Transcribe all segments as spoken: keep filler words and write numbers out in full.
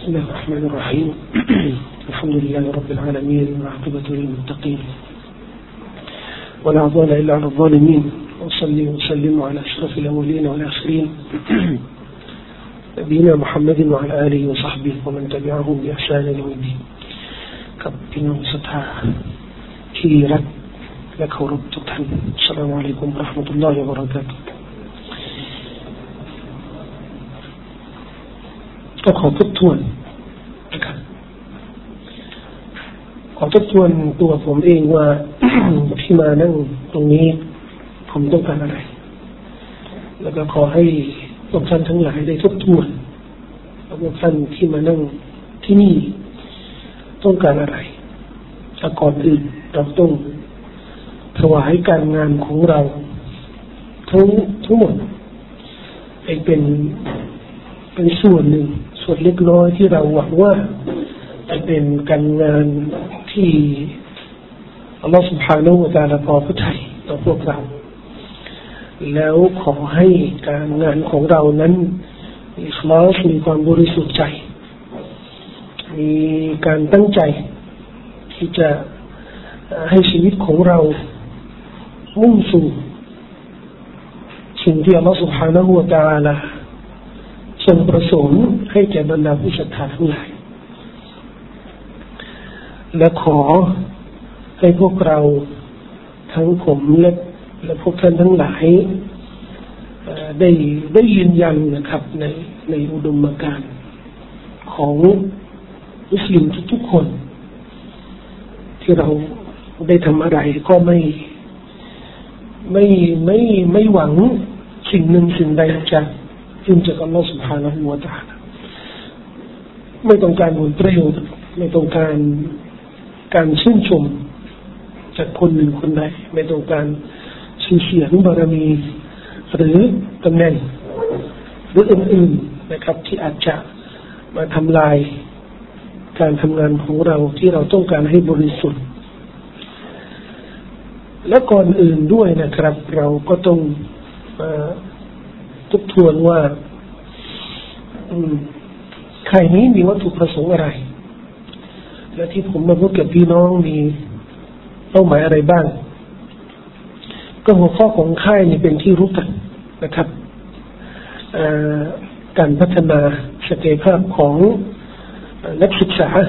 الله الرحمن الرحيم الحمد لله رب العالمين والعاقبة للمتقين ولا عدوان إلا على الظالمين وصلي وسلم على أشرف الأولين والآخرين نبينا محمد وعلى آله وصحبه ومن تبعهم بإحسان إلى يوم الدين กับพี่น้องศรัทธาที่รักและเคารพทุกท่านอัสสลามุอะลัยกุมวะเราะห์มะตุลลอฮิวะบะเราะกาตุฮ์ก็ขอทบทวนนะครับขอทบทวนตัวผมเองว่า ที่มานั่งตรงนี้ผมต้องการอะไรแล้วก็ขอให้พวกท่านทั้งหลายได้ทบทวนว่าพวกท่านที่มานั่งที่นี่ต้องการอะไรแต่ก่อนอื่นเราต้องถวายการงานของเราทั้งทั้งหมดให้เป็นเป็นส่วนหนึ่งส่วนเล็กน้อยที่เราหวังว่าจะเป็นการงานที่อัลลอฮฺ سبحانه และ تعالى พอพระทัยต่อพวกเราแล้วขอให้การงานของเรานั้นอิคลาสมีความบริสุทธิ์ใจมีการตั้งใจที่จะให้ชีวิตของเรามุ่งสู่สิ่งที่อัลลอฮฺ سبحانه และ تعالى ทรงประสงค์ให้แก่บรรดาผู้ศรัทธาทั้งหลายและขอให้พวกเราทั้งผมและและพวกท่านทั้งหลายได้ได้ยืนยันนะครับในในอุดมการณ์ของมุสลิมทุกๆคนที่เราได้ทำอะไรก็ไม่ไม่ไม่ไม่หวังสิ่งหนึ่งสิ่งใดจากจึงจากอัลลอฮฺ سبحانه และ تعالى ไม่ต้องการผลประโยชน์ไม่ต้องการการชื่นชมจากคนหนึ่งคนใดไม่ต้องการชื่อเสียงบารมีหรือตำแหน่งหรืออื่นๆนะครับที่อาจจะมาทำลายการทำงานของเราที่เราต้องการให้บริสุทธิ์และก่อนอื่นด้วยนะครับเราก็ต้องทบทวนว่าใครนี้มีวัตถุประสงค์อะไรและที่ผมมาพูดกับพี่น้องมีเป้าหมายอะไรบ้างก็หัวข้อของค่ายนี่เป็นที่รู้กันนะครับการพัฒนาศักยภาพของนักศึกษา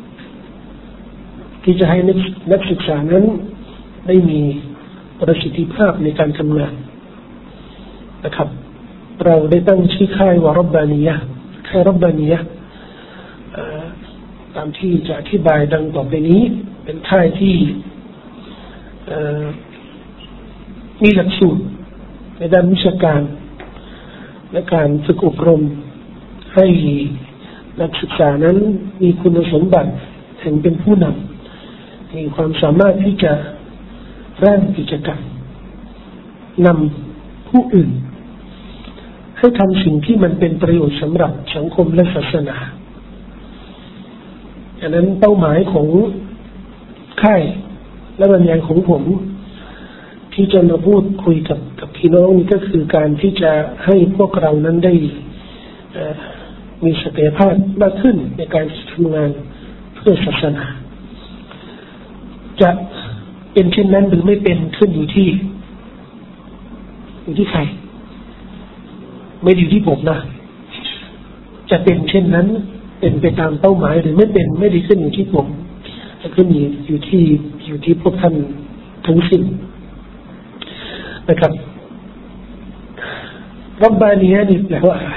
ที่จะให้นักศึกษานั้นได้มีประสิทธิภาพในการทำงานนะครับเราได้ตั้งชื่อค่ายว่ารับบานียะห์ค่ายรับบานียะห์ตามที่จะอธิบายดังต่อไปนี้เป็นค่ายที่มีหลักสูตรในด้านวิชาการและการฝึกอบรมให้นักศึกษานั้นมีคุณสมบัติถึงเป็นผู้นำมีความสามารถที่จะร่างกิจกรรมนำผู้อื่นให้ทำสิ่งที่มันเป็นประโยชน์สำหรับสังคมและศาสนาอันนั้นเป้าหมายของค่ายและบรรยายของผมที่จะมาพูดคุยกับกับพี่น้องนี่ก็คือการที่จะให้พวกเรานั้นได้มีศักยภาพมากขึ้นในการทำงานเพื่อศาสนาจะเป็นเช่นนั้นหรือไม่เป็นขึ้นอยู่ที่อยู่ที่ใครไม่อยู่ที่ผมนะจะเป็นเช่นนั้นเป็นไปตามเป้าหมายหรือไม่เป็นไม่ได้ขึ้นอยู่ที่ผมจะขึ้นอยู่ที่อยู่ที่พวกท่านทั้งสิ้นนะครับรับบานียะห์นี่แปลว่าอะไร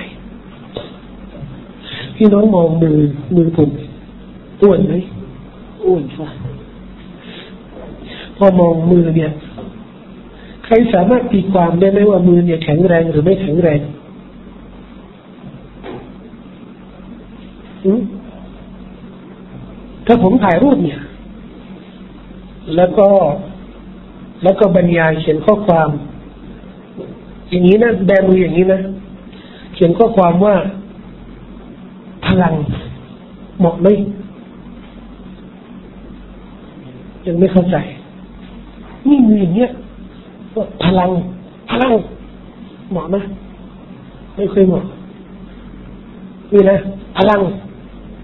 พี่น้องมองมือมือผมอ้วนไหมอ้วนค่ะพอมองมือเนี่ยใครสามารถตีความได้ไหมว่ามือเนี่ยแข็งแรงหรือไม่แข็งแรงถ้าผมถ่ายรูปเนี่ยแล้วก็แล้วก็บรรยายเขียนข้อความอย่างนี้นะแบมืออย่างนี้นะเขียนข้อความว่าพลังเหมาะไหมยังไม่เข้าใจนี่มืออย่างเงี้ยว่าพลังพลังเหมาะไหมไม่เคยเหมาะนี่นะพลัง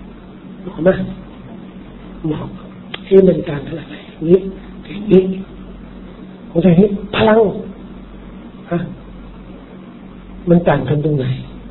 เหมาะไหมเหมาะให้มันต่างกันอะไรนี้นี้ผมจะเห็นพลังฮะมันต่างกันตรงไหน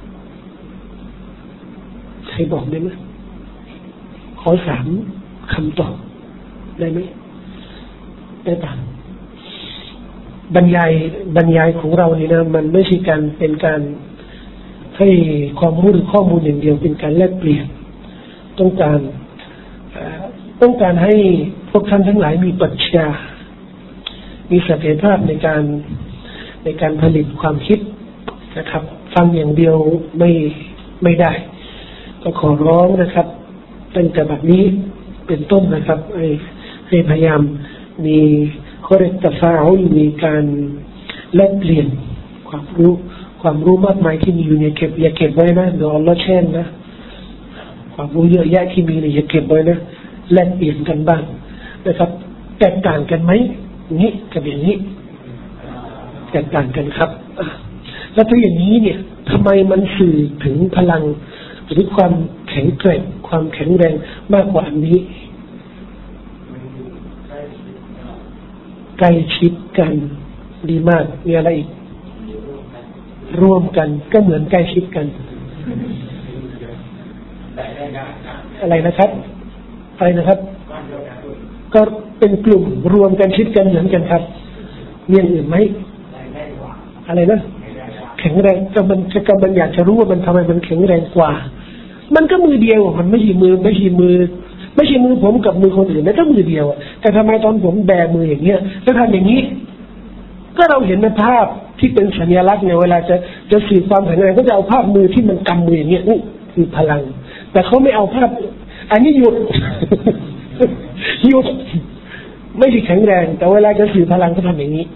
ใครบอกได้ไหมขอสามคำตอบได้ไหมได้ต่างบรรยายบรรยายของเรานี่นะมันไม่ใช่การเป็นการให้ความรู้หรือข้อมูลอย่างเดียวเป็นการแลกเปลี่ยนต้องการต้องการให้พวกท่านทั้งหลายมีปรัชญามีศักยภาพในการในการผลิตความคิดนะครับฟังอย่างเดียวไม่ไม่ได้ก็ขอร้องนะครับตั้งแต่แบบนี้เป็นต้นนะครับให้ให้พยายามมีข้อเรียกตะฟาอุลมีการแลกเปลี่ยนความรู้ความรู้มากมายที่มีอยู่เนี่ยเก็บอย่าเก็บไว้นะเดี๋ยวอัลเลาะห์แช่งนะความรู้เยอะแยะที่มีเนี่ยอย่าเก็บไว้นะแลกเปลี่ยนกันบ้างนะครับแตกต่างกันไหมนี้กับอย่างนี้แตกต่างกันครับแล้วถ้าอย่างนี้เนี่ยทำไมมันสื่อถึงพลังหรือความแข็งแกร่งความแข็งแรงมากกว่าอันนี้ใกล้ชิดกันดีมากมีอะไรอีกร่วมกันก็เหมือนใกล้ชิดกันอะไรนะครับไปนะครับก็เป็นกลุ่มรวมกันชิดกันเหมือนกันครับมีอย่างอื่นไหมอะไรนะแข็งแรงก็มันก็มันอยากจะรู้ว่ามันทำไมมันแข็งแรงกว่ามันก็มือเดียวมันไม่ใช่มือไม่ใช่มือไม่ใช่มือผมกับมือคนอื่นนะก็มือเดียวแต่ทำไมตอนผมแบมืออย่างเงี้ยแล้วทำอย่างนี้ก็เราเห็นในภาพที่เป็นสัญลักษณ์เนี่ยเวลาจะจะสื่อความแข็งแรงก็จะเอาภาพมือที่มันกำมืออย่างเงี้ยนี่คือพลังแต่เขาไม่เอาภาพอันนี้หยุด หยุดไม่ใช่แข็งแรงแต่เวลาจะสื่อพลังก็ทำอย่างนี้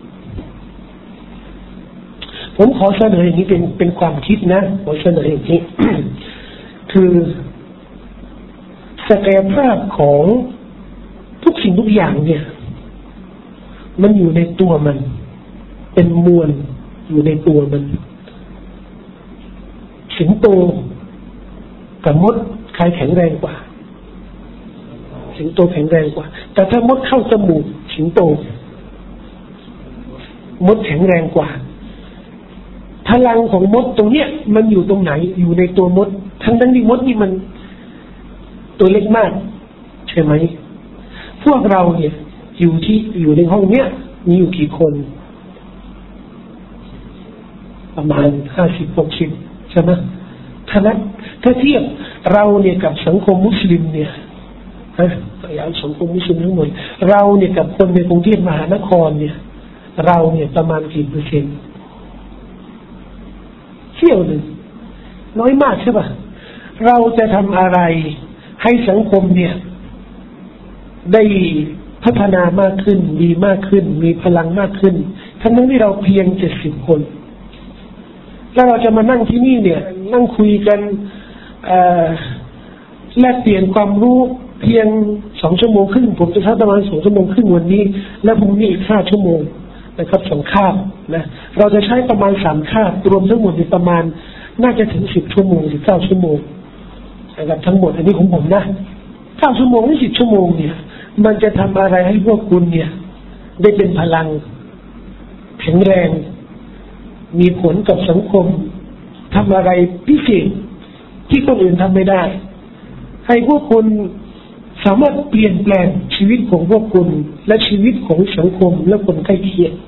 ผมขอเสนออย่างนี้เป็นเป็นความคิดนะขอเสนออย่างนี้ คือศักยภาพของทุกสิ่งทุกอย่างเนี่ยมันอยู่ในตัวมันเป็นมวลอยู่ในตัวมันสิงโตกับมดใครแข็งแรงกว่าสิงโตแข็งแรงกว่าแต่ถ้ามดเข้าจมูกสิงโตมดแข็งแรงกว่าพลังของมดตรงเนี้ยมันอยู่ตรงไหนอยู่ในตัวมดทั้งนั้นที่มดนี่มันตัวเล็กมากใช่ไหมพวกเราเนี่ยอยู่ที่อยู่ในห้องเนี้ยมีอยู่กี่คนประมาณห้าสิบหกสิบใช่ไหมถ้านับถ้าเทียบเราเนี่ยกับสังคมมุสลิมเนี่ยฮะอย่างสังคมมุสลิมทั้งหมดเราเนี่ยกับคนในกรุงเทพมหานครเนี่ยเราเนี่ยประมาณกี่เปอร์เซ็นต์เที่ยวหนึ่งน้อยมากใช่ป่ะเราจะทำอะไรให้สังคมเนี่ยได้พัฒนามากขึ้นดีมากขึ้นมีพลังมากขึ้นทั้งนั้นที่เราเพียงเจ็ดสิบคนแล้วเราจะมานั่งที่นี่เนี่ยนั่งคุยกันแลกเปลี่ยนความรู้เพียงสองชั่วโมงครึ่งผมจะใช้ประมาณสองชั่วโมงครึ่งวันนี้และพรุ่งนี้อีกห้าชั่วโมงนะครับสองคาบนะเราจะใช้ประมาณสามคาบรวมทั้งหมดประมาณน่าจะถึงสิบชั่วโมงหรือเก้าชั่วโมงนะครับทั้งหมดอันนี้ของผมนะเก้าชั่วโมงหรือสิบชั่วโมงเนี่ยมันจะทำอะไรให้พวกคุณเนี่ยได้เป็นพลังแข็งแรงมีผลกับสังคมทำอะไรพิเศษที่คนอื่นทำไม่ได้ให้พวกคุณสามารถเปลี่ยนแปลงชีวิตของพวกคุณและชีวิตของสังคมและคนใกล้เคียง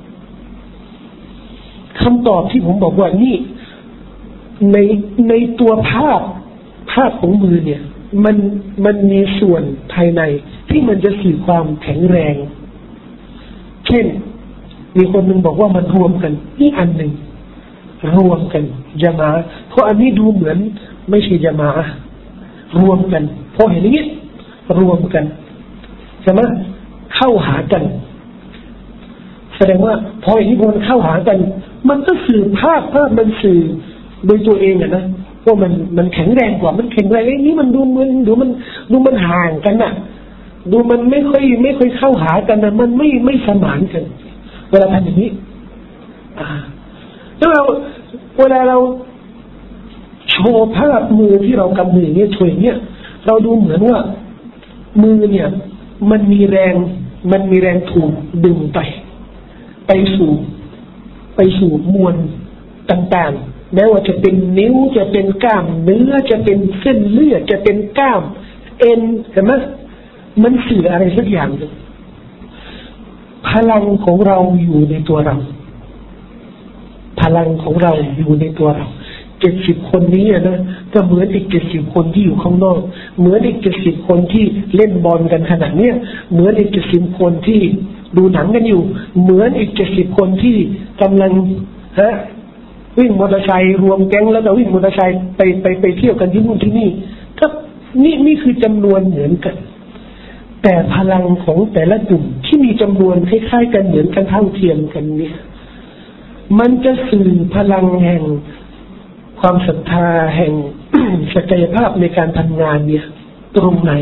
คำตอบที่ผมบอกว่านี่ในในตัวภาพภาพของมือเนี่ยมันมันมีส่วนภายในที่มันจะสื่อความแข็งแรงเช่นมีคนหนึ่งบอกว่ามันรวมกันนี่อันหนึ่งรวมกันญะมาอะห์เพราะอันนี้ดูเหมือนไม่ใช่ญะมาอะห์รวมกันพอเห็นอย่างนี้รวมกันใช่ไหมเข้าหากันแสดงว่าพอเห็นที่คนเข้าหากันมันก็สื่อภาพภาพมันสื่อโดยตัวเองอะนะว่ามันมันแข็งแรงกว่ามันแข็งแรงไอ้นี้มันดูมันดูมันดูมันห่างกันน่ะดูมันไม่ค่อยไม่ค่อยเข้าหากันนะมันไม่ไม่สมานกันเวลาทำอย่างนี้อ่าแล้วเราเวลาเราโชว์ภาพมือที่เรากำมือเนี่ยช่วยเนี่ยเราดูเหมือนว่ามือเนี่ยมันมีแรงมันมีแรงถูกดึงไปไปสู่ไปสู่มวลต่างๆแม้ว่าจะเป็นนิ้วจะเป็นกล้ามเนื้อจะเป็นเส้นเลือดจะเป็นกล้ามเอ็นเห็นไหมมันสื่ออะไรสักอย่างหนึ่งพลังของเราอยู่ในตัวเราพลังของเราอยู่ในตัวเราเจ็ดสิบคนนี้นะก็เหมือนอีกเจ็ดสิบคนที่อยู่ข้างนอกเหมือนอีกเจ็ดสิบคนที่เล่นบอลกันขนาดเนี้ยเหมือนอีกเจ็ดสิบคนที่ดูหนังกันอยู่เหมือนอีกเจ็ดสิบคนที่กำลังฮะวิ่งมอเตอร์ไซค์รวมแก๊งแล้วก็วิ่งมอเตอร์ไซค์ไปไปไปเที่ยวกันที่นู่นที่นี่ถ้านี่นี่คือจำนวนเหมือนกันแต่พลังของแต่ละกลุ่มที่มีจำนวนคล้ายๆกันเหมือนกันเท่าเทียมกันเนี่ยมันจะสื่อพลังแห่งความศรัทธาแห่ง ศักยภาพในการทำงานเนี่ยตรงไหน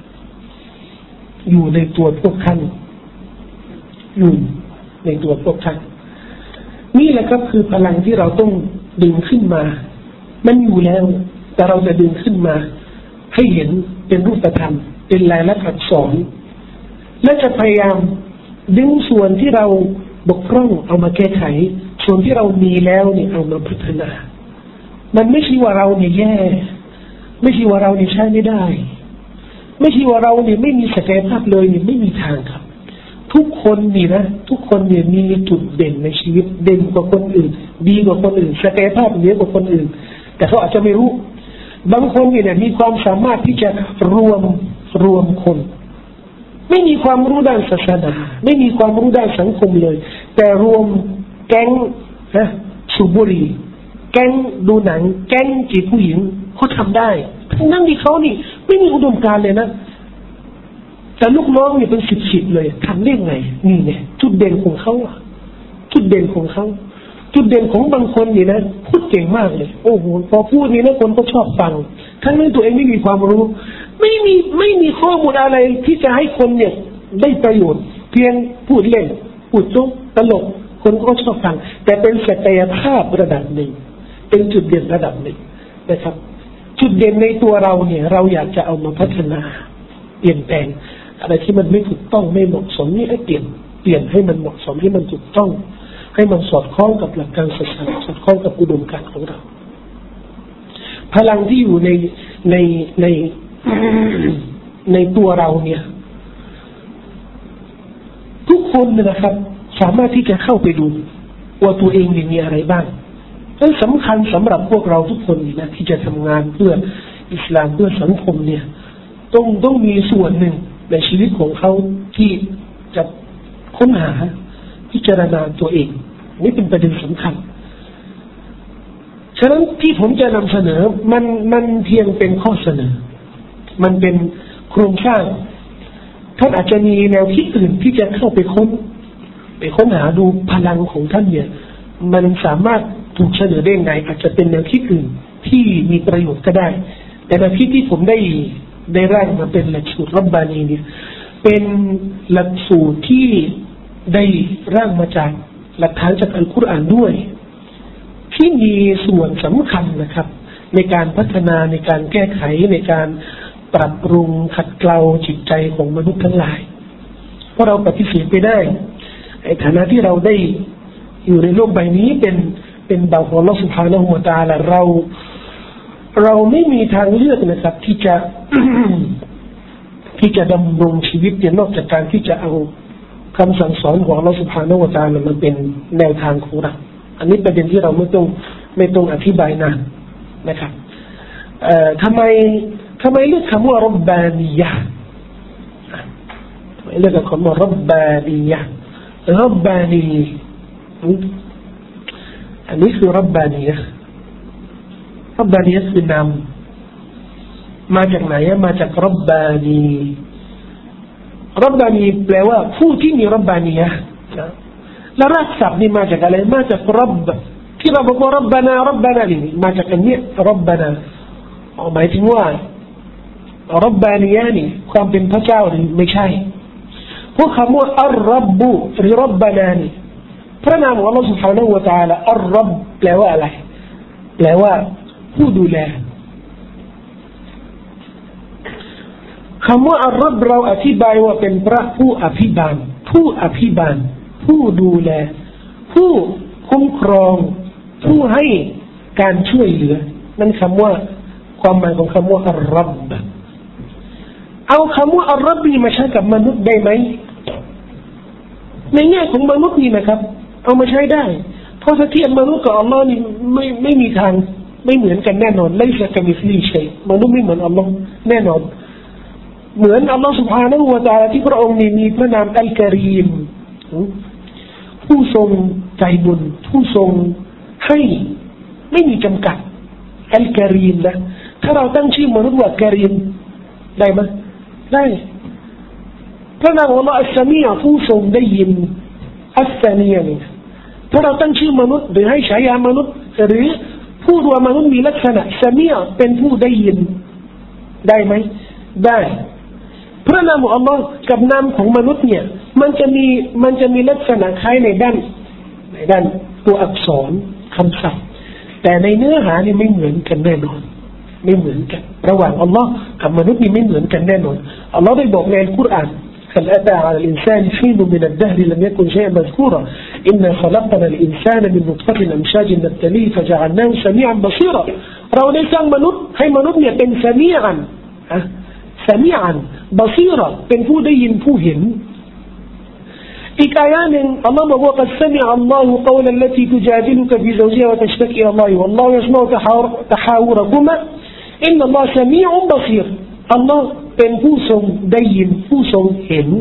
อยู่ในตัวพวกท่านอยู่ในตัวพวกท่านนี่แหละครับคือพลังที่เราต้องดึงขึ้นมามันอยู่แล้วแต่เราจะดึงขึ้นมาให้เห็นเป็นรูปธรรมเป็นลายลักษณ์อักษรและจะพยายามดึงส่วนที่เราบกพร่องเอามาแก้ไขส่วนที่เรามีแล้วเนี่ยเอามาพัฒนามันไม่ใช่ว่าเราเนี่ยแย่ไม่ใช่ว่าเราเนี่ยใช้ไม่ได้ไม่ใช่ว่าเราเนี่ยไม่มีศักยภาพเลยเนี่ยไม่มีทางครับทุกคนนี่นะทุกคนเนี่ยมีจุดเด่นในชีวิตเด่นกว่าคนอื่นดีกว่าคนอื่นศักยภาพเหนือกว่าคนอื่นแต่เขาอาจจะไม่รู้บางคนเนี่ยมีความสามารถที่จะรวมรวมคนไม่มีความรู้ด้านศาสนาไม่มีความรู้ด้านสังคมเลยแต่รวมแก๊งนะสูบบุหรี่แก๊งดูหนังแก๊งจีบผู้หญิงเขาทำได้ทั้งนั้นที่เขานี่ไม่มีอุดมการณ์เลยนะแต่ลูกน้องนี่เป็นสิบสิบเลยทำได้ไงนี่เนี่ยจุดเด่นของเขาจุดเด่นของเขาจุดเด่นของบางคนนี่นะพูดเก่งมากเลยโอ้โหพอพูดนี่นะคนก็ชอบฟังทั้งนั้นตัวเองไม่มีความรู้ไม่มีไม่มีข้อมูลอะไรที่จะให้คนเนี่ยได้ประโยชน์เพียงพูดเล่นพูดโจ๊กตลกคนก็ชอบฟังแต่เป็นศักยภาพระดับหนึ่งเป็นจุดเด่นระดับหนึ่งนะครับจุดเด่นในตัวเราเนี่ยเราอยากจะเอามาพัฒนาเปลี่ยนแปลงอะไรที่มันไม่ถูกต้องไม่เหมาะสมนี่ให้เปลี่ยนเปลี่ยนให้มันเหมาะสมให้มันถูกต้องให้มันสอดคล้องกับหลักการศาสนาสอดคล้องกับอุดมการณ์ของเราพลังที่อยู่ในในในในตัวเราเนี่ยทุกคนนะครับสามารถที่จะเข้าไปดูว่าตัวเองมีอะไรบ้างนั่นสำคัญสำหรับพวกเราทุกคนนะที่จะทำงานเพื่ออิสลามเพื่อสังคมเนี่ยต้องต้องมีส่วนหนึ่งในชีวิตของเขาที่จะค้นหาพิจารณาตัวเองนี่เป็นประเด็นสำคัญฉะนั้นที่ผมจะนำเสนอมันมันเพียงเป็นข้อเสนอมันเป็นโครงสร้างท่านอาจจะมีแนวคิดอื่นที่จะเข้าไปค้นไปค้นหาดูพลังของท่านเนี่ยมันสามารถถูกเสนอได้ไงอาจจะเป็นแนวคิดอื่นที่มีประโยชน์ก็ได้แต่แนวคิดที่ผมได้ได้ร่างมาเป็นหลักสูตรรับบานีเนี่ยเป็นหลักสูตรที่ได้ร่างมาจากหลักฐานจากอัลกุรอานด้วยที่มีส่วนสำคัญนะครับในการพัฒนาในการแก้ไขในการปรับปรุงขัดเกลาจิตใจของมนุษย์ทั้งหลายเพราะเราปฏิเสธไปได้ในฐานะที่เราได้อยู่ในโลกใบนี้เป็นเป็นบ่าวของอัลเลาะห์ซุบฮานะฮูวะตะอาลาเราเราไม่มีทางเลือกนะครับที่จะ ที่จะดำรงชีวิตเนี่ยนอกจากการที่จะเอาคำสั่งสอนของอัลเลาะห์ซุบฮานะฮูวะตะอาลามันเป็นแนวทางของเราอันนี้ประเด็นที่เราไม่ต้องไม่ต้องอธิบายนานนะครับเอ่อทำไมทำไมเลือกคำว่ารับบานียะห์ทำไมเลือกคำว่ารับบานียะห์รับบานีอันนี้คือรับบานียะห์รับบานียะห์คือนามมาจากไหนมาจากรับบานีรับบานีแปลว่าผู้ที่มีรับบานียะห์แล้วรากศัพท์นี่มาจากอะไรมาจากรับบที่เราบอกว่ารับบานารับบานานี่มาจากอันนี้รับบานาหมายถึงว่ารับบานียะห์นี่ความเป็นพระเจ้านี่ไม่ใช่พวกคำว่าอัลรับบุหรือรับบานานี่พระนามของอัลลอฮฺ سبحانه และ تعالى อัลรับแปลว่าอะไรแปลว่าผู้ดูแลคำว่าอัลรบเราอธิบายว่าเป็นพระผู้อภิบาลผู้อภิบาลผู้ดูแลผู้คุ้มครองผู้ให้การช่วยเหลือนั่นคำว่าความหมายของคำว่าอัลรบเอาคำว่าอัลรบนี่มาใช้กับมนุษย์ได้ไหมในแง่ของมนุษย์นี่นะครับเอามาใช้ได้เพราะถ้าเทียบมนุษย์กับอัลลอฮ์นี่ไม่ไม่มีทางไม่เหมือนกันแน่นอนไม่ใช่กับมิสลีชัยมนุษย์ไม่เหมือนอัลลอฮ์แน่นอนเหมือนอัลลอฮ์ سبحانه และ تعالى ที่พระองค์มีพระนามอัลกะรีมผู้ทรงใจบุญผู้ทรงให้ไม่มีจำกัดอัลกะรีมนะถ้าเราตั้งชื่อมนุษย์ว่ากะรีมได้ไหมได้พระนามของอัลลอฮ์อัสซามีอ์ผู้ทรงได้ยินอัสซามีอ์นี่ถ้าเราตั้งชื่อมนุษย์หรือให้ฉายามนุษย์หรือผู้รวมมนุษย์มีลักษณะซามีอ์เป็นผู้ได้ยินได้ไหมได้พระนามของอัลลอฮ์กับนามของมนุษย์เนี่ยมันจะมีมันจะมีลักษณะคล้ายในด้านในด้านตัวอักษรคำศัพท์แต่ในเนื้อหานี่ไม่เหมือนกันแน่นอนไม่เหมือนกันระหว่างอัลลอฮ์กับมนุษย์นี่ไม่เหมือนกันแน่นอนอัลลอฮ์ได้บอกในอัลกุรอานهل أتى على الإنسان حين من الدهر لم يكن شيئا مذكورا إنا خلقنا الإنسان من نطفة أمشاج نبتليه فجعلناه سميعا بصيرا เราได้สร้างมนุษย์ให้มนุษย์เนี่ยเป็นซามีอันซามีอันบะซีเราเป็นผู้ได้ยินผู้เห็นอีกอายะหนึ่งอัลลอฮ์บอกว่า قد سمع الله قول التي تجادلك في زوجها وتشتكي إلى الله والله يسمع تحاوركما إن الله سميع بصير อัลลอฮ์เป็นผู้ทรงได้ยินผู้ทรงเห็น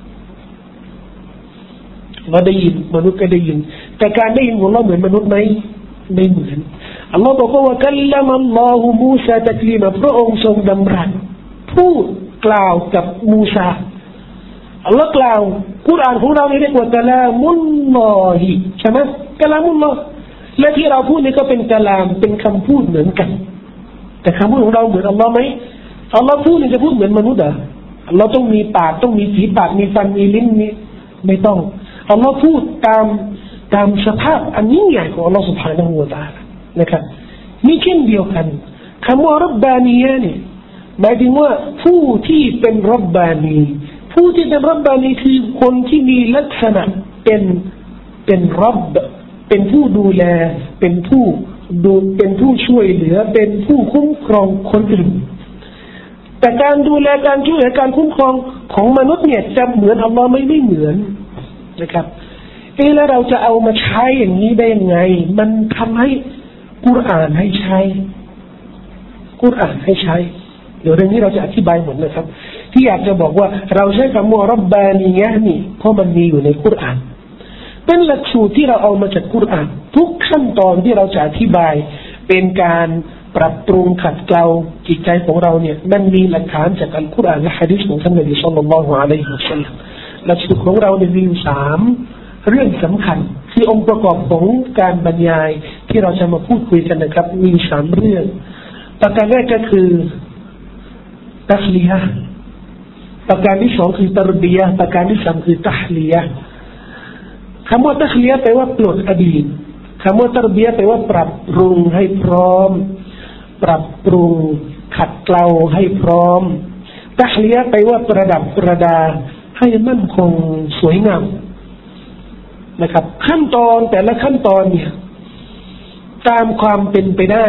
เราได้ยินมนุษย์ก็ได้ยินแต่การได้ยินของเราเหมือนมนุษย์ไหมไม่เหมือนอัลลอฮ์บอกว่ากัลลัมอัลลอฮุมูซาตักลีมาพระองค์ทรงดำรัสพูดกล่าวกับมูซาอัลลอฮ์กล่าวกุรอานของเราเรียกว่ากะลามุลลอฮิใช่ไหมกะลามุลลอฮ์และที่เราพูดนี่ก็เป็นกะลามเป็นคำพูดเหมือนกันแต่คำพูดของเราเหมือนอัลลอฮ์ไหมอัลลอฮ์พูดนี่จะพูดเหมือนมนุษย์เหรออัลลอฮ์ต้องมีปากต้องมีฝีปากมีฟันมีลิ้นมีไม่ต้องอัลลอฮ์พูดตามตามสภาพอันยิ่งใหญ่ของอัลลอฮ์ سبحانه และ تعالى นะครับนี่เช่นเดียวกันคำว่ารับบานียะนี่หมายถึงว่าผู้ที่เป็นรับบานีผู้ที่เป็นรับบานีคือคนที่มีลักษณะเป็นเป็นรับเป็นผู้ดูแลเป็นผู้ดูเป็นผู้ช่วยเหลือเป็นผู้คุ้มครองคนอื่นแต่การดูแลการช่วยเหลือการคุ้มครองของมนุษย์เนี่ยจะเหมือนอัลลอฮ์ไม่ได้เหมือนนะครับเอ๊ะแล้วเราจะเอามาใช้อย่างนี้ได้ยังไงมันทำให้กุรอานให้ใช้กุรอานให้ใช้เดี๋ยวเรื่องนี้เราจะอธิบายหมดนะครับที่อยากจะบอกว่าเราใช้คำว่ารับบานียะห์นี่เพราะมันมีอยู่ในกุรอานเป็นหลักสูตรที่เราเอามาจากกุรอานทุกขั้นตอนที่เราจะอธิบายเป็นการปรับปรุงขัดเกลาจิตใจของเราเนี่ยมันมีหลักฐานจากอัลกุรอานและหะดีษของท่านนบีศ็อลลัลลอฮุอะลัยฮิวะซัลลัมหลักสูตรของเราเนี่ยมีอยู่สามเรื่องสำคัญที่องค์ประกอบของการบรรยายที่เราจะมาพูดคุยกันนะครับมีสามเรื่องประการแรกก็คือตัคลียะห์ประการที่สองคือตรบียะห์ประการที่สามคือตัฮลียะห์คำว่าตัคลียะห์แปลว่าปลดอดีตคำว่าตรบียะห์แปลว่าปรับปรุงให้พร้อมปรับปรุงขัดเกลาให้พร้อมตัฮลียะห์แปลว่าประดับประดาให้มั่นคงสวยงามนะครับขั้นตอนแต่ละขั้นตอนเนี่ยตามความเป็นไปได้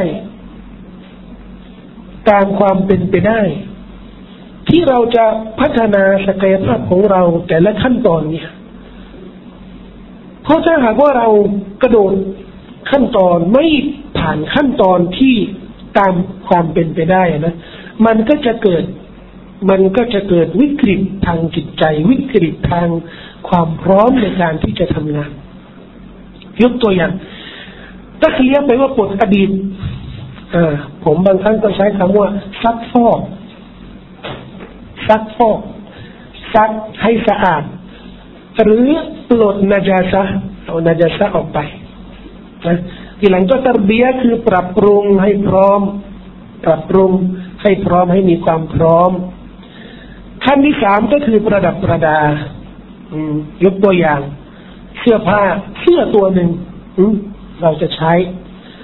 ตามความเป็นไปได้ที่เราจะพัฒนาศักยภาพของเราแต่ละขั้นตอนเนี่ยเพราะถ้าหากว่าเรากระโดดขั้นตอนไม่ผ่านขั้นตอนที่ตามความเป็นไปได้นะมันก็จะเกิดมันก็จะเกิดวิกฤตทางจิตใจวิกฤตทางความพร้อมในการที่จะทำงานยกตัวอย่างตักเลียไปว่าปลดอดีตอ่าผมบางครั้งก็ใช้คำว่าซักฟอกซักฟอกซักให้สะอาดหรือปลดนาจาซะเอานาจาซะออกไปนะทีหลังก็ตัรบียะห์คือปรับปรุงให้พร้อมปรับปรุงให้พร้อมให้มีความพร้อมขั้นที่สามก็คือประดับประดายกตัวอย่างเสื้อผ้าเสื้อตัวหนึ่งเราจะใช้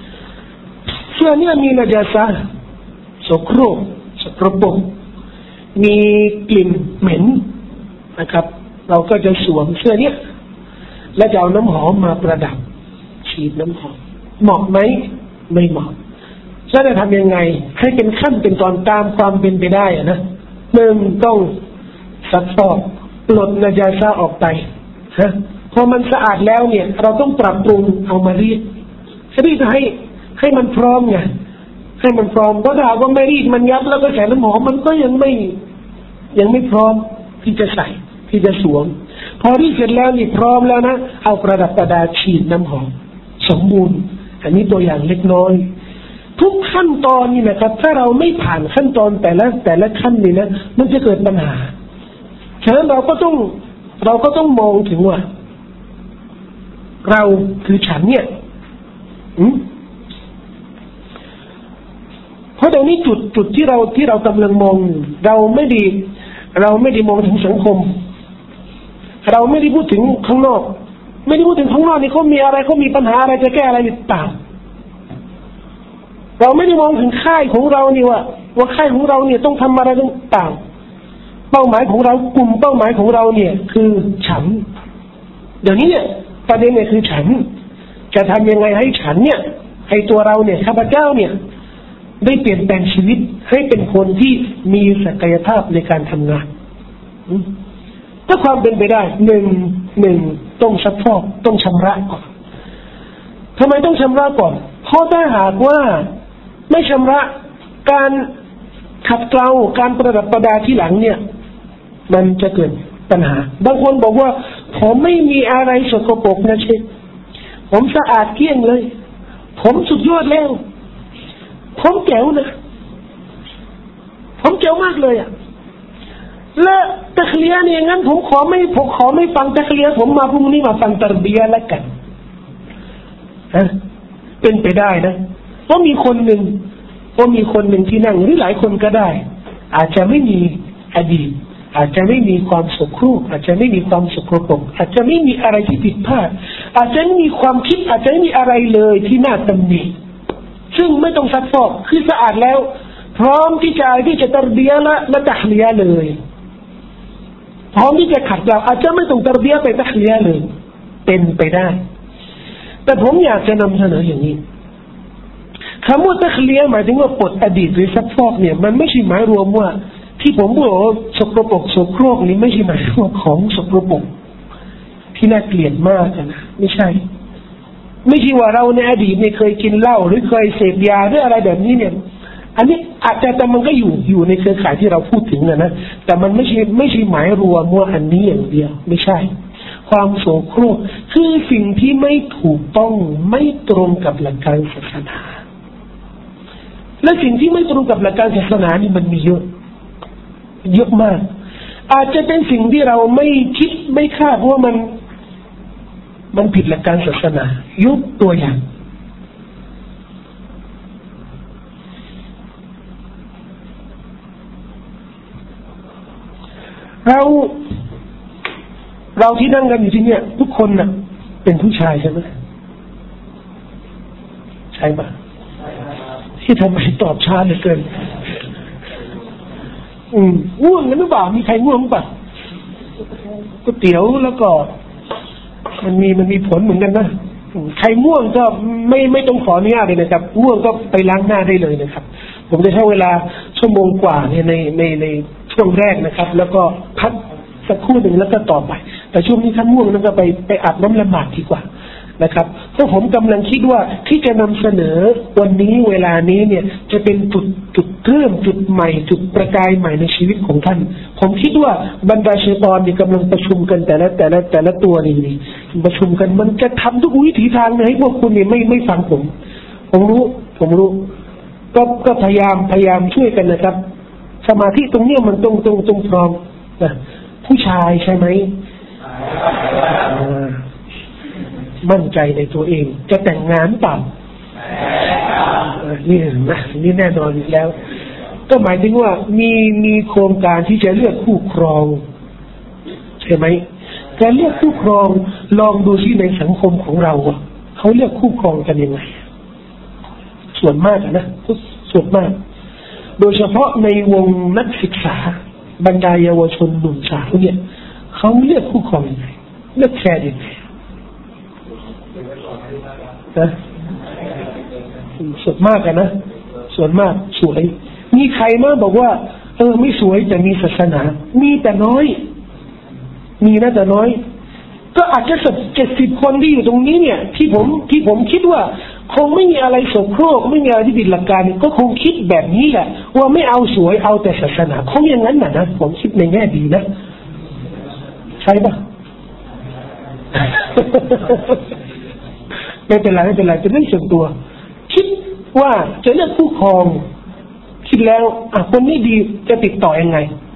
เสื้อเนี่ยมีนาจาซะสกปรกสกปรกมีกลิ่นเหม็นนะครับเราก็จะสวมเสื้อเนี้ยและจะเอาน้ำหอมมาประดับฉีดน้ำหอมเหมาะไหมไม่เหมาะแล้วจะทำยังไงให้เป็นขั้นเป็นตอนตามความเป็นไปได้อะนะหนึ่งต้องซักฟอกปลดนาจาซาออกไปฮะพอมันสะอาดแล้วเนี่ยเราต้องปรับปรุงเอามารีดรีดให้ให้มันพร้อมไงให้มันพร้อมเพราะถ้าหากว่าไม่รีดมันยับแล้วก็ใส่น้ำหอมมันก็ยังไม่ยังไม่พร้อมที่จะใส่ที่จะสวมพอรีดเสร็จแล้วนี่พร้อมแล้วนะเอาประดับประดาฉีดน้ำหอมสมบูรณ์อันนี้ตัวอย่างเล็กน้อยทุกขั้นตอนนี่นะครับถ้าเราไม่ผ่านขั้นตอนแต่ละแต่ละขั้นนี่นะมันจะเกิดปัญหาฉะนั้นเราก็ต้องเราก็ต้องมองถึงว่าเราคือฉันเนี่ยเพราะเดี๋ยวนี้จุดจุดที่เราที่เรากำลังมองเราไม่ได้เราไม่ได้มองถึงสังคมเราไม่ได้พูดถึงข้างนอกไม่ได้พูดถึงข้างนอกนี่เขามีอะไรเขามีปัญหาอะไรจะแก้อะไรต่างเราไม่ได้มองถึงค่ายของเรานี่ว่าว่าค่ายของเราเนี่ยต้องทำอะไรต่างเป้าหมายของเรากลุ่มเป้าหมายของเราเนี่ยคือฉันเดี๋ยวนี้เนี่ยประเด็นเนี่ยคือฉันจะทำยังไงให้ฉันเนี่ยให้ตัวเราเนี่ยข้าพเจ้าเนี่ยได้เปลี่ยนแปลงชีวิตให้เป็นคนที่มีศักยภาพในการทำงานถ้าความเป็นไปได้หนึ่งหนึ่งต้องซักฟอกต้องชำระก่อนทำไมต้องชำระก่อนเพราะถ้าหากว่าไม่ชำระการขัดเกลาการประดับประดาที่หลังเนี่ยมันจะเกิดปัญหาบางคนบอกว่าผมไม่มีอะไรสกปรกนะเชฟผมสะอาดเกลี้ยงเลยผมสุดยอดแล้วผมแจ๋วนะผมแจ๋วมากเลยอ่ะและตะเคลียเนี่ยงั้นผมขอไม่ผมขอไม่ฟังตะเคลียผมมาพรุ่งนี้มาฟังตรบียะแล้วกันฮะเป็นไปได้นะเพราะมีคนหนึ่งเพราะมีคนหนึ่งที่นั่งหรือหลายคนก็ได้อาจจะไม่มีอดีตอาจจะไม่มีความสุขรูปอาจจะไม่มีความสุขระบบอาจจะไม่มีอะไรที่ผิดพลาดอาจจะไม่มีความคิดอาจจะไม่มีอะไรเลยที่น่าตำหนิซึ่งไม่ต้องซักฟอกคือสะอาดแล้วพร้อมที่จะที่จะตรบียะและและตะเคลียเลยพร้อมที่จะขัดเกลาอาจจะไม่ต้องตรบียะไปตะเคลียเลยเป็นไปได้แต่ผมอยากจะนำเสนออย่างนี้คำว่าตะเคลียหมายถึงว่าปลดอดีตหรือซักฟอกเนี่ยมันไม่ใช่หมายรวมว่าที่ผมบอกว่าสกปรกโสโครกนี้ไม่ใช่หมายรวมของสกปรกที่น่าเกลียดมากนะไม่ใช่ไม่ใช่ว่าเราในอดีตเนี่ยเคยกินเหล้าหรือเคยเสพยาหรืออะไรแบบนี้เนี่ยอันนี้อาจจะแต่มันก็อยู่อยู่ในเครือข่ายที่เราพูดถึงนะนะแต่มันไม่ใช่ไม่ใช่หมายรวมว่าอันนี้อย่างเดียวไม่ใช่ความโสโครกคือสิ่งที่ไม่ถูกต้องไม่ตรงกับหลักการศาสนาและสิ่งที่ไม่ตรงกับหลักการศาสนานี่มันมีเยอะเยอะมากอาจจะเป็นสิ่งที่เราไม่คิดไม่คาดว่ามันมันผิดหลักการศาสนายกตัวอย่างเราเราที่นั่งกันอยู่ที่เนี่ยทุกคนน่ะเป็นผู้ชายใช่ไหมใช่ปะที่ทำไมตอบช้าเหลือเกินอืมง่วงกันหรือเปล่ามีใครง่วงปะก๋วยเตี๋ยวแล้วก็มันมีมันมีผลเหมือนกันนะใครง่วงก็ไม่ไม่ต้องขออนุญาตเลยนะครับง่วงก็ไปล้างหน้าได้เลยนะครับผมจะใช้เวลาชั่วโมงกว่าเนี่ยในในในช่วงแรกนะครับแล้วก็พักสักครู่หนึ่งแล้วก็ต่อไปแต่ช่วงนี้ท่านง่วงนั่นก็ไปไปอาบน้ำละหมาดดีกว่านะครับเพราะผมกำลังคิดว่าที่จะนำเสนอวันนี้เวลานี้เนี่ยจะเป็นจุดจุดเริ่มจุดใหม่จุดประกายใหม่ในชีวิตของท่านผมคิดว่าบรรดาชัยฏอนนี่กำลังประชุมกันแต่ละแต่ละแต่ละตัวนี่นี่ประชุมกันมันจะทำทุกวิถีทางให้พวกคุณเนี่ยไม่ไม่ฟังผมผมรู้ผมรู้ก็ก็พยายามพยายามช่วยกันนะครับสมาธิตรงเนี้ยมันตรงตรงตรงพร้อมนะผู้ชายใช่ไหมมั่นใจในตัวเองจะแต่งงานเปล่านี่นะนี่แน่นอนอีกแล้วก็หมายถึงว่ามีมีโครงการที่จะเลือกคู่ครองใช่ไหมแต่เลือกคู่ครองลองดูที่ในสังคมของเราเขาเลือกคู่ครองกันยังไงส่วนมากนะส่วนมากโดยเฉพาะในวงนักศึกษาบรรดาเยาวชนหนุ่มสาวเนี่ยเขาเลือกคู่ครองยังไงเลือกแฟนยังไงนะส่วนมากกันนะส่วนมากสวยมีใครมาบอกว่าเออไม่สวยแต่มีศาสนามีแต่น้อยมีนะแต่น้อยก็อาจจะสักเจ็ดสิบคนที่อยู่ตรงนี้เนี่ยที่ผมที่ผมคิดว่าคงไม่มีอะไรโสโครกไม่มีอะไรที่ผิดหลักการก็คงคิดแบบนี้แหละว่าไม่เอาสวยเอาแต่ศาสนาคงอย่างนั้นนะนะผมคิดในแง่ดีนะใช่ปะ ไม่เป็นไรไม่เป็นไรเป็นเรื่องส่วนตัวคิดว่าจะเลือกคู่ครองคิดแล้วอ่ะคนนี้ดีจะติดต่อยังไง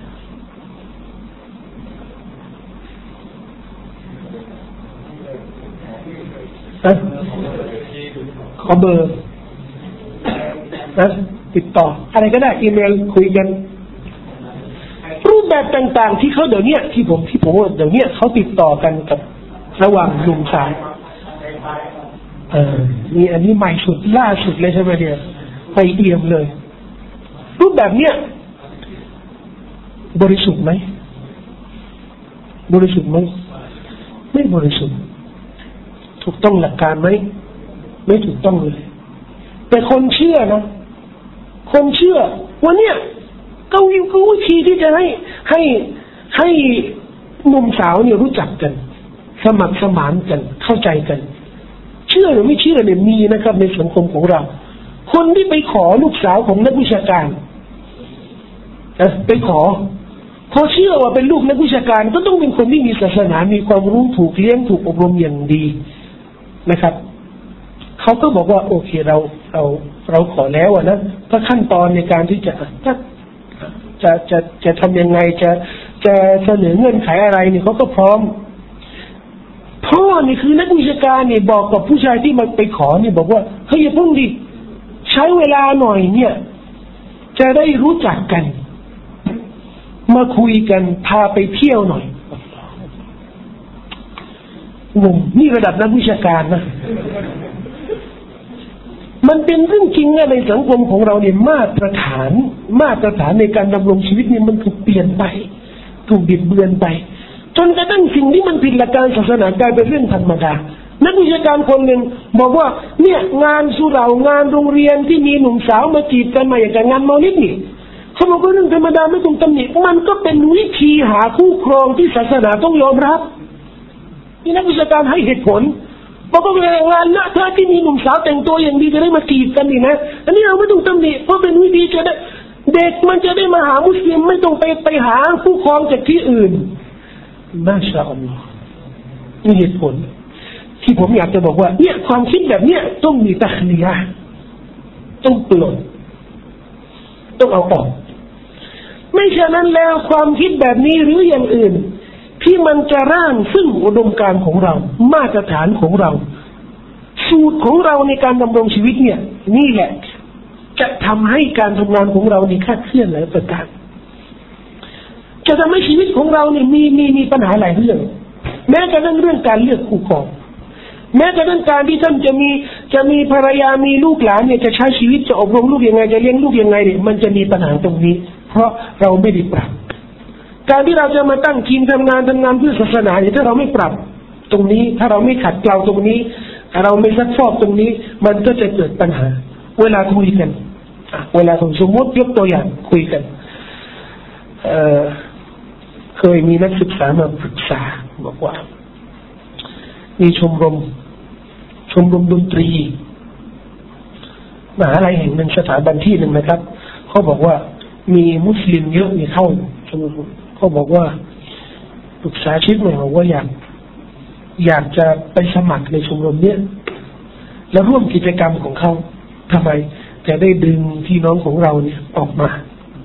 ขอเบอร์นะติดต่ออะไรก็ได้อีเมลคุยกันรูปแบบต่างๆที่เขาเดี๋ยวนี้ที่ผมที่ผมว่าเดี๋ยวนี้เขาติดต่อกันกับระหว่างหนุ่มสาวเออนี่อันนี้ใหม่สุดล่าสุดเลยใช่ไหมเนี่ยไปเอี่ยมเลยรูปแบบเนี้ยบริสุทธิ์ไหมบริสุทธิ์ไหมไม่บริสุทธิ์ถูกต้องหลักการไหมไม่ถูกต้องเลยแต่คนเชื่อนะคนเชื่อว่าเนี่ยก็วิวก็วิธีที่จะให้ให้ให้หนุ่มสาวเนี่ยรู้จักกันสมัครสมานกันเข้าใจกันเชื่อหรือไม่เชื่อเนี่ยมีนะครับในสังคมของเราคนที่ไปขอลูกสาวของนักวิชาการนะไปขอพอเชื่อว่าเป็นลูกนักวิชาการก็ต้องเป็นคนที่มีศาสนามีความรู้ถูกเลี้ยงถูกอบรมอย่างดีนะครับเขาก็บอกว่าโอเคเราเราเราขอแล้วนะถ้าขั้นตอนในการที่จะจะจะจะจะทำยังไงจะจะเสนอเงื่อนไขอะไรเนี่ยเขาก็พร้อมพ่อนี่คือนักวิชาการเนี่ยบอกกับผู้ชายที่มาไปขอเนี่ยบอกว่าเฮ้ยอย่าเพิ่งดิใช้เวลาหน่อยเนี่ยจะได้รู้จักกันมาคุยกันพาไปเที่ยวหน่อยงงนี่ระดับนักวิชาการนะมันเป็นเรื่องจริงนะในสังคมของเราเนี่ยมาตรฐานมาตรฐานในการดำรงชีวิตเนี่ยมันถูกเปลี่ยนไปถูกบิดเบือนไปจนกระทั่งสิ่งที่มันผิดหลักการศาสนากลายเป็นเรื่องธรรมดานักวิชาการคนหนึ่งบอกว่าเนี่ยงานสุเหร่างานโรงเรียนที่มีหนุ่มสาวมาจีบกันมาอย่างกับงานเมาลิดนี่เขาบอกว่าเรื่องธรรมดาไม่ต้องตำหนิมันก็เป็นวิธีหาคู่ครองที่ศาสนาต้องยอมรับนี่นักวิชาการให้เหตุผลบอกว่าเวลางานนะถ้าที่มีหนุ่มสาวแต่งตัวอย่างดีจะได้มาจีบกันนี่นะอันนี้เราไม่ต้องตำหนิเพราะเป็นวิธีจะได้เด็กมันจะได้มาหามุสลิมไม่ต้องไปไปหาคู่ครองจากที่อื่นมาชาอัลลอฮ์นี่เหตุผลที่ผมอยากจะบอกว่าเนี่ยความคิดแบบเนี้ยต้องมีตัคลียะห์ต้องปลดต้องเอาออกไม่ฉะนั้นแล้วความคิดแบบนี้หรืออย่างอื่นที่มันจะร่างซึ่งอุดมการณ์ของเรามาตรฐานของเราสูตรของเราในการดำรงชีวิตเนี่ยนี่แหละจะทำให้การทำงานของเรานี่คลาดเคลื่อนหลายประการจะทำให้ชีวิตของเราเนี่ยมีมีมีปัญหาหลายเรื่องแม้กระทั่งเรื่องการเลือกคู่ครองแม้กระทั่งการที่ท่านจะมีจะมีภรรยามีลูกหลานเนี่ยจะใช้ชีวิตจะอบรมลูกยังไงจะเลี้ยงลูกยังไงเนี่ยมันจะมีปัญหาตรงนี้เพราะเราไม่ได้ปรับการที่เราจะมาตั้งทีมทำงานทำงานเพื่อศาสนาเนี่ยถ้าเราไม่ปรับตรงนี้ถ้าเราไม่ขัดเกลาตรงนี้ถ้าเราไม่ซักฟอกตรงนี้มันก็จะเกิดปัญหาเวลาคุยกันเวลาสมมติยกตัวอย่างคุยกันเอ่อเคยมีนักศึกษามาปรึกษาบอกว่ามีชมรมชมรมดนตรีมหาลัยแห่งหนึ่งสถาบันที่หนึ่งนะครับเขาบอกว่ามีมุสลิมเยอะมีเข้าชมรมเขาบอกว่าปรึกษาชิดหน่อยบอกว่าอยากอยากจะไปสมัครในชมรมเนี้ยแล้วร่วมกิจกรรมของเขาทำไมจะได้ดึงพี่น้องของเราเนี่ยออกมา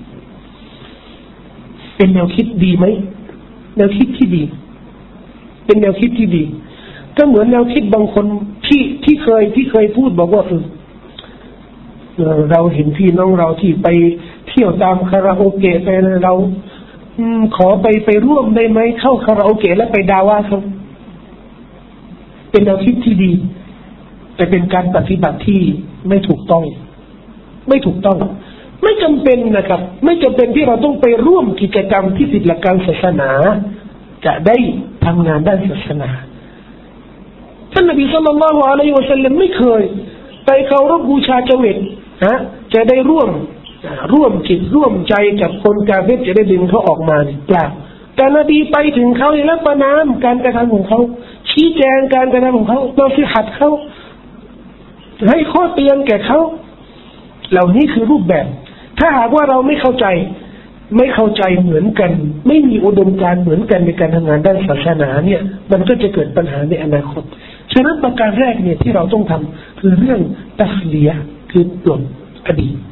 เป็นแนวคิดดีไหมแนวคิดที่ดีเป็นแนวคิดที่ดีก็เหมือนแนวคิดบางคนที่ที่เคยที่เคยพูดบอกว่าเออเราเห็นพี่น้องเราที่ไปเที่ยวตามคาราโอเกะไปเราขอไปไปร่วมได้ไหมเข้าคาราโอเกะแล้วไปดาว่าเขาเป็นแนวคิดที่ดีแต่เป็นการปฏิบัติที่ไม่ถูกต้องไม่ถูกต้องไม่จำเป็นนะครับไม่จำเป็นที่เราต้องไปร่วมกิจกรรมที่ผิดหลักการศาสนาจะได้ทำงานด้านศาสนาท่านนบีศ็อลลัลลอฮุอะลัยฮิวะซัลลัมไม่เคยไปเคารพบูชาเจวิตนะจะได้ร่วมร่วมจิตร่วมใจกับคนกาเฟรจะได้ดึงเขาออกมาเปล่าแต่นบีไปถึงเขาแล้วประนามการกระทำของเขาชี้แจงการกระทำของเขานอซิฮัตเขาให้ข้อเตือนแก่เขาเหล่านี้คือรูปแบบถ้าหากว่าเราไม่เข้าใจไม่เข้าใจเหมือนกันไม่มีอุดมการณ์เหมือนกันในการทำงานด้านศาสนาเนี่ยมันก็จะเกิดปัญหาในอนาคตฉะนั้นประการแรกเนี่ยที่เราต้องทำคือเรื่องตัสลียะห์คือปลดอดีต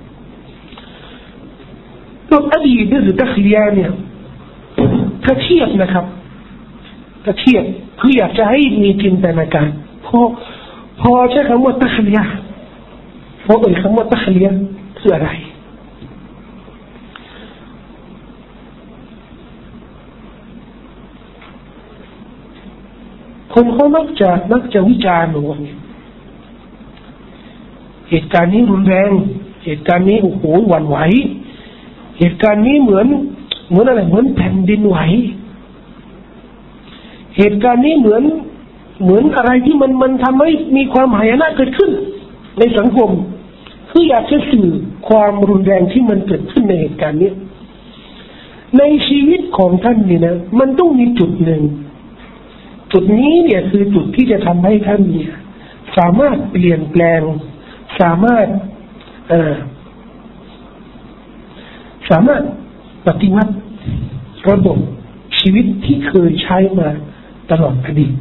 ปลดอดีตหรือตัสลียะห์เนี่ยถ้าเทียบนะครับถ้าเทียบเพื่ออยากจะให้มีจินตนาการพอพอใช้คำว่าตัสลียะห์พอเอ่ยคำว่าตัสลียะห์คืออะไรคนเขามักจะมักจะวิจารณ์ว่าเหตุการณ์นี้รุนแรงเหตุการณ์นี้โอ้โหหวั่นไหวเหตุการณ์นี้เหมือนเหมือนอะไรเหมือนแผ่นดินไหวเหตุการณ์นี้เหมือนเหมือนอะไรที่มันมันทำให้มีความหายนะเกิดขึ้นในสังคมคืออยากจะสื่อความรุนแรงที่มันเกิดขึ้นในเหตุการณ์นี้ในชีวิตของท่านนี่นะมันต้องมีจุดหนึ่งจุดนี้เนี่ยคือจุดที่จะทำให้ท่านเนี่ยสามารถเปลี่ยนแปลงสามารถเอ่อสามารถปฏิวัติระบบชีวิตที่เคยใช้มาตลอดอดีต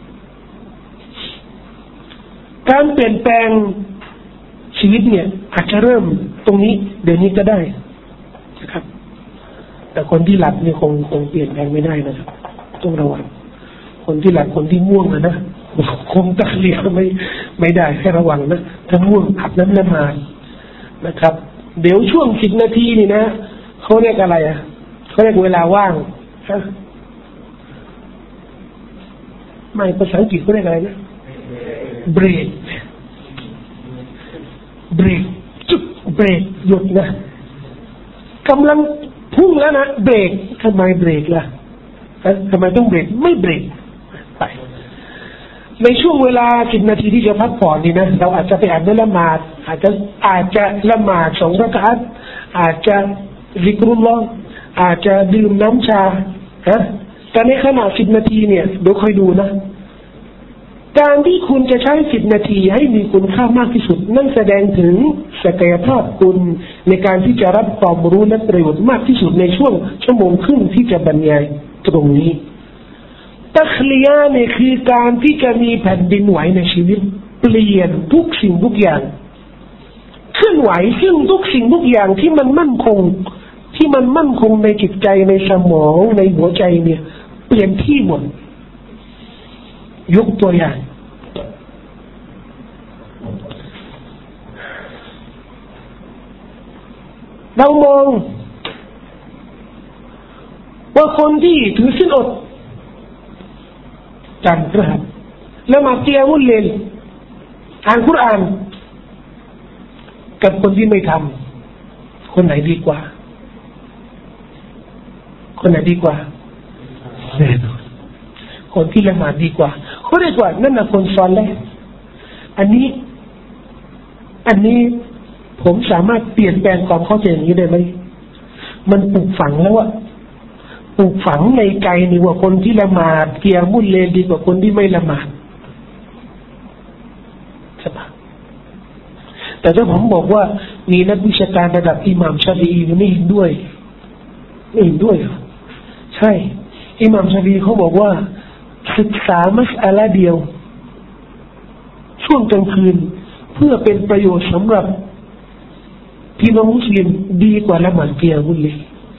การเปลี่ยนแปลงชีวิตเนี่ยอาจจะเริ่มตรงนี้เดี๋ยวนี้ก็ได้นะครับแต่คนที่หลับเนี่ยคงคงเปลี่ยนแปลงไม่ได้นะครับต้องระวังคนที่หลับคนที่ง่วงนะคงตักเลี้ยไม่ไม่ได้ให้ระวังนะถ้าง่วงอาบน้ำละหมาดนะครับเดี๋ยวช่วงสิบนาทีนี่นะเขาเรียกอะไรอ่ะเขาเรียกเวลาว่างฮะไม่ภาษาอังกฤษเขาเรียกอะไรนะเบรกเบรกจุดเบรกหยุดนะกำลังพุ่งแล้วนะเบรกทำไมเบรกล่ะทำไมต้องเบรกไม่เบรกไปในช่วงเวลาสิบนาทีที่จะพักผ่อนนี่นะเราอาจจะไปอ่านละหมาดอาจจะอาจจะละหมาดสองรากะอัตอาจจะซิกรุลลอฮ์อาจจะดื่มน้ำชาฮะแต่ในขณะสิบนาทีเนี่ยเดี๋ยวค่อยดูนะการที่คุณจะใช้สิบนาทีให้มีคุณค่ามากที่สุดนั่นแสดงถึงศักยภาพคุณในการที่จะรับความรู้และประโยชน์มากที่สุดในช่วงชั่วโมงครึ่งที่จะบรรยายตรงนี้ตัคลียะห์เนี่ยคือการที่จะมีแผ่นดินไหวในชีวิตเปลี่ยนทุกสิ่งทุกอย่างเคลื่อนไหวซึ่งทุกสิ่งทุกอย่างที่มันมั่นคงที่มันมั่นคงในจิตใจในสมองในหัวใจเนี่ยเปลี่ยนที่หมดยกตัวอย่างเรามองว่าคนที่ถือศีลอดจันทร์พฤหัสละหมาดกิยามุลเลลอ่านกุรอานกับคนที่ไม่ทำคนไหนดีกว่าคนไหนดีกว่าแน่นอนคนที่ละหมาดดีกว่าเขาเรียกว่านั่นน่ะคนซอลิห์อันนี้อันนี้ผมสามารถเปลี่ยนแปลงความเข้าใจอย่างนี้ได้ไหมมันปลูกฝังแล้วว่าปลูกฝังในใจนี่ว่าคนที่ละหมาดกิยามุลเลลดีกว่าคนที่ไม่ละหมาดใช่ปะแต่ถ้าผมบอกว่ามีนักวิชาการระดับอิหม่ามชาฟิอีไม่เห็นด้วยไม่เห็นด้วยเหรอใช่อิหม่ามชาฟิอีเขาบอกว่าศึกษามัสอะละห์เดียวช่วงกลางคืนเพื่อเป็นประโยชน์สำหรับพี่น้องมุสลิมดีกว่าละหมาดกิยามุลเลล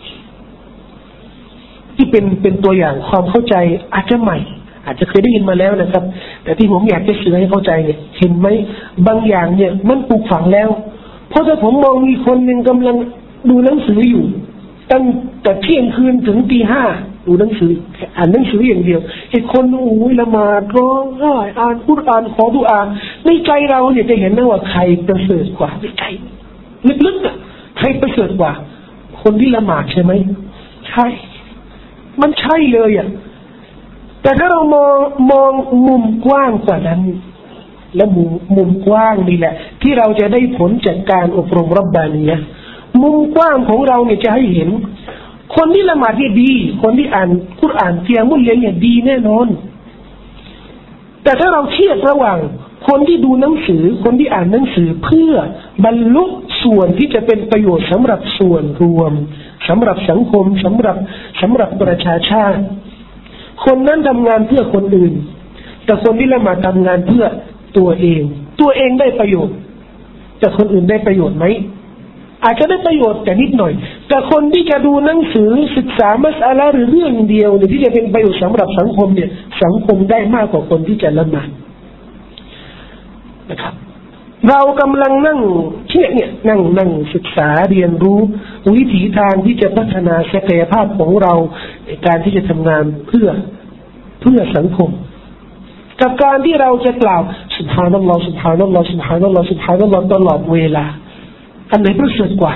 ที่เป็นเป็นตัวอย่างความเข้าใจอาจจะใหม่อาจจะเคยได้ยินมาแล้วนะครับแต่ที่ผมอยากจะสื่อให้เข้าใจเนี่ยเห็นไหมบางอย่างเนี่ยมันปลูกฝังแล้วเพราะถ้าผมมองมีคนหนึ่งกำลังดูหนังสืออยู่ตั้งแต่เที่ยงคืนถึงตีห้าดูหนังสืออ่านหนังสืออย่างเดียวไอ้คนโอ้ยละหมาดร้องไห้อ่านกุรอานขอดุอาในใจเราเนี่ยจะเห็นนะว่าใครประเสริฐกว่าในใจลึกๆอ่ะรประเสริฐกว่าคนที่ละหมาดใช่ไหมใช่มันใช่เลยอ่ะแต่ถ้าเรามองมองมุมกว้างกว่านั้นและมุมมุมกว้างนี่แหละที่เราจะได้ผลจากการอบรมรับบานียะห์มุมกว้างของเราเนี่ยจะให้เห็นคนที่ละหมาดเนี่ยดีคนที่อ่านกุรอานเกียมุลเลลเนี่ยดีแน่นอนแต่ถ้าเราเทียบระหว่างคนที่ดูหนังสือคนที่อ่านหนังสือเพื่อบรรลุส่วนที่จะเป็นประโยชน์สำหรับส่วนรวมสำหรับสังคมสำหรับสำหรับประชาชาติคนนั้นทำงานเพื่อคนอื่นแต่คนที่ละหมาดทำงานเพื่อตัวเองตัวเองได้ประโยชน์แต่คนอื่นได้ประโยชน์ไหมอาจจะได้ประโยชน์แต่นิดหน่อยแต่คนที่จะดูหนังสือศึกษามัสอะละหรือเรื่องเดียวเนี่ยที่จะเป็นประโยชน์สำหรับสังคมเนี่ยสังคมได้มากกว่าคนที่จะละหมาดนะครับเรากำลังนั่งเที่ยเนี่ยนั่งนั่งศึกษาเรียนรู้วิถีทางที่จะพัฒนาศักยภาพของเราในการที่จะทำงานเพื่อเพื่อสังคมกับการที่เราจะกล่าวซุบฮานัลลอฮ์ซุบฮานัลลอฮ์ซุบฮานัลลอฮ์ซุบฮานัลลอฮ์ตลอดเวลาอันไหนประเสริฐกว่า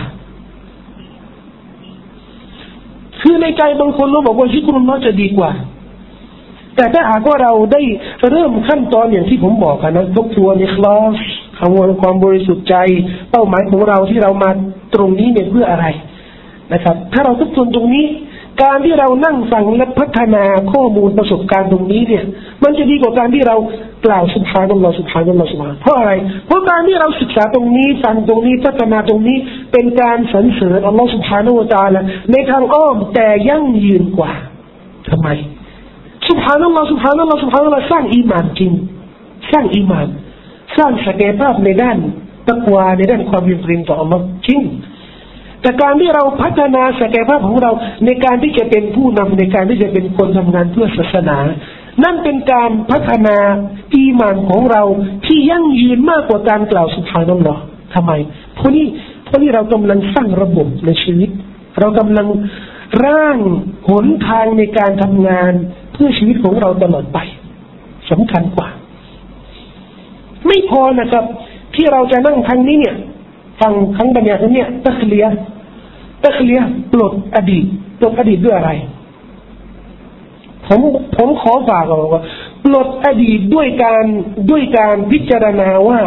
คือในใจบางคนเราบอกว่าซิกรุลลอฮ์จะดีกว่าแต่ถ้าหากว่าเราได้เริ่มขั้นตอนอย่างที่ผมบอกกันนะทบทวนอิคลาสคำว่าความบริสุทธิ์ใจเป้าหมายของเราที่เรามาตรงนี้เนี่ยเพื่ออะไรนะครับถ้าเราทบทวนตรงนี้การที่เรานั่งฟังและพัฒนาข้อมูลประสบการณ์ตรงนี้เนี่ยมันจะดีกว่าการที่เรากล่าวซุบฮานัลลอฮ์ซุบฮานัลลอฮ์ซุบฮานะเพราะอะไรเพราะการที่เราศึกษาตรงนี้ฟังตรงนี้พัฒนาตรงนี้เป็นการสรรเสริญอัลลอฮ์ซุบฮานะฮูวะตะอาลาในทางอ้อมแต่ยั่งยืนกว่าทำไมซุบฮานัลลอฮ์ซุบฮานัลลอฮ์ซุบฮานัลลอฮ์สร้างอีหม่านจริงสร้างอีหม่านสร้างศักยภาพในด้านตักวาในด้านความยำเกรงต่ออัลลอฮ์จริงแต่การที่เราพัฒนาศักยภาพของเราในการที่จะเป็นผู้นำในการที่จะเป็นคนทำงานเพื่อศาสนานั่นเป็นการพัฒนาอีหม่านของเราที่ยั่งยืนมากกว่าการกล่าวซุบฮานัลลอฮ์ทำไมเพราะนี่เพราะนี่เรากำลังสร้างระบบในชีวิตเรากำลังร่างหนทางในการทำงานเพื่อชีวิตของเราตลอดไปสำคัญกว่าไม่พอนะครับที่เราจะนั่งทางนี้เนี่ยฟังครั้งบรรยายนี้เนี่ยตักเลียตักเลียปลดอดีตปลดอดีตด้วยอะไรผมผมขอฝากเอาว่าปลดอดีตด้วยการด้วยการพิจารณาว่า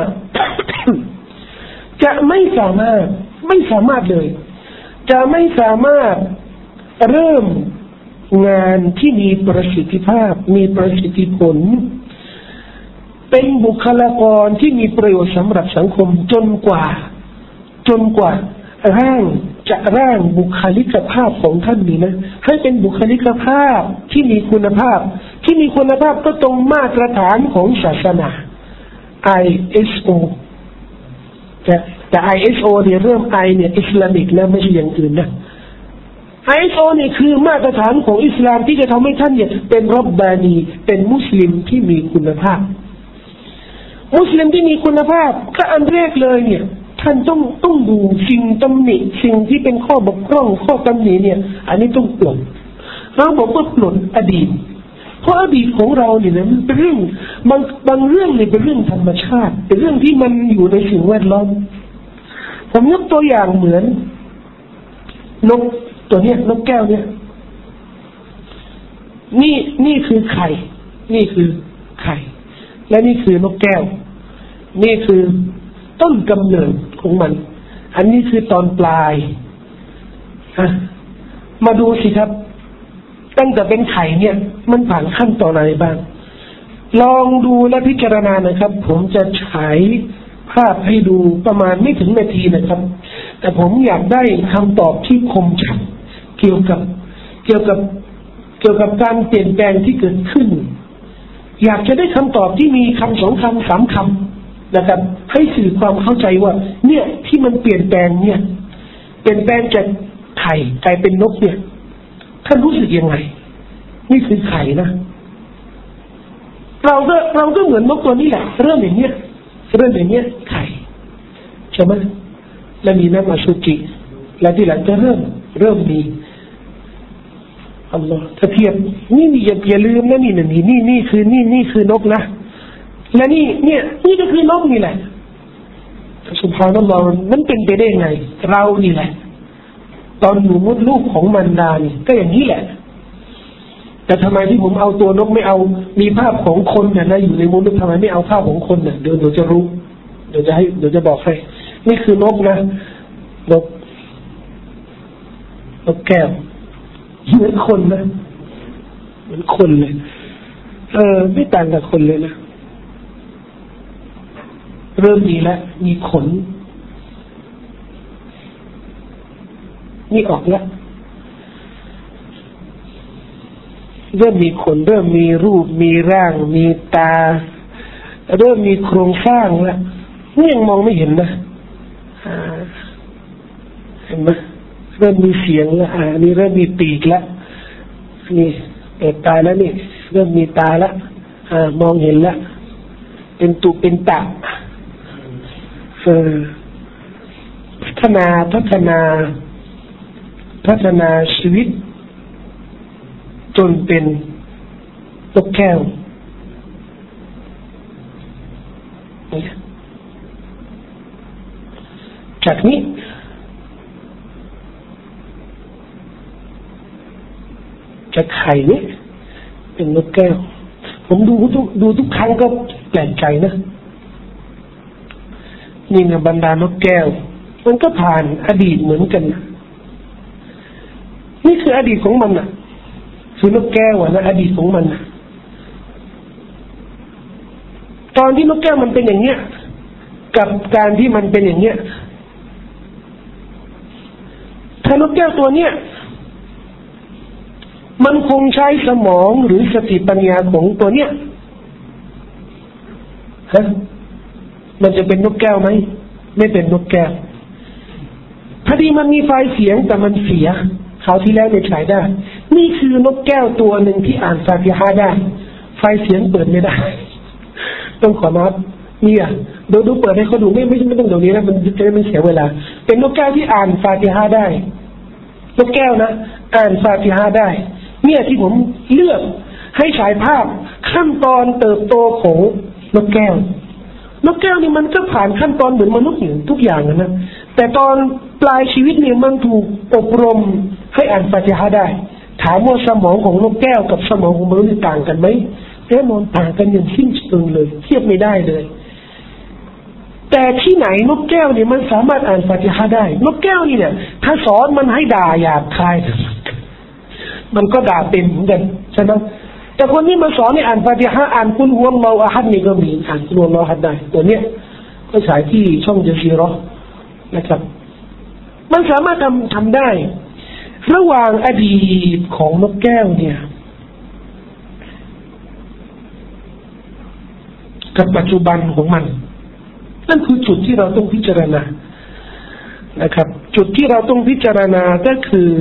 จะไม่สามารถไม่สามารถเลยจะไม่สามารถเริ่มงานที่มีประสิทธิภาพมีประสิทธิผลเป็นบุคลากรที่มีประโยชน์สำหรับสังคมจนกว่าจนกว่าร่างจะร่างบุคลิกภาพของท่านนี้นะให้เป็นบุคลิกภาพที่มีคุณภาพที่มีคุณภาพก็ตรงมาตรฐานของศาสนา ไอ เอส โอ แต่แต่ ไอ เอส โอ เนี่ยเริ่ม I เนี่ยอิสลามิกแล้วไม่ใช่อย่างอื่นนะ ไอ เอส โอ เนี่ยคือมาตรฐานของอิสลามที่จะทำให้ท่านเนี่ยเป็นรับบานีเป็นมุสลิมที่มีคุณภาพมุสลิมที่มีคุณภาพก็อันแรกเลยเนี่ยท่านต้องต้องดูสิ่งตำหนิสิ่งที่เป็นข้อบกพร่องข้อตำหนิเนี่ยอันนี้ต้องปลดเราบอกว่าปลดอดีตเพราะอดีตของเราเนี่ยนะมันเป็นเรื่องบางบางเรื่องเนี่ยเป็นเรื่องธรรมชาติเป็นเรื่องที่มันอยู่ในสิ่งแวดล้อมผมยกตัวอย่างเหมือนนกตัวเนี้ยนกแก้วเนี่ยนี่นี่คือไข่นี่คือไข่และนี่คือนกแก้วนี่คือต้นกำเนิดของมันอันนี้คือตอนปลายฮะมาดูสิครับตั้งแต่เป็นไข่เนี่ยมันผ่านขั้นตอนอะไรบ้างลองดูและพิจารณานะครับผมจะฉายภาพให้ดูประมาณไม่ถึงนาทีนะครับแต่ผมอยากได้คำตอบที่คมชัดเกี่ยวกับเกี่ยวกับเกี่ยวกับการเปลี่ยนแปลงที่เกิดขึ้นอยากจะได้คำตอบที่มีคำสองคำสามคำนะครับให้สื่อความเข้าใจว่าเนี่ยที่มันเปลี่ยนแปลงเนี่ยเปลี่ยนแปลงจากไข่กลายเป็นนกเนี่ยท่านรู้สึกยังไงนี่คือไข่นะเราก็เราก็เหมือนนกตัวนี้แหละเริ่มอย่างเนี้ยเริ่มอย่างเนี้ยไข่ใช่ไหมแล้วมีน้ำอสุจิแล้วที่หลังจะเริ่มเริ่มมีอัลลอฮ์ถ้าเทียบนี่นี่อย่าอย่าลืมนะนี่นี่นี่นี่คือนี่นี่คือนกนะและนี่เนี่ยนี่ก็คือนกนี่แหละซุบฮานัลลอฮ์มันเป็นไปได้ไงเรานี่แหละตอนอยู่มดลูกของมารดานี่ก็อย่างนี้แหละแต่ทำไมที่ผมเอาตัวนกไม่เอามีภาพของคนเนี่ยนะอยู่ในมดลูกทำไมไม่เอาภาพของคนเนี่ยเดี๋ยวเดี๋ยวจะรู้เดี๋ยวจะให้เดี๋ยวจะบอกให้นี่คือนกนะนกนกแก้วเหมือนคนนะเหมือนคนเลยเออไม่ต่างกับคนเลยนะเริ่มมีแล้วมีขนนี่ออกแล้วเริ่มมีขนเริ่มมีรูปมีร่างมีตาเริ่มมีโครงสร้างแล้วนี่ยังมองไม่เห็นนะเห็นไหมเริ่มมีเสียงแล้วอ่านี่เริ่มมีปีกแล้วนี่เปิดตาแล้วนี่เริ่มมีตาแล้วอ่ามองเห็นแล้วเป็นตุเป็นตะเออพัฒนาพัฒนาพัฒนาชีวิตจนเป็นนกแก้วจากนี้จากไข่นี้เป็นนกแก้วผมดูทุกดูทุกครั้งก็แปลกใจนะนี่นะบรรดานกแก้วมันก็ผ่านอดีตเหมือนกันนะนี่คืออดีตของมันนะคือนกแก้วนะอดีตของมันนะตอนที่นกแก้วมันเป็นอย่างเนี้ยกับการที่มันเป็นอย่างเนี้ยถ้านกแก้วตัวเนี้ยมันคงใช้สมองหรือสติปัญญาของตัวเนี้ยฮะมันจะเป็นนกแก้วไหมไม่เป็นนกแก้วพอดีมันมีไฟเสียงแต่มันเสียคราวที่แล้วเนี่ยใช้ได้นี่คือนกแก้วตัวหนึ่งที่อ่านฟาติฮะห์ได้ไฟเสียงเปิดไม่ได้ต้องขอนับนี่อ่ะดูดูเปิดให้เขาดูไม่ไม่ไม่ต้องเดี๋ยวนี้นะมันจะไม่เสียเวลาเป็นนกแก้วที่อ่านฟาติฮะห์ได้นกแก้วนะอ่านฟาติฮะห์ได้เนี่ยที่ผมเลือกให้ฉายภาพขั้นตอนเติบโตของนกแก้วนกแก้วนี่มันก็ผ่านขั้นตอนเหมือนมนุษย์อยู่ทุกอย่างนะแต่ตอนปลายชีวิตเนี่ยมันถูกอบรมให้อ่านฟาติฮะห์ได้ถามว่าสมองของนกแก้วกับสมองของมนุษย์ต่างกันไหมแน่นอนต่างกันอย่างสิ้นเชิงเลยเทียบไม่ได้เลยแต่ที่ไหนนกแก้วเนี่ยมันสามารถอ่านฟาติฮะห์ได้นกแก้วนี่เนี่ยถ้าสอนมันให้ด่าหยาบคายมันก็ด่าเป็นเหมือนกันใช่ไหมแต่คนที่มาสอนให้อ่านฟาติฮะห์อ่านกุลฮุวัลลอฮุอะฮัดนี่ก็มีอ่านกุลฮุวัลลอฮุอะฮัดได้ตัวเนี้ยก็ฉายที่ช่องเจซีเราะห์นะครับมันสามารถทำทำได้ระหว่างอดีตของนกแก้วเนี่ยกับปัจจุบันของมันนั่นคือจุดที่เราต้องพิจารณานะครับจุดที่เราต้องพิจารณาก็คือ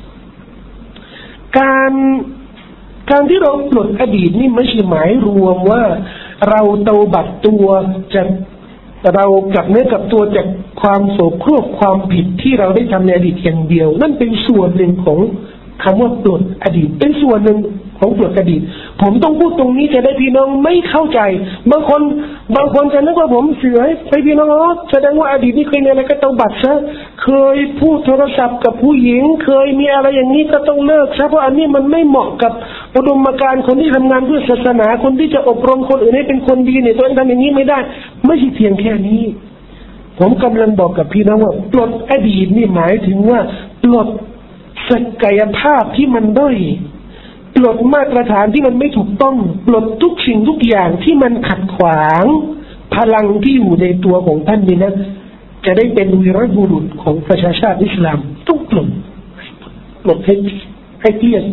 การการที่เราปลดอดีตนี่ไม่ใช่หมายรวมว่าเราเตาบัดตัวจากเรากลับเนื้อกลับตัวจากความโสโครกความผิดที่เราได้ทำในอดีตอย่างเดียวนั่นเป็นส่วนหนึ่งของคำว่าปลดอดีตเป็นส่วนหนึ่งของปลดอดีตผมต้องพูดตรงนี้จะได้พี่น้องไม่เข้าใจบางคนบางคนจะนึกว่าผมเสือให้พี่น้องอ๋อแสดงว่าอดีตนี่เคยมีอะไรก็ต้องบัดซะเคยพูดโทรศัพท์กับผู้หญิงเคยมีอะไรอย่างนี้ก็ต้องเลิกซะเพราะอันนี้มันไม่เหมาะกับอุดมการณ์คนที่ทำงานเพื่อศาสนาคนที่จะอบรมคนอื่นให้เป็นคนดีเนี่ยตัวเองทำอย่างนี้ไม่ได้ไม่ใช่เพียงแค่นี้ผมกำลังบอกกับพี่น้องว่าปลดอดีตนี่หมายถึงว่าปลดศักยภาพที่มันด้อยปลดมาตรฐานที่มันไม่ถูกต้องปลดทุกสิ่งทุกอย่างที่มันขัดขวางพลังที่อยู่ในตัวของท่านนี่นะจะได้เป็นวีรบุรุษของประชาชาติอิสลามต้องปลดปลดให้ให้เกลี้ยง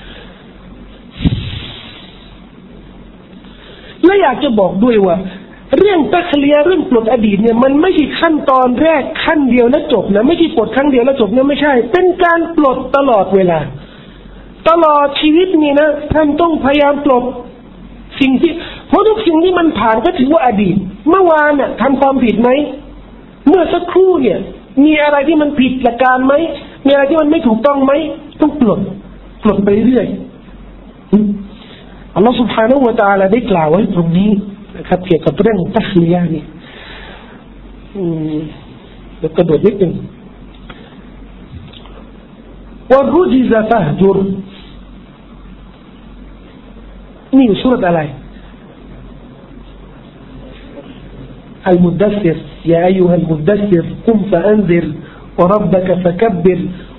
และอยากจะบอกด้วยว่าเรื่องตักเลียเรื่องปลดอดีตเนี่ยมันไม่ใช่ขั้นตอนแรกขั้นเดียวแล้วจบนะไม่ใช่ปลดครั้งเดียวแล้วจบเนี่ยไม่ใช่เป็นการปลดตลอดเวลาตลอดชีวิตนี่นะท่านต้องพยายามปลดสิ่งที่เพราะทุกสิ่งที่มันผ่านก็ถือว่าอดีตเมื่อวานน่ะทำความผิดไหมเมื่อสักครู่เนี่ยมีอะไรที่มันผิดหลักการไหมมีอะไรที่มันไม่ถูกต้องไหมต้องปลดปลดไปเรื่อยอัลลอฮฺ سبحانه และ تعالى ได้กล่าวไว้ตรงนี้นะครับเกี่ยวกับเรื่องตักเลียนี่อืมแล้วกระโดดนิดหนึ่งว่ารุจิซะฟะฮจุรนี่สุรษอะไรالمدثر يا أيها المدثر قم فأنذر وربك فكبر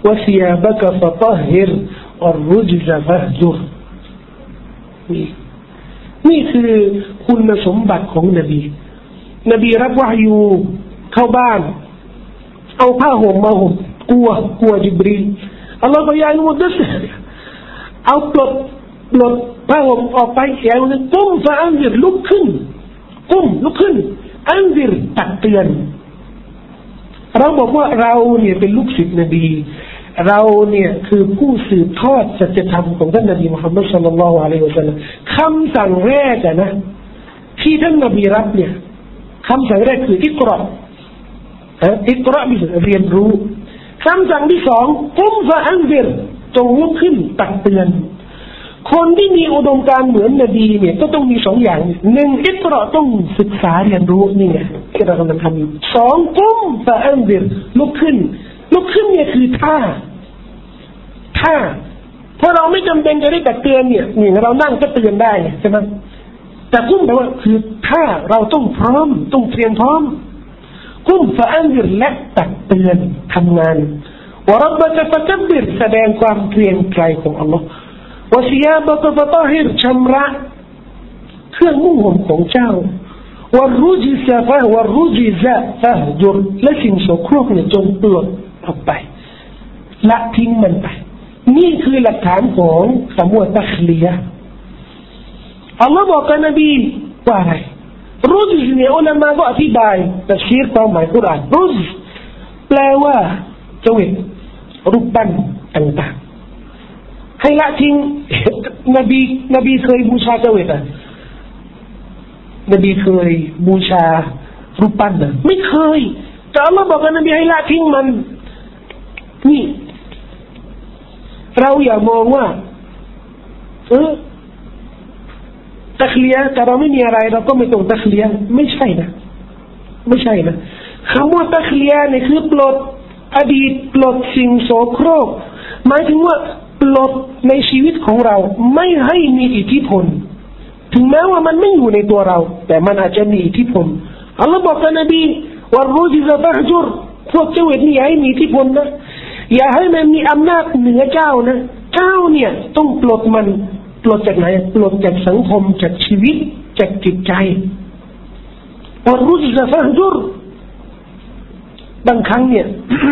وثيابك فطهر والرجز فاهجر นี่นี่คือคุณสมบัติของนบีนบีรับวะฮยูเข้าบ้านเอาผ้าห่มมาห่มกลัวกลัวจิบรีลอัลลอฮฺบอกยาอัลมุดดัสซิรเอาปลดปลดผ้าห่มออกไปยาอัลมุดดัสซิรกุมฟะอันซิรลุกขึ้นกุมลุกขึ้นอันซิรตักเตือนเราบอกว่าเราเนี่ยเป็นลูกศิษย์นบีเราเนี่ยคือผู้สืบทอดสัจธรรมของท่านนบีมุฮัมมัดศ็อลลัลลอฮุอะลัยฮิวะซัลลัมคำสั่งแรกนะที่ท่านนบีรับเนี่ยคำสั่งแรกคืออิกเราะฮะอิกเราะมีเรียนรู้คำสั่งที่สองกุมฟะอันซิรจงลุกขึ้นตักเตือนคนที่มีอุดมการณ์เหมือนนบีเนี่ยก็ต้องมีสองอย่างหนึ่งอิกเราะต้องศึกษาเรียนรู้นี่ไงที่เรากำลังทำอยู่สองกุมฟะอันซิรลุกขึ้นลุกขึ้นเนี่ยคือท่าท่าเพราะเราไม่จำเป็นจะได้ตักเตือนเนี่ยนี่เรานั่งก็เตือนได้ใช่ไหมแต่กุมแปลว่าคือท่าเราต้องพร้อมต้องเตรียมพร้อมกุมฟะอันซิรและตักเตือนทำงานวะร็อบบะกะฟะกับบรแสดงความเกรียงไกรของอัลลอฮ์วะซิยาบะกะฟะตอฮิรชำระเครื่องนุ่งห่มของเจ้าวะรุจิซะฟะวะรุจิซะฟะฮจุรและสิ่งโสโครกเนี่ยจงปลดออกไปละทิ้งมันไปนี่คือหลักฐานของคำว่าตัคลียะห์อัลลอฮ์บอกกับนบีว่าอะไรรุจเนี่ยอุลามะก็อธิบายตัฟซีรความหมายกุรอานรุจแปลว่าเจวิตรูปปั้นต่างๆให้ละทิ้งนบีนบีเคยบูชาเจวิตอ่ะนบีเคยบูชารูปปั้นอ่ะไม่เคยแต่อัลลอฮ์บอกกับนบีให้ละทิ้งมันนี่เราอย่ามองว่าเออตักเลียแต่เราไม่มีอะไรเราก็ไม่ต้องตักเลียไม่ใช่นะไม่ใช่นะคำว่าตักเลียเนี่ยคือปลดอดีตปลดสิ่งโสโครกหมายถึงว่าปลดในชีวิตของเราไม่ให้มีอิทธิพลถึงแม้ว่ามันไม่อยู่ในตัวเราแต่มันอาจจะมีอิทธิพลอัลลอฮ์บอกกับนบีว่ารูจิซะฟะฮจุรพวกเจ้าเวทนี่อย่าให้มีอิทธิพลนะอย่าให้มันมีอำนาจเหนือเจ้านะเจ้าเนี่ยต้องปลดมันปลดจากไหนปลดจากสังคมจากชีวิตจากจิตใจว่ารุจซะฟะฮจุรบางครั้งเนี่ย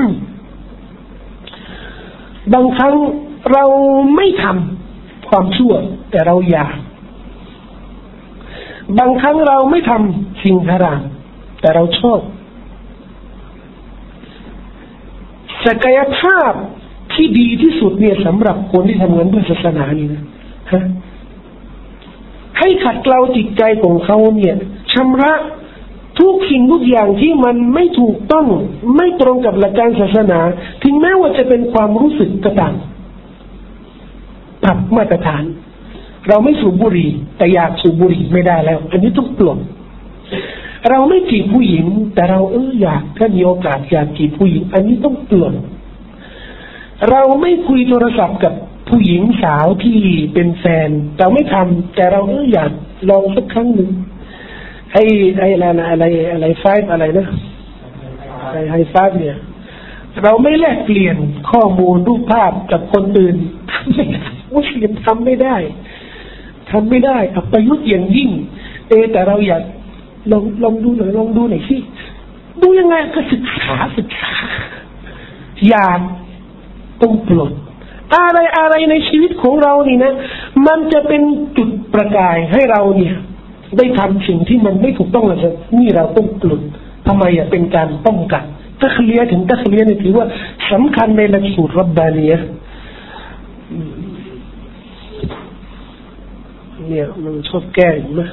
บางครั้งเราไม่ทำความชั่วแต่เราอยากบางครั้งเราไม่ทำสิ่งฮารามแต่เราชอบศักยภาพที่ดีที่สุดเนี่ยสำหรับคนที่ทำงานเพื่อศาสนานี่นะฮะให้ขัดเกลาจิตใจของเขาเนี่ยชำระทุกสิ่งทุกอย่างที่มันไม่ถูกต้องไม่ตรงกับหลักการศาสนาถึงแม้ว่าจะเป็นความรู้สึกก็ตามปรับมาตรฐานเราไม่สูบบุหรี่แต่อยากสูบบุหรี่ไม่ได้แล้วอันนี้ต้องปลดเราไม่จีบผู้หญิงแต่เราเอออยากถ้ามีโอกาสอยากจีบผู้หญิงอันนี้ต้องปลดเราไม่คุยโทรศัพท์กับผู้หญิงสาวที่เป็นแฟนเราไม่ทำแต่เราเอออยากลองสักครั้งหนึ่งไอ้ไอ้อะไรอะไรอะไรไฟฟ์อะไรนะไอ้ไฮไฟฟ์เนี่ยเราไม่แลกเปลี่ยนข้อมูลรูปภาพกับคนอื่นมุสลิมทำไม่ได้ทำไม่ได้อัปยุทธ์อย่างยิ่งเออแต่เราอยากลองลองดูหน่อยลองดูหน่อยสิดูยังไงก็ศึกษาศึกษาอยากต้องปลดอะไรอะไรในชีวิตของเรานี่นะมันจะเป็นจุดประกายให้เราเนี่ยได้ทำสิ่งที่มันไม่ถูกต้องเลยนี่เราต้องปลดทำไมอ่ะเป็นการป้องกันตัคลียะถึงตัคลียะนี่ถือว่าสำคัญในหลักสูตรรับบานียะเนี่ยมันชอบแก้อยู่นะ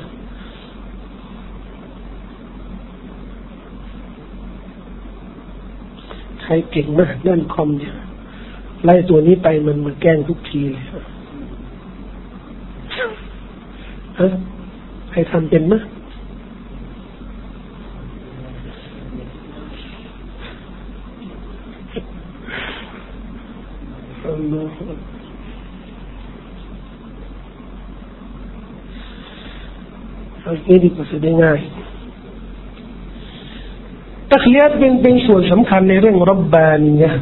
ใครเก่งมากด้านคอมเนี่ยไล่ตัวนี้ไปมันมาแกล้งทุกทีเลยฮะใครทำเป็นมั้ยนี่ดีกว่าจะได้ง่ายตักเลียดเป็นเป็นส่วนสำคัญในเรื่องรับบานียะห์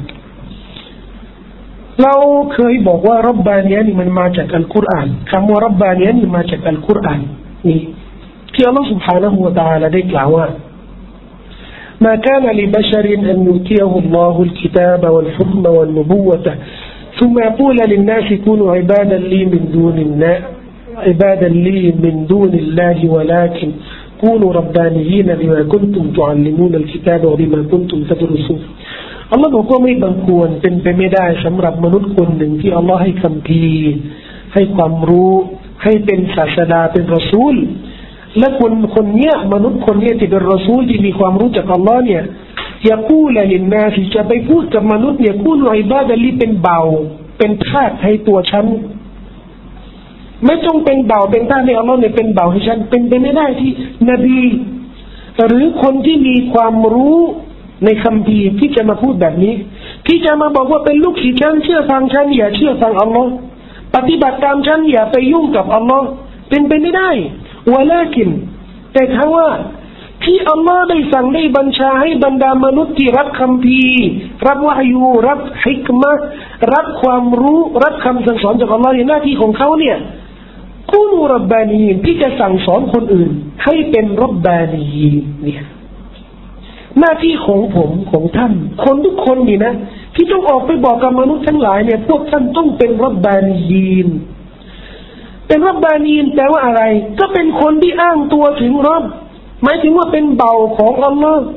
เราเคยบอกว่ารับบานียะห์นี่มันมาจากอัลกุรอานคำว่ารับบานียะห์นี่มาจากอัลกุรอานนี่ที่อัลลอฮฺ سبحانه และ تعالى ได้กล่าวว่าما كان لبشر أن يؤتيه الله الكتاب والحكم والنبوة ثم يقول للناس كونوا عبادا لي من دون الله عبادا لي من دون الله ولكن كونوا ربانيين بما كنتم تعلمون الكتاب وبما كنتم تدرسون อัลลอฮ์บอกว่าไม่บังควรเป็นไปไม่ได้สำหรับมนุษย์คนหนึ่งที่อัลลอฮ์ให้คัมภีร์ให้ความรู้ให้เป็นศาสดาเป็นรอซูลและคนคนเนี้ยมนุษย์คนเนี้ยที่เป็นรอซูลที่มีความรู้จากอัลลอฮ์เนี่ยยะกูลลินนาสจะไปพูดกับมนุษย์เนี่ยกูนูอิบาดะลีเป็นเบาเป็นทาสให้ตัวฉันไม่ต้องเป็นเบาเป็นทาสให้อัลลอฮ์เนี่ยเป็นเบาให้ฉันเป็นไปไม่ได้ที่นบีหรือคนที่มีความรู้ในคัมภีร์ที่จะมาพูดแบบนี้ที่จะมาบอกว่าเป็นลูกศิษย์ฉันเชื่อฟังฉันอย่าเชื่อฟังอัลลอฮ์ปฏิบัติตามฉันอย่าไปยุ่งกับอัลลอฮ์เป็นไปไม่ได้วะลากินแต่ถ้าว่าที่อัลลอฮ์ได้สั่งได้บัญชาให้บรรดามนุษย์ที่รับคัมภีร์รับวะฮยูรับฮิกมะห์รับความรู้รับคำสั่งสอนจากอัลลอฮ์ในหน้าที่ของเขาเนี่ยกูนูรับบานีนที่จะสั่งสอนคนอื่นให้เป็นรับบานีเนี่ยหน้าที่ของผมของท่านคนทุกคนนี่นะที่ต้องออกไปบอกกับมนุษย์ทั้งหลายเนี่ยพวกท่านต้องเป็นรับบานีนเป็นรับบานีนแปลว่าอะไรก็เป็นคนที่อ้างตัวถึงรับบหมายถึงว่าเป็นเบาของอัลลอฮ์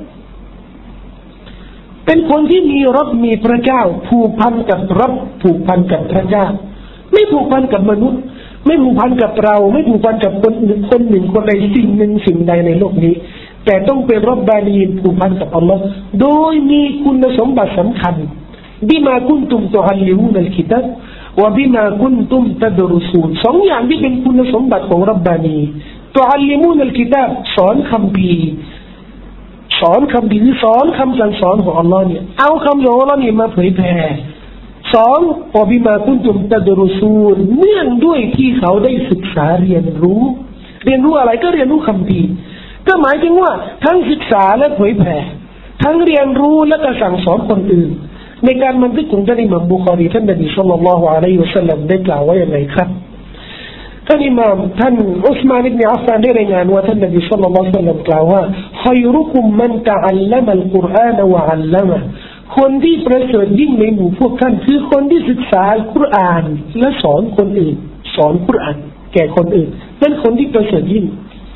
เป็นคนที่มีรัbbมีพระเจ้าผูกพันกับรัbbผูกพันกับพระเจ้าไม่ผูกพันกับมนุษย์ไม่ผูกพันกับเราไม่ผูกพันกับคนหนึ่งคนหนึ่งคนใดสิ่งหนึ่งสิ่งใดในโลกนี้แต่ต้องเป็นรับบานีนผูกพันกับอัลลอฮ์โดยมีคุณสมบัติสำคัญบิมากุนตุมตุอัลลิมูนัลกิตาบวะบิมากุนตุมตัดรุสูนสองอย่างที่เป็นคุณสมบัติของรับบานีตุอัลลิมูนัลกิตาบสอนคัมภีร์สอนคัมภีร์สอนคำสั่งสอนของอัลลอฮ์เนี่ยเอาคำของอัลลอฮ์นี่มาเผยแผ่สองวะบิมากุนตุมตัดรุสูนเนื่องด้วยที่เขาได้ศึกษาเรียนรู้เรียนรู้อะไรก็เรียนรู้คัมภีร์ก็หมายถึงว่าทั้งศึกษาและเผยแผ่ทั้งเรียนรู้และก็สั่งสอนคนอื่นในการบันทึกของท่านอิหม่ามบุคอรีท่านนบีศ็อลลัลลอฮุอะลัยฮิวะซัลลัมได้กล่าวไว้อย่างไรครับท่านอิหม่ามท่านอุสมานอิบนุอัฟฟานได้รายงานว่าท่านนบีศ็อลลัลลอฮุอะลัยฮิวะซัลลัมกล่าวว่าค็อยรุกุมมันตะอัลลัมอัลกุรอานวะอัลลัมะคนที่ประเสริฐยิ่งในหมู่พวกท่านคือคนที่ศึกษาอัลกุรอานและสอนคนอื่นสอนกุรอานแก่คนอื่นนั่นคนที่ประเสริฐยิ่ง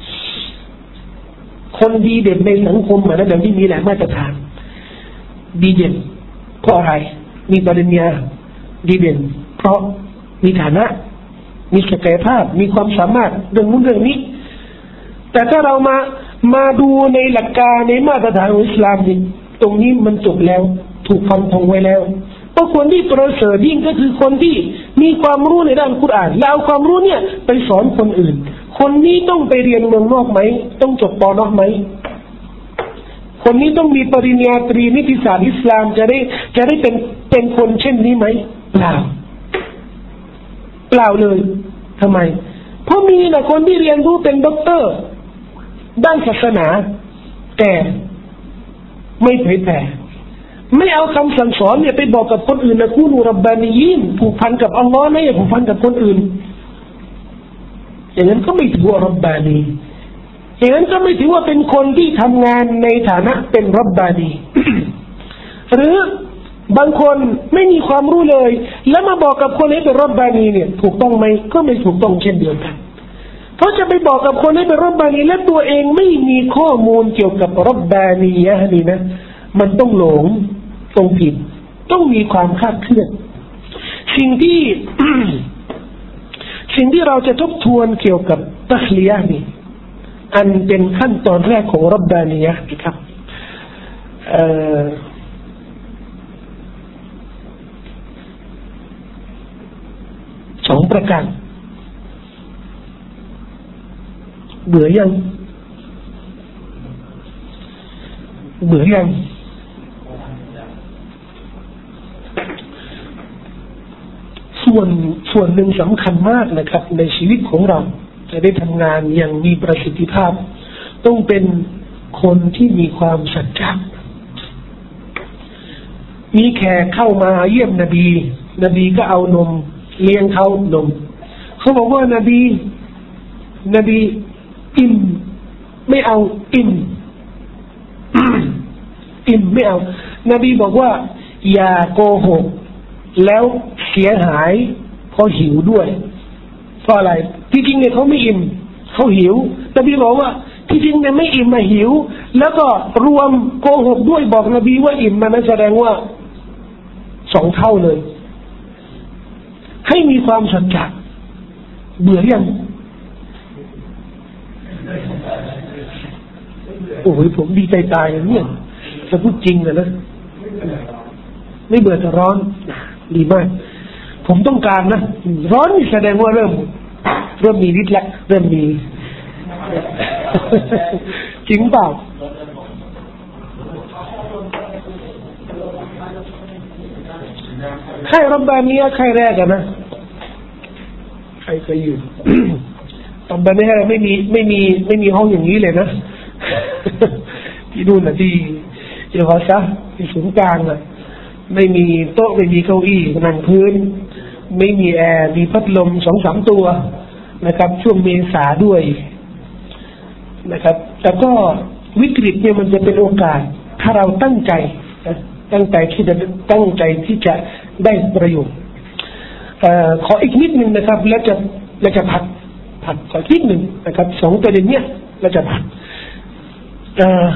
คนดีเด่นในสังคมเหมือนนั้นที่มีหลายมาตรฐานดีเด่นเพราะอะไรมีปริญญาดีเด่นเพราะมีฐานะมีศักยภาพมีความสามารถเรื่องนู้นเรื่องนี้แต่ถ้าเรามามาดูในหลักการในมาตรฐานของอิสลามนี่ตรงนี้มันจบแล้วถูกฟันธงไว้แล้วเพราะคนที่ประเสริฐยิ่งก็คือคนที่มีความรู้ในด้านกุรอานแล้วเอาความรู้เนี่ยไปสอนคนอื่นคนนี้ต้องไปเรียนเมืองนอกไหมต้องจบป.น.ไหมคนนี้ต้องมีปริญญาตรีนิติศาสตร์อิสลามจะได้จะได้เป็นเป็นคนเช่นนี้ไหมเปล่าเปล่าเลยทำไมเพราะมีนะคนที่เรียนรู้เป็นด็อกเตอร์ด้านศาสนาแต่ไม่เผยแผ่ไม่เอาคำสั่งสอนเนี่ยไปบอกกับคนอื่นนะกูนูรับบานียินผูกพันกับอัลลอฮ์ไม่ผูกพันกับคนอื่นอย่างนั้นก็ไม่ถือว่ารับบานีอย่างนั้นก็ไม่ถือว่าเป็นคนที่ทำงานในฐานะเป็นรับบานี หรือบางคนไม่มีความรู้เลยแล้วมาบอกกับคนให้เป็นรับบานีเนี่ยถูกต้องไหมก็ไม่ถูกต้องเช่นเดียวกันเพราะจะไปบอกกับคนให้เป็นรับบานีและตัวเองไม่มีข้อมูลเกี่ยวกับรับบานียะห์นี่นะมันต้องหลงต้องผิดต้องมีความคลาดเคลื่อนสิ่งที่ สิ่งที่เราจะทบทวนเกี่ยวกับตัคลียะห์นี่อันเป็นขั้นตอนแรกของรับบานียะห์นะครับสองประการเบื่อยังเบื่อยังส่วนส่วนหนึ่งสำคัญมากนะครับในชีวิตของเราจะได้ทำงานอย่างมีประสิทธิภาพต้องเป็นคนที่มีความสัจจะมีแขกเข้ามาเยี่ยมนบีนบีก็เอานมเลี้ยงเขานมเขาบอกว่านบีนบีอิ่มไม่เอาอิ่มอิ่มไม่เอานบีบอกว่าอย่าโกหกแล้วเสียหายเพราะหิวด้วยเพราะอะไรที่จริงเนี่ยเขาไม่อิ่มเขาหิวนบีบอกว่าที่จริงเนี่ยไม่อิ่มมาหิวแล้วก็รวมโกหกด้วยบอกนบีว่าอิ่มมันแสดงว่าสองเท่าเลยให้มีความสัจจะเบื่อยังโอ้ยผมดีใจตายเนี่ยจะพูดจริงนะนะไม่เบื่อจะร้อนดีมากผมต้องการนะร้อนนี่แสดงว่าเริ่มเริ่มมีฤทธิ์แล้วเริ่มมีจริงเปล่าใครรับบานีใครแรกกันนะใครเคยอยู่ตอนนั้นเนี่ยไม่มีไม่มีไม่มีห้องอย่างนี้เลยนะที่นู่นนะที่เยาวราชที่ศูนย์กลางอ่ะไม่มีโต๊ะไม่มีเก้าอี้นั่งพื้นไม่มีแอร์มีพัดลมสองสามตัวนะครับช่วงเมษาด้วยนะครับแต่ก็วิกฤตเนี่ยมันจะเป็นโอกาสถ้าเราตั้งใจตั้งใจที่จะตั้งใจที่จะได้ประโยชน์เอ่อขออีกนิดนึงนะครับแล้วจะแล้วจะพักพักขออีกนิดนึงนะครับสองประเด็นเนี้ยแล้วจะพักเอ่อ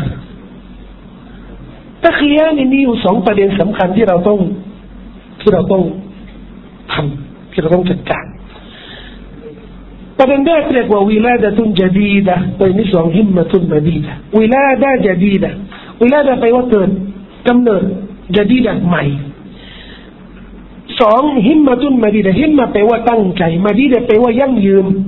ตะเคียนนี่มีอยู่สองประเด็นสำคัญที่เราต้องที่เราต้องทำที่เราต้องจัดการประเด็นแรกเรียกว่าวิลาดะตุนญะดีดะตัวที่สองฮิมมะตุนมะดีดะวิลาดะญะดีดะวิลาดะแปลว่าเกิดกำเนิดญะดีดะใหม่สองฮิมมะตุนมะดีดะฮิมมะแปลว่าตั้งใจมะดีดะแปลว่ายั่งยืน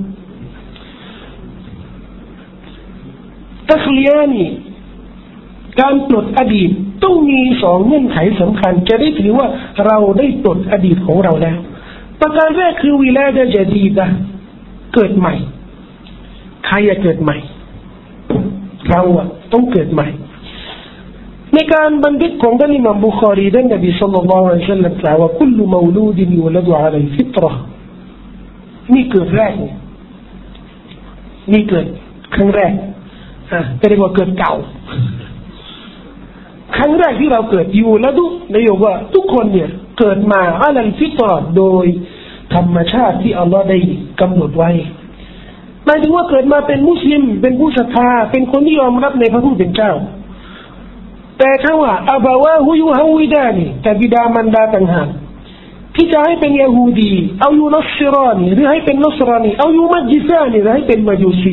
ตะเคียนนี่การปลดอดีตต้องมีสองเงื่อนไขสำคัญจะได้ถือว่าเราได้ปลดอดีตของเราแล้วประการแรกคือวิลาดะญะดีดะเกิดใหม่ใครจะเกิดใหม่เราอะต้องเกิดใหม่ในการบันทึกของท่านอิหม่ามบุคอรีท่านนบีศ็อลลัลลอฮุอะลัยฮิวะซัลลัมกล่าวว่าคุลมัวลูดยูลัดอะลัยฟิตเราะห์นี่เกิดแรกนี่เกิดครั้งแรกอ่ะจะเรียกว่าเกิดเก่าครั้งแรกที่เราเกิดอยู่แล้วทุกนายบอกว่าทุกคนเนี่ยเกิดมาอะลัยฟิตเราะห์โดยธรรมชาติที่อัลลอฮ์ได้กำหนดไว้หมายถึงว่าเกิดมาเป็นมุสลิมเป็นผู้ศรัทธาเป็นคนที่ยอมรับในพระผู้เป็นเจ้าแต่ถ้าว่าอับวะฮุยูฮาวิดานีแต่บิดามารดาต่างหากที่จะให้เป็นยะฮูดีเอายูนัสซิรานีหรือให้เป็นนัสรานีเอายูมัจญิซานีหรือให้เป็นมัจูซี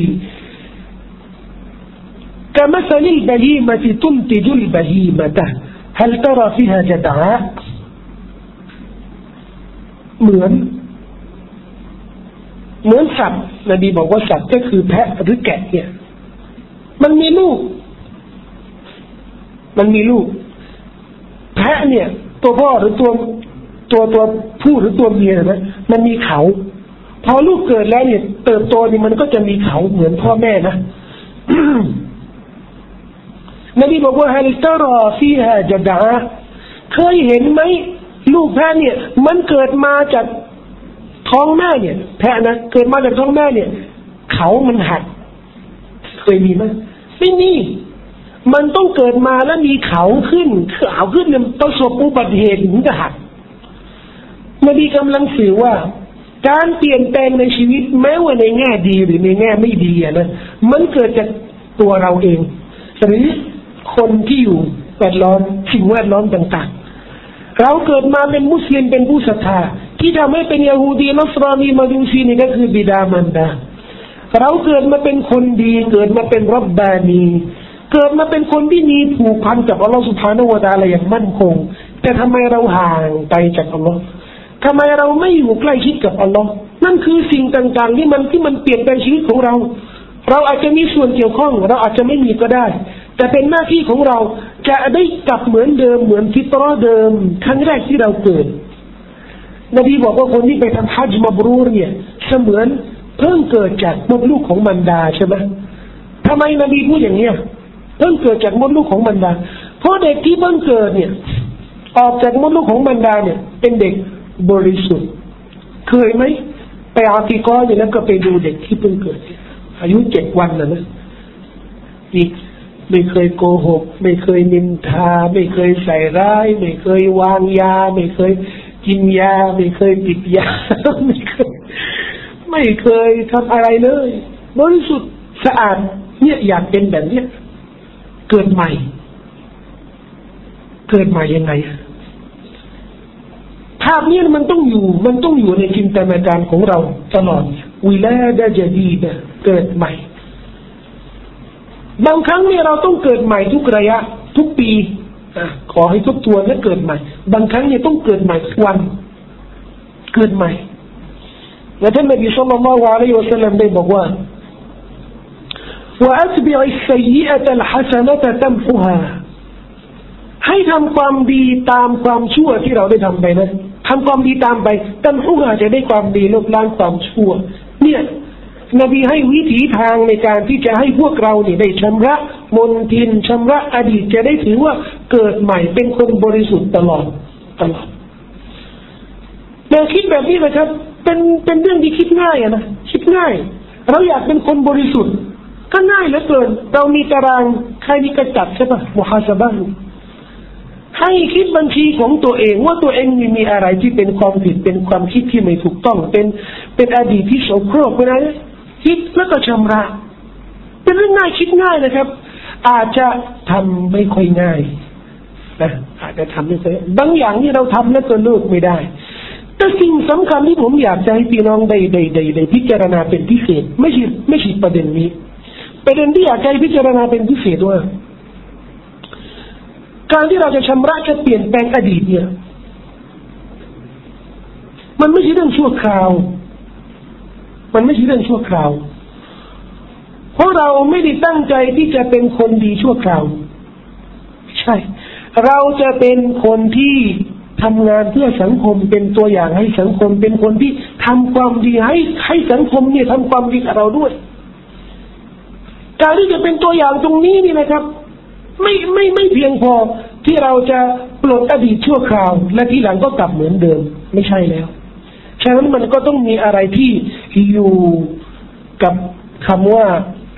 كمثل البهيمة تنتج البهيمة هل ترى فيها جدعاء เหมือนเหมือนสัตว์นบีบอกว่าสัตว์ก็คือแพะหรือแกะเนี่ยมันมีลูกมันมีลูกแพะเนี่ยตัวพ่อหรือตัวตัวตัวผู้หรือตัวเมียนะมันมีเขาพอลูกเกิดแล้วเนี่ยเติบโตนี่มันก็จะมีเขาเหมือนพ่อแม่นะ นบีบอกว่าฮัลตารอฟีฮาจดาเคยเห็นไหมลูกแพะเนี่ยมันเกิดมาจากท้องแม่เนี่ยแพะนะเกิดมาจากท้องแม่เนี่ยเขามันหักเคยมีไหมไม่มีมันต้องเกิดมาแล้วมีเขาขึ้นเขาขึ้นเนี่ยประสบอุบัติเหตุถึงจะหักนบีกำลังสื่อว่าการเปลี่ยนแปลงในชีวิตแม้ว่าในแง่ดีหรือในแง่ไม่ดีอะนะมันเกิดจากตัวเราเองหรือคนที่อยู่แวดล้อมสิ่งแวดล้อมต่างๆเราเกิดมาเป็นมุสลิมเป็นผู้ศรัทธาที่ทำให้เป็นยะฮูดีนัสรานีมาจูซีนี่ก็คือบิดามารดาเราเกิดมาเป็นคนดีเกิดมาเป็นรับบานีเกิดมาเป็นคนที่มีผูกพันกับอัลลอฮฺซุบฮานะฮูวะตะอาลาอย่างมั่นคงแต่ทำไมเราห่างไปจากอัลลอฮฺทำไมเราไม่อยู่ใกล้ชิดกับอัลลอฮฺนั่นคือสิ่งต่างๆที่มันที่มันเปลี่ยนแปลงชีวิตของเราเราอาจจะมีส่วนเกี่ยวข้องเราอาจจะไม่มีก็ได้แต่เป็นหน้าที่ของเราจะได้กลับเหมือนเดิมเหมือนฟิตเราะห์เดิมครั้งแรกที่เราเกิดนบีบอกว่าคนที่ไปทำฮัจญ์มับรูรเนี่ยเสมือนเพิ่งเกิดจากมดลูกของมารดาใช่ไหมทำไมนบีพูดอย่างนี้เพิ่งเกิดจากมดลูกของมารดาเพราะเด็กที่เพิ่งเกิดเนี่ยออกจากมดลูกของมารดาเนี่ยเป็นเด็กบริสุทธิ์เคยไหมไปอากีกอเนี่ยแล้วก็ไปดูเด็กที่เพิ่งเกิดอายุเจ็ดวันนะนะอีกไม่เคยโกหกไม่เคยนินทาไม่เคยใส่ร้ายไม่เคยวางยาไม่เคยกินยาไม่เคยติดยาไม่เคยไม่เคยทำอะไรเลยบริสุทธิ์สะอาดเนี่ยอยากเป็นแบบเนี้ยเกิดใหม่เกิดใหม่ยังไงภาพนี้มันต้องอยู่มันต้องอยู่ในจินตนาการของเราตลอดวิลาดะญะดีดะเกิดใหม่บางครั้งเนี่ยเราต้องเกิดใหม่ทุกระยะทุกปีขอให้ทบทวนและเกิดใหม่บางครั้งเนี่ยต้องเกิดใหม่ทุกวันเกิดใหม่และท่านนบีศ็อลลัลลอฮุอะลัยฮิวะซัลลัมได้บอกว่าوأتبع السيئة الحسنة تمحها ให้ทำความดีตามความชั่วที่เราได้ทำไปนะทำความดีตามไปตัมฮุฮาจะได้ความดีลบล้างความชั่วเนี่ยนบีให้วิถีทางในการที่จะให้พวกเราเนี่ยได้ชำระมลทินชำระอดีตจะได้ถือว่าเกิดใหม่เป็นคนบริสุทธิ์ตลอดตลอดแต่คิดแบบนี้นะครับเป็นเป็นเรื่องที่คิดง่ายอะนะคิดง่ายเราอยากเป็นคนบริสุทธิ์ก็ง่ายเหลือเกินเรามีตารางใครมีกระจับใช่ปะมุฮาซะบะห์ให้คิดบัญชีของตัวเองว่าตัวเองมีมีอะไรที่เป็นความผิดเป็นความคิดที่ไม่ถูกต้องเป็นเป็นอดีตที่โสโครกไปนะคิดแล้วก็ชำระเป็นเรื่องง่ายคิดง่ายนะครับอาจจะทำไม่ค่อยง่ายนะอาจจะทำไม่ค่อยบางอย่างที่เราทำแล้วก็เลิกไม่ได้แต่สิ่งสำคัญที่ผมอยากจะให้พี่น้องได้ได้ได้ได้พิจารณาเป็นพิเศษไม่ใช่ไม่ใช่ประเด็นนี้ประเด็นที่อยากให้พิจารณาเป็นพิเศษว่าการที่เราจะชำระจะเปลี่ยนแปลงอดีตเนี่ยมันไม่ใช่เรื่องชั่วคราวมันไม่ใช่เรื่องชั่วคราวเพราะเราไม่ได้ตั้งใจที่จะเป็นคนดีชั่วคราวใช่เราจะเป็นคนที่ทำงานเพื่อสังคมเป็นตัวอย่างให้สังคมเป็นคนที่ทำความดีให้ให้สังคมเนี่ยทำความดีกับเราด้วยการที่จะเป็นตัวอย่างตรงนี้นี่นะครับไม่ไม่ไม่เพียงพอที่เราจะปลดอดีตชั่วคราวและทีหลังก็กลับเหมือนเดิมไม่ใช่แล้วฉะนั้นมันก็ต้องมีอะไรที่อยู่กับคำว่า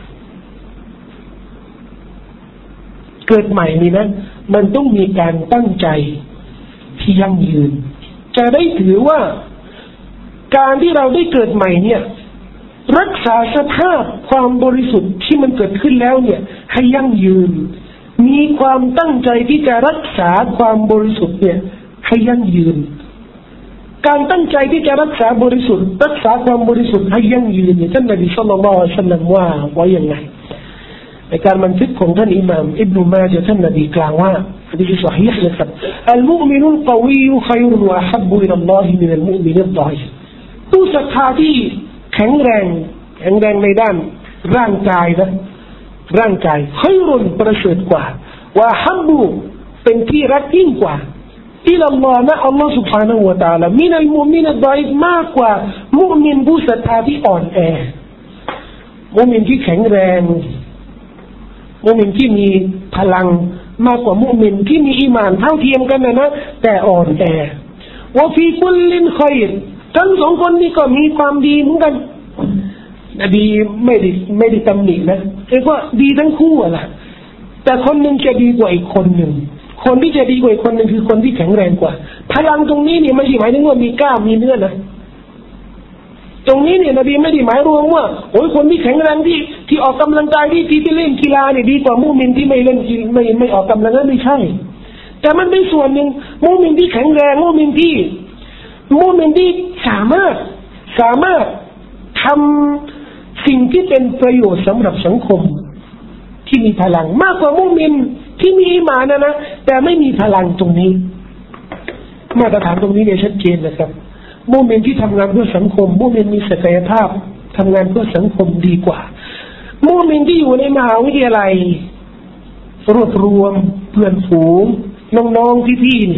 เกิดใหม่นี่นะมันต้องมีการตั้งใจที่ยั่งยืนจะได้ถือว่าการที่เราได้เกิดใหม่เนี่ยรักษาสภาพความบริสุทธิ์ที่มันเกิดขึ้นแล้วเนี่ยให้ยั่งยืนมีความตั้งใจที่จะรักษาความบริสุทธิ์เนี่ยให้ยั่งยืนการตั้งใจที่จะรักษาบริสุทธิ์รักษาความบริสุทธิ์ให้ยั่งยืนเนี่ยท่านนบีศ็อลลัลลอฮุอะลัยฮิวะซัลลัมว่าว่าอย่างไรในการบันทึกของท่านอิหม่ามอิบนุมาญะห์ท่านนบีกล่าวว่าหะดีษซอฮีห์นะครับอัลมุอ์มินุลกอวีค็อยรุนวะอะฮับบุอิลัลลอฮิมินัลมุอ์มินิฎฎออีฟผู้ศรัทธาที่แข็งแรงแข็งแรงในด้านร่างกายนะร่างกายค็อยรุนประเสริฐกว่าวะฮับบุเป็นที่รักยิ่งกว่าอิลัลลอฮ์นะอัลลอฮ์ سبحانه และ تعالى มินัลมุอ์มินิฎฎออีฟมากกว่ามุอ์มินผู้ศรัทธาที่อ่อนแอมุอ์มินที่แข็งแรงมุอ์มินที่มีพลังมากกว่ามุอ์มินที่มีอีหม่านเท่าเทียมกันนะนะแต่อ่อนแอวะฟีคุลลินค็อยรทั้งสองคนนี้ก็มีความดีเหมือนกันนบีไม่ได้ไม่ได้ตำหนินะเรียกว่าดีทั้งคู่อ่ะล่ะแต่คนหนึ่งจะดีกว่าอีกคนหนึ่งคนที่จะดีกว่าอีกคนหนึ่งคือคนที่แข็งแรงกว่าพลังตรงนี้เนี่ยไม่ใช่หมายถึงว่ามีกล้ามมีเนื้อนะตรงนี้เนี่ยนบีไม่ได้หมายรวมว่าโอ้ยคนที่แข็งแรงที่ที่ออกกำลังกายที่ที่เล่นกีฬาเนี่ยดีกว่ามุมินที่ไม่เล่นไม่ไม่ออกกำลังนั้นไม่ใช่แต่มันเป็นส่วนหนึ่งมุมินที่แข็งแรงมุมินที่มุมินที่สามารถสามารถทำสิ่งที่เป็นประโยชน์สำหรับสังคมที่มีพลังมากกว่ามุมินที่มีอีหม่านนะนะแต่ไม่มีพลังตรงนี้มาตรฐานตรงนี้เนี่ยชัดเจนนะครับมุมินที่ทำงานเพื่อสังคมมุมินมีศักยภาพทำงานเพื่อสังคมดีกว่ามุมินที่อยู่ในมหาวิทยาลัยรวบรวมเพื่อนฝูงน้องๆพี่ๆเนี่ยที่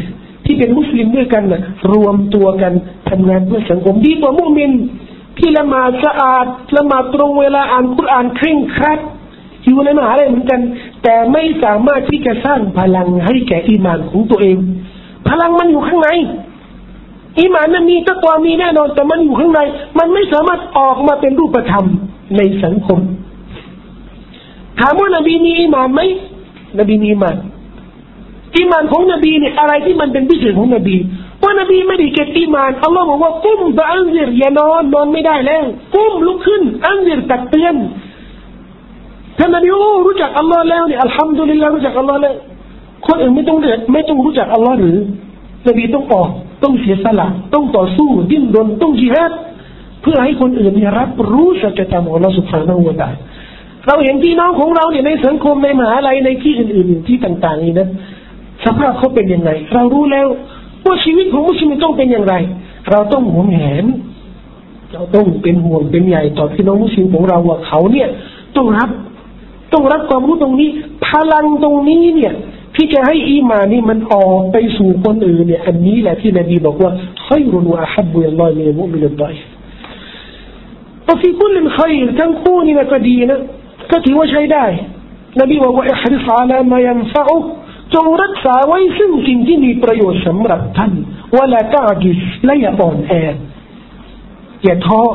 ที่เป็นมุสลิมด้วยกันนะรวมตัวกันทำงานเพื่อสังคมดีกว่ามุมินที่ละหมาดสะอาดละหมาดตรงเวลาอ่านกุรอานเคร่งครัดอยู่ในมหาลัยเหมือนกันแต่ไม่สามารถที่จะสร้างพลังให้แก่อีหม่านของตัวเองพลังมันอยู่ข้างในอีหม่านนั้นมีตักวามีแน่นอนแต่มันอยู่ข้างในมันไม่สามารถออกมาเป็นรูปธรรมในสังคมถามว่านบีมีอีหม่านไหมนบีมีอีหม่านอีหม่านของนบีเนี่ยอะไรที่มันเป็นพิเศษของนบีว่านบีไม่ได้เก็บอีหม่านอัลลอฮ์บอกว่ากุมบะอันซิรอย่านอนนอนไม่ได้แล้วกุมลุกขึ้นอันซิรตักเตือนท่านนบีโอ้รู้จักอัลลอฮ์แล้วเนี่ยอัลฮัมดุลิลลาห์รู้จักอัลลอฮ์แล้วคนอื่นไม่ต้องเดือดไม่ต้องรู้จักอัลลอฮ์หรือนบีต้องออกต้องเสียสละต้องต่อสู้ดิ้นรนต้องญิฮาดเพื่อให้คนอื่นรับรู้สัจธรรมของอัลลอฮ์ซุบฮานะฮูวะตะอาลาเราเห็นพี่น้องของเราเนี่ยในสังคมในมหาลัยในที่อื่นๆที่ต่างๆนี่นะสภาพเขาเป็นยังไงเรารู้แล้วว่าชีวิตของมุสลิมต้องเป็นอย่างไรเราต้องหวงแหนเราต้องเป็นห่วงเป็นใยต่อพี่น้องมุสลิมของเราว่าเขาเนี่ยต้องรับต้องรับความรู้ตรงนี้พลังตรงนี้เนี่ยที่จะให้อีหม่านนี่มันออกไปสู่คนอื่นเนี่ยอันนี้แหละที่นบีบอกว่าขัยรุนวะอะฮับบุอิลลอฮิมินัลมุอ์มินิดฎออิฟว่าฟีคุลลินขัยรทั้งคู่นี่ก็ดีนะก็ถือว่าใช้ได้นบีบอกว่าอิฮริษอะลามายันฟะอุจงรักษาไว้ซึ่งสิ่งที่มีประโยชน์สำหรับท่านวะลาตะอจิซและอย่าอ่อนแออย่าท้อ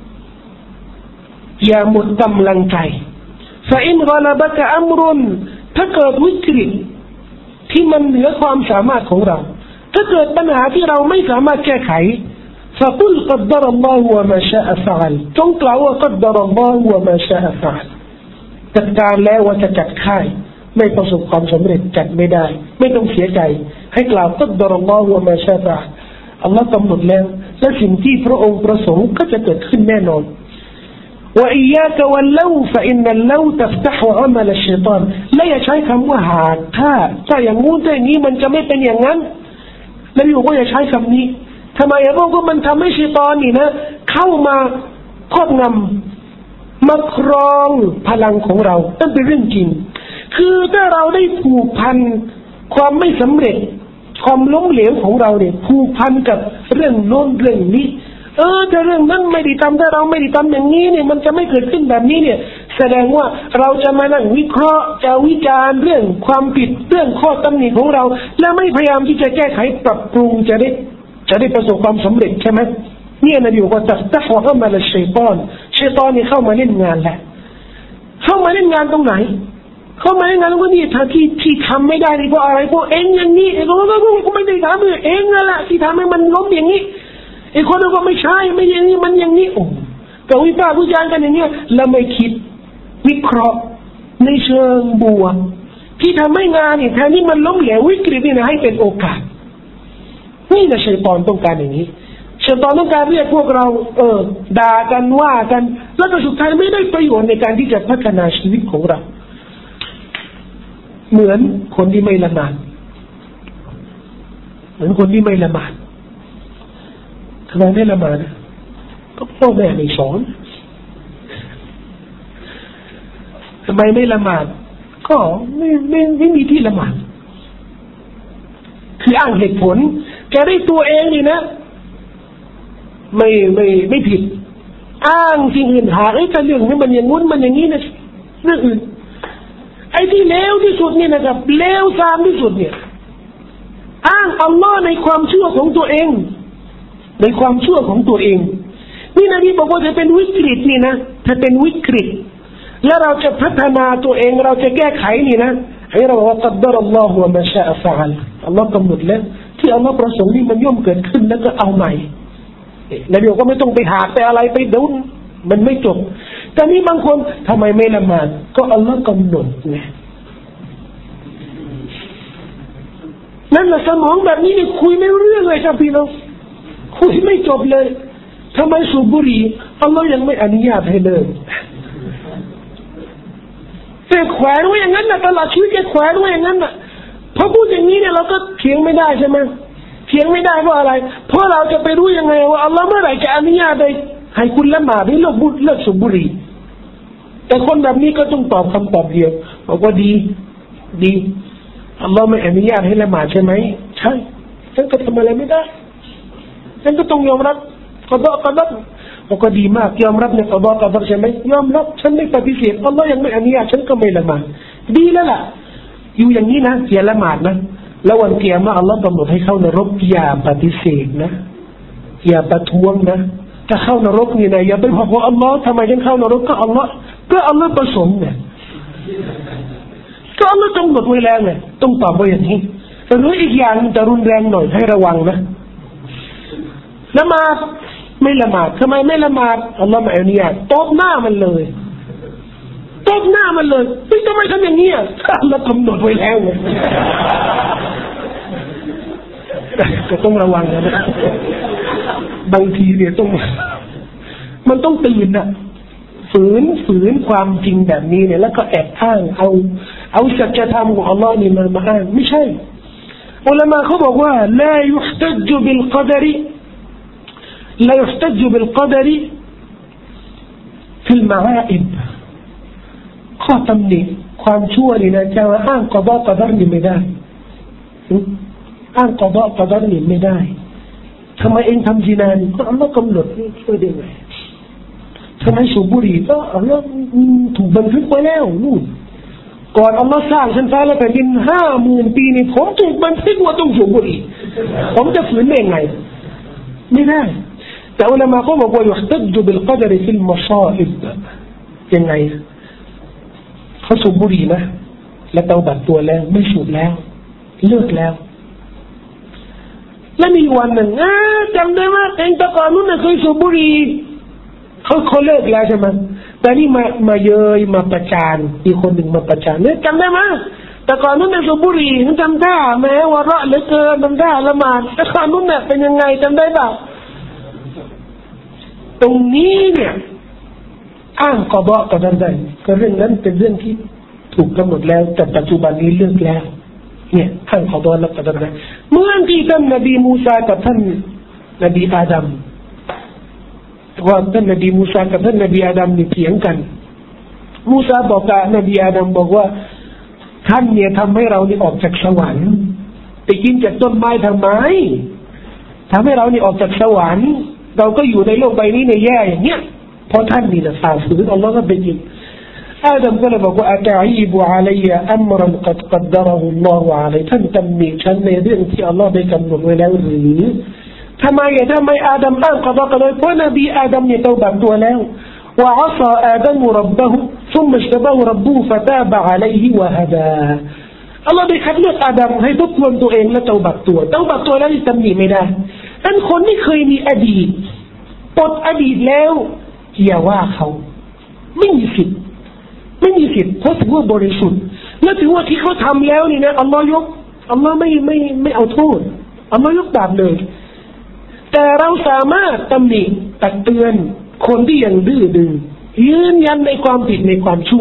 อย่าหมดกำลังใจฟะอินฆะลบะกะอัมรุนถ้าเกิดวิกฤตที่มันเหนือความสามารถของเราถ้าเกิดปัญหาที่เราไม่สามารถแก้ไขفقل قدر الله وما شاء فعل จงกล่าวว่า قدر الله وما شاء فعل จัดการแล้วว่าจะจัดค่ายไม่ประสบความสำเร็จจัดไม่ได้ไม่ต้องเสียใจให้กล่าว قدر الله وما شاء فعل อัลลอฮ์กำหนดแล้วและสิ่งที่พระองค์ประสงค์ก็จะเกิดขึ้นแน่นอนوإياك واللو فإن اللو تفتح عمل الشيطان และอย่าใช้คำว่าหากถ้าถ้าอย่างงู้นถ้าอย่างนี้มันจะไม่เป็นอย่างนั้นนบีบอกว่าอย่าใช้คำนี้ทำไมอ่ะเพราะว่ามันทำให้ชัยฏอนนี่นะเข้ามาครอบงำมาครองพลังของเรานั่นเป็นเรื่องจริงคือถ้าเราได้ผูกพันความไม่สำเร็จความล้มเหลวของเราเนี่ยผูกพันกับเรื่องโน้นเรื่องนี้เออถ้าเรื่องนั้นไม่ได้ทำถ้าเราไม่ได้ทำอย่างนี้เนี่ยมันจะไม่เกิดขึ้นแบบนี้เนี่ยแสดงว่าเราจะมานั่งวิเคราะห์จะวิจารณ์เรื่องความผิดเรื่องข้อตำหนิของเราและไม่พยายามที่จะแก้ไขปรับปรุงจะได้จะได้ประสบความสำเร็จใช่ไหมเนี่ยนบีบอกว่าตัฟตะฮ์อัมมัลชัยฏอนชัยฏอนนี่เข้ามาเล่นงานแหละเข้ามาเล่นงานตรงไหนเข้ามาเล่นงานตรงนี้ถ้าที่ที่ทำไม่ได้นี่เพราะอะไรเพราะเองอย่างนี้เองก็ก็ไม่ได้ทำเองนั่นแหละที่ทำให้มันล้มอย่างนี้ไอ้คนนั้นก็ไม่ใช่ไม่อย่างนี้มันอย่างนี้โอ้ก็วิพากษ์วิจารณ์กันอย่างเงี้ยแล้วไม่คิดวิเคราะห์ในเชิงบวกที่ทำให้งานเนี่ยแทนที่มันล้มเหลววิกฤตนี่นะให้เป็นโอกาสนี่นะชัยฏอนต้องการอย่างนี้ชัยฏอนต้องการเรียกพวกเราเออด่ากันว่ากันแล้วก็สุดท้ายไม่ได้ประโยชน์ในการที่จะพัฒนาชีวิตของเราเหมือนคนที่ไม่ละหมาดเหมือนคนที่ไม่ละหมาดทำไมไม่ละหมาดก็พ่อแม่ไม่สอนทำไมไม่ละหมาดก็ไม่ไม่ไม่มีที่ละหมาดคืออ้างเหตุผลแกได้ตัวเองนี่นะไม่ไม่ไม่ผิดอ้างสิ่งอื่นหาไอ้แต่เรื่องนี้มันอย่างงู้นมันอย่างนี้นะเรื่องอื่นไอ้ที่เลวที่สุดนี่นะครับเลวซามที่สุดเนี่ยอ้างอัลลอฮ์ในความชั่วของตัวเองในความชั่วของตัวเองนี่นบีบอกว่าจะเป็นวิกฤตนี่นะถ้าเป็นวิกฤตแล้วเราจะพัฒนาตัวเองเราจะแก้ไขนี่นะให้เราบอกว่ากัดดารอัลลอฮฺวะมาชาอัฟะอัลอัลลอฮ์กำหนดแล้วที่อัลลอฮ์ประสงค์นี่มันย่อมเกิดขึ้นแล้วก็เอาใหม่นบีบอกว่าไม่ต้องไปหาไปอะไรไปดุนมันไม่จบแต่นี่บางคนทำไมไม่ละหมาดก็อัลลอฮ์กำหนดไงนั่นแหละสมองแบบนี้นี่คุยไม่รู้เรื่องเลยครับพี่น้องคุยไม่จบเลยทำไมสูบบุหรี่อัลลอฮ์ยังไม่อนุญาตให้เลิกแต่แขวนไว้อย่างนั้นนะตลอดชีวิตแกแขวนไว้อย่างนั้นนะพอพูดอย่างนี้เนี่ยเราก็เถียงไม่ได้ใช่ไหมเถียงไม่ได้เพราะอะไรเพราะเราจะไปรู้ยังไงว่าอัลลอฮ์เมื่อไหร่จะอนุญาตให้ให้คุณละหมาดให้เลิกบุหรี่เลิกสูบบุหรี่แต่คนแบบนี้ก็ต้องตอบคำตอบเดียวบอกว่าดีดีอัลลอฮ์ไม่อนุญาตให้ละหมาดใช่ไหมใช่ฉันก็ทำอะไรไม่ได้ฉันก็ต้องยอมรับกอฎอกอดัรก็ดีมากยอมรับในกอฎอกอดัรใช่ไหมยอมรับฉันไม่ปฏิเสธอัลลอฮ์ยังไม่อนุญาตฉันก็ไม่ละหมาดดีแล้วล่ะอยู่อย่างนี้นะอย่าละหมาดนะแล้ววันเกียรติอัลลอฮ์กำหนดให้เข้านรกอย่าปฏิเสธนะอย่าประท้วงนะถ้าเข้านรกนี่นะอย่าไปบอกว่าอัลลอฮ์ทำไมฉันเข้านรกก็อัลลอฮ์ก็อัลลอฮ์ประสงค์เนี่ยก็อัลลอฮ์กำหนดไว้แล้วไงต้องตอบว่าอย่างนี้แต่รู้อีกอย่างจะรุนแรงหน่อยให้ระวังนะละหมาดไม่ละหมาดทำไมไม่ละหมาดอัลลอฮ์ไม่อนุญาตตบหน้ามันเลยตบหน้ามันเลยไม่ทำไมทำอย่างนี้อ่ะอัลลอฮ์กำหนดไว้แล้วไงก็ต้องระวังนะบางทีเนี่ยต้องมันต้องตื่นนะฝืนฝืนความจริงแบบนี้เนี่ยแล้วก็แอบอ้างเอาเอาสัจธรรมของอัลลอฮ์นี่มามาอ้างไม่ใช่อุลามะเขาบอกว่าลายุฮตัจบิลกอดรลายุฮตัจบิลกอดรฟิลมะอาอิบข้อตำหนิความชั่วนี่นะจะอ้างกอฎอกอดัรนี่ไม่ได้อ้างกอฎอกอดัรนี่ไม่ได้ทำไมเองทำซินานี่ก็อัลลอฮ์กำหนดช่วยได้ไงทำไมสูบบุหรี่ก็อัลลอฮ์ถูกบันทึกไว้แล้วนู่นก่อนอัลลอฮ์สร้างชั้นฟ้าและแผ่นดินห้าหมื่นปีนี่ผมถูกบันทึกว่าต้องสูบบุหรี่ผมจะฝืนได้ไงไม่ได้แต่อุลามะเขาบอกว่ายุฮตัจบิลกอดรฟิลมะซาอิบยังไงเขาสูบบุหรี่นะและเตาบัดตัวแล้วไม่สูบแล้วเลิกแล้วแล้วมีวันหนึ่งจำได้ว่าเองแต่ก่อนนู้นเคยสูบบุหรี่เขาเขาเลิกแล้วใช่ไหมแต่นี่มามาเยยมาประจานมีคนหนึ่งมาประจานเนี่ยจำได้ไหมแต่ก่อนนู้นสูบบุหรี่จำได้แม้ว่าเราเหลือเกินจำได้ละหมาดแต่ก่อนนู้นเนี่ยเป็นยังไงจำได้เปล่าตรงนี้เนี่ยอ้างกอฎอกับได้ก็เรื่องนั้นเป็นเรื่องที่ถูกกำหนดแล้วแต่ปัจจุบันนี้เลิกแล้วเนี่ยท่านขอตัวรับกันนะเมื่อที่ท่านนบีมูซากับท่านนบีอาดัมว่าท่านนบีมูซากับท่านนบีอาดัมนี่เถียงกันมูซาบอกกับนบีอาดัมบอกว่าท่านเนี่ยทำให้เรานี่ออกจากสวรรค์ไปกินจากต้นไม้ทำไมทำให้เรานี่ออกจากสวรรค์เราก็อยู่ในโลกใบนี้ในแย่อย่างเนี้ยเพราะท่านนี่นะฝ่าฝืนอัลลอฮ์ก็เป็นจริงอาดัมก็เลยบอกว่าอัตอีบุอะลัยอัมรันกัดกัดดะรหุลลอฮุอะลัยท่านตำหนิฉันในเรื่องที่อัลลอฮ์ได้กำหนดไว้แล้วหรือทำไมทำไมอาดัมอ้างกอฎอกันเลยเพราะนบีอาดัมเนี่ยเตาบัตตัวแล้วว่าอัศอาดัมรับบะฮุซุมมัจตบะฮุรับบุฟะตาบะอะลัยฮิวะฮะดาอัลลอฮ์ได้คัดเลือกอาดัมให้ทบทวนตัวเองและเตาบัตตัวเตาบัตตัวแล้วที่ตำหนิไม่ได้อันคนที่เคยมีอดีตปลดอดีตแล้วอย่าว่าเขาไม่มีสิทธิ์ไม่มีสิทธิ์เพราะถือว่าบริสุทธิ์และถือว่าที่เขาทำแล้วนี่นะอัลลอฮ์ยกอัลลอฮ์ไม่ไม่ไม่เอาโทษอัลลอฮ์ยกบาปเลยแต่เราสามารถตำหนิตักเตือนคนที่ยังดื้อดึงยืนยันในความผิดในความชั่ว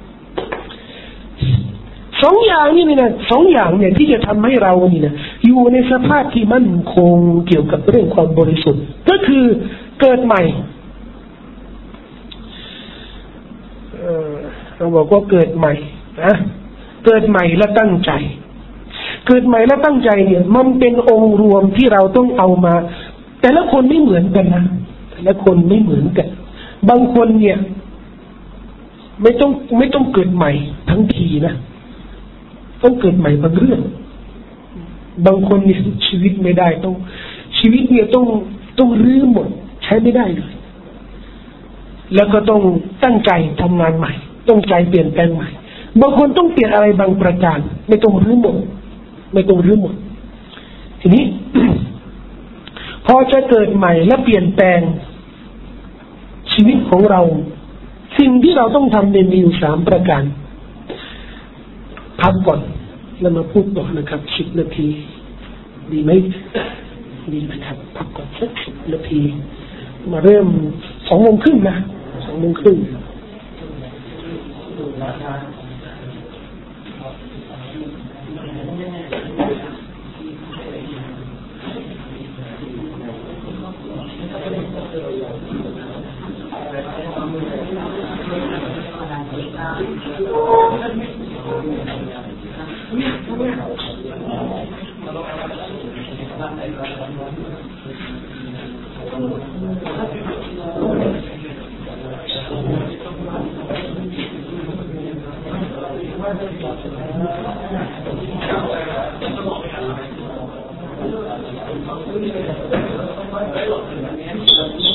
สองอย่างนี่นะสองอย่างเนี่ยที่จะทำให้เรานี่นะอยู่ในสภาพที่มั่นคงเกี่ยวกับเรื่องความบริสุทธิ์ก็คือเกิดใหม่เราบอกว่าเกิดใหม่นะเกิดใหม่และตั้งใจเกิดใหม่และตั้งใจเนี่ยมันเป็นองค์รวมที่เราต้องเอามาแต่ละคนไม่เหมือนกันนะแต่ละคนไม่เหมือนกันบางคนเนี่ยไม่ต้องไม่ต้องเกิดใหม่ทั้งทีนะต้องเกิดใหม่บางเรื่องบางคนนี่ชีวิตไม่ได้ต้องชีวิตเนี่ยต้องต้องรื้อหมดใช้ไม่ได้เลยแล้วก็ต้องตั้งใจทำงานใหม่ต้องใจเปลี่ยนแปลงใหม่บางคนต้องเปลี่ยนอะไรบางประการไม่ต้องรื้อหมดไม่ต้องรื้อหมดทีนี้ พอจะเกิดใหม่และเปลี่ยนแปลงชีวิตของเราสิ่งที่เราต้องทำเนี่ยมีอยู่สามประการพักก่อนแล้วมาพูดต่อนะครับสิบนาทีดีไหมดีนะครับพักก่อนสักสิบนาทีมาเริ่มสองโมงครึ่งนะสองโมงครึ่ง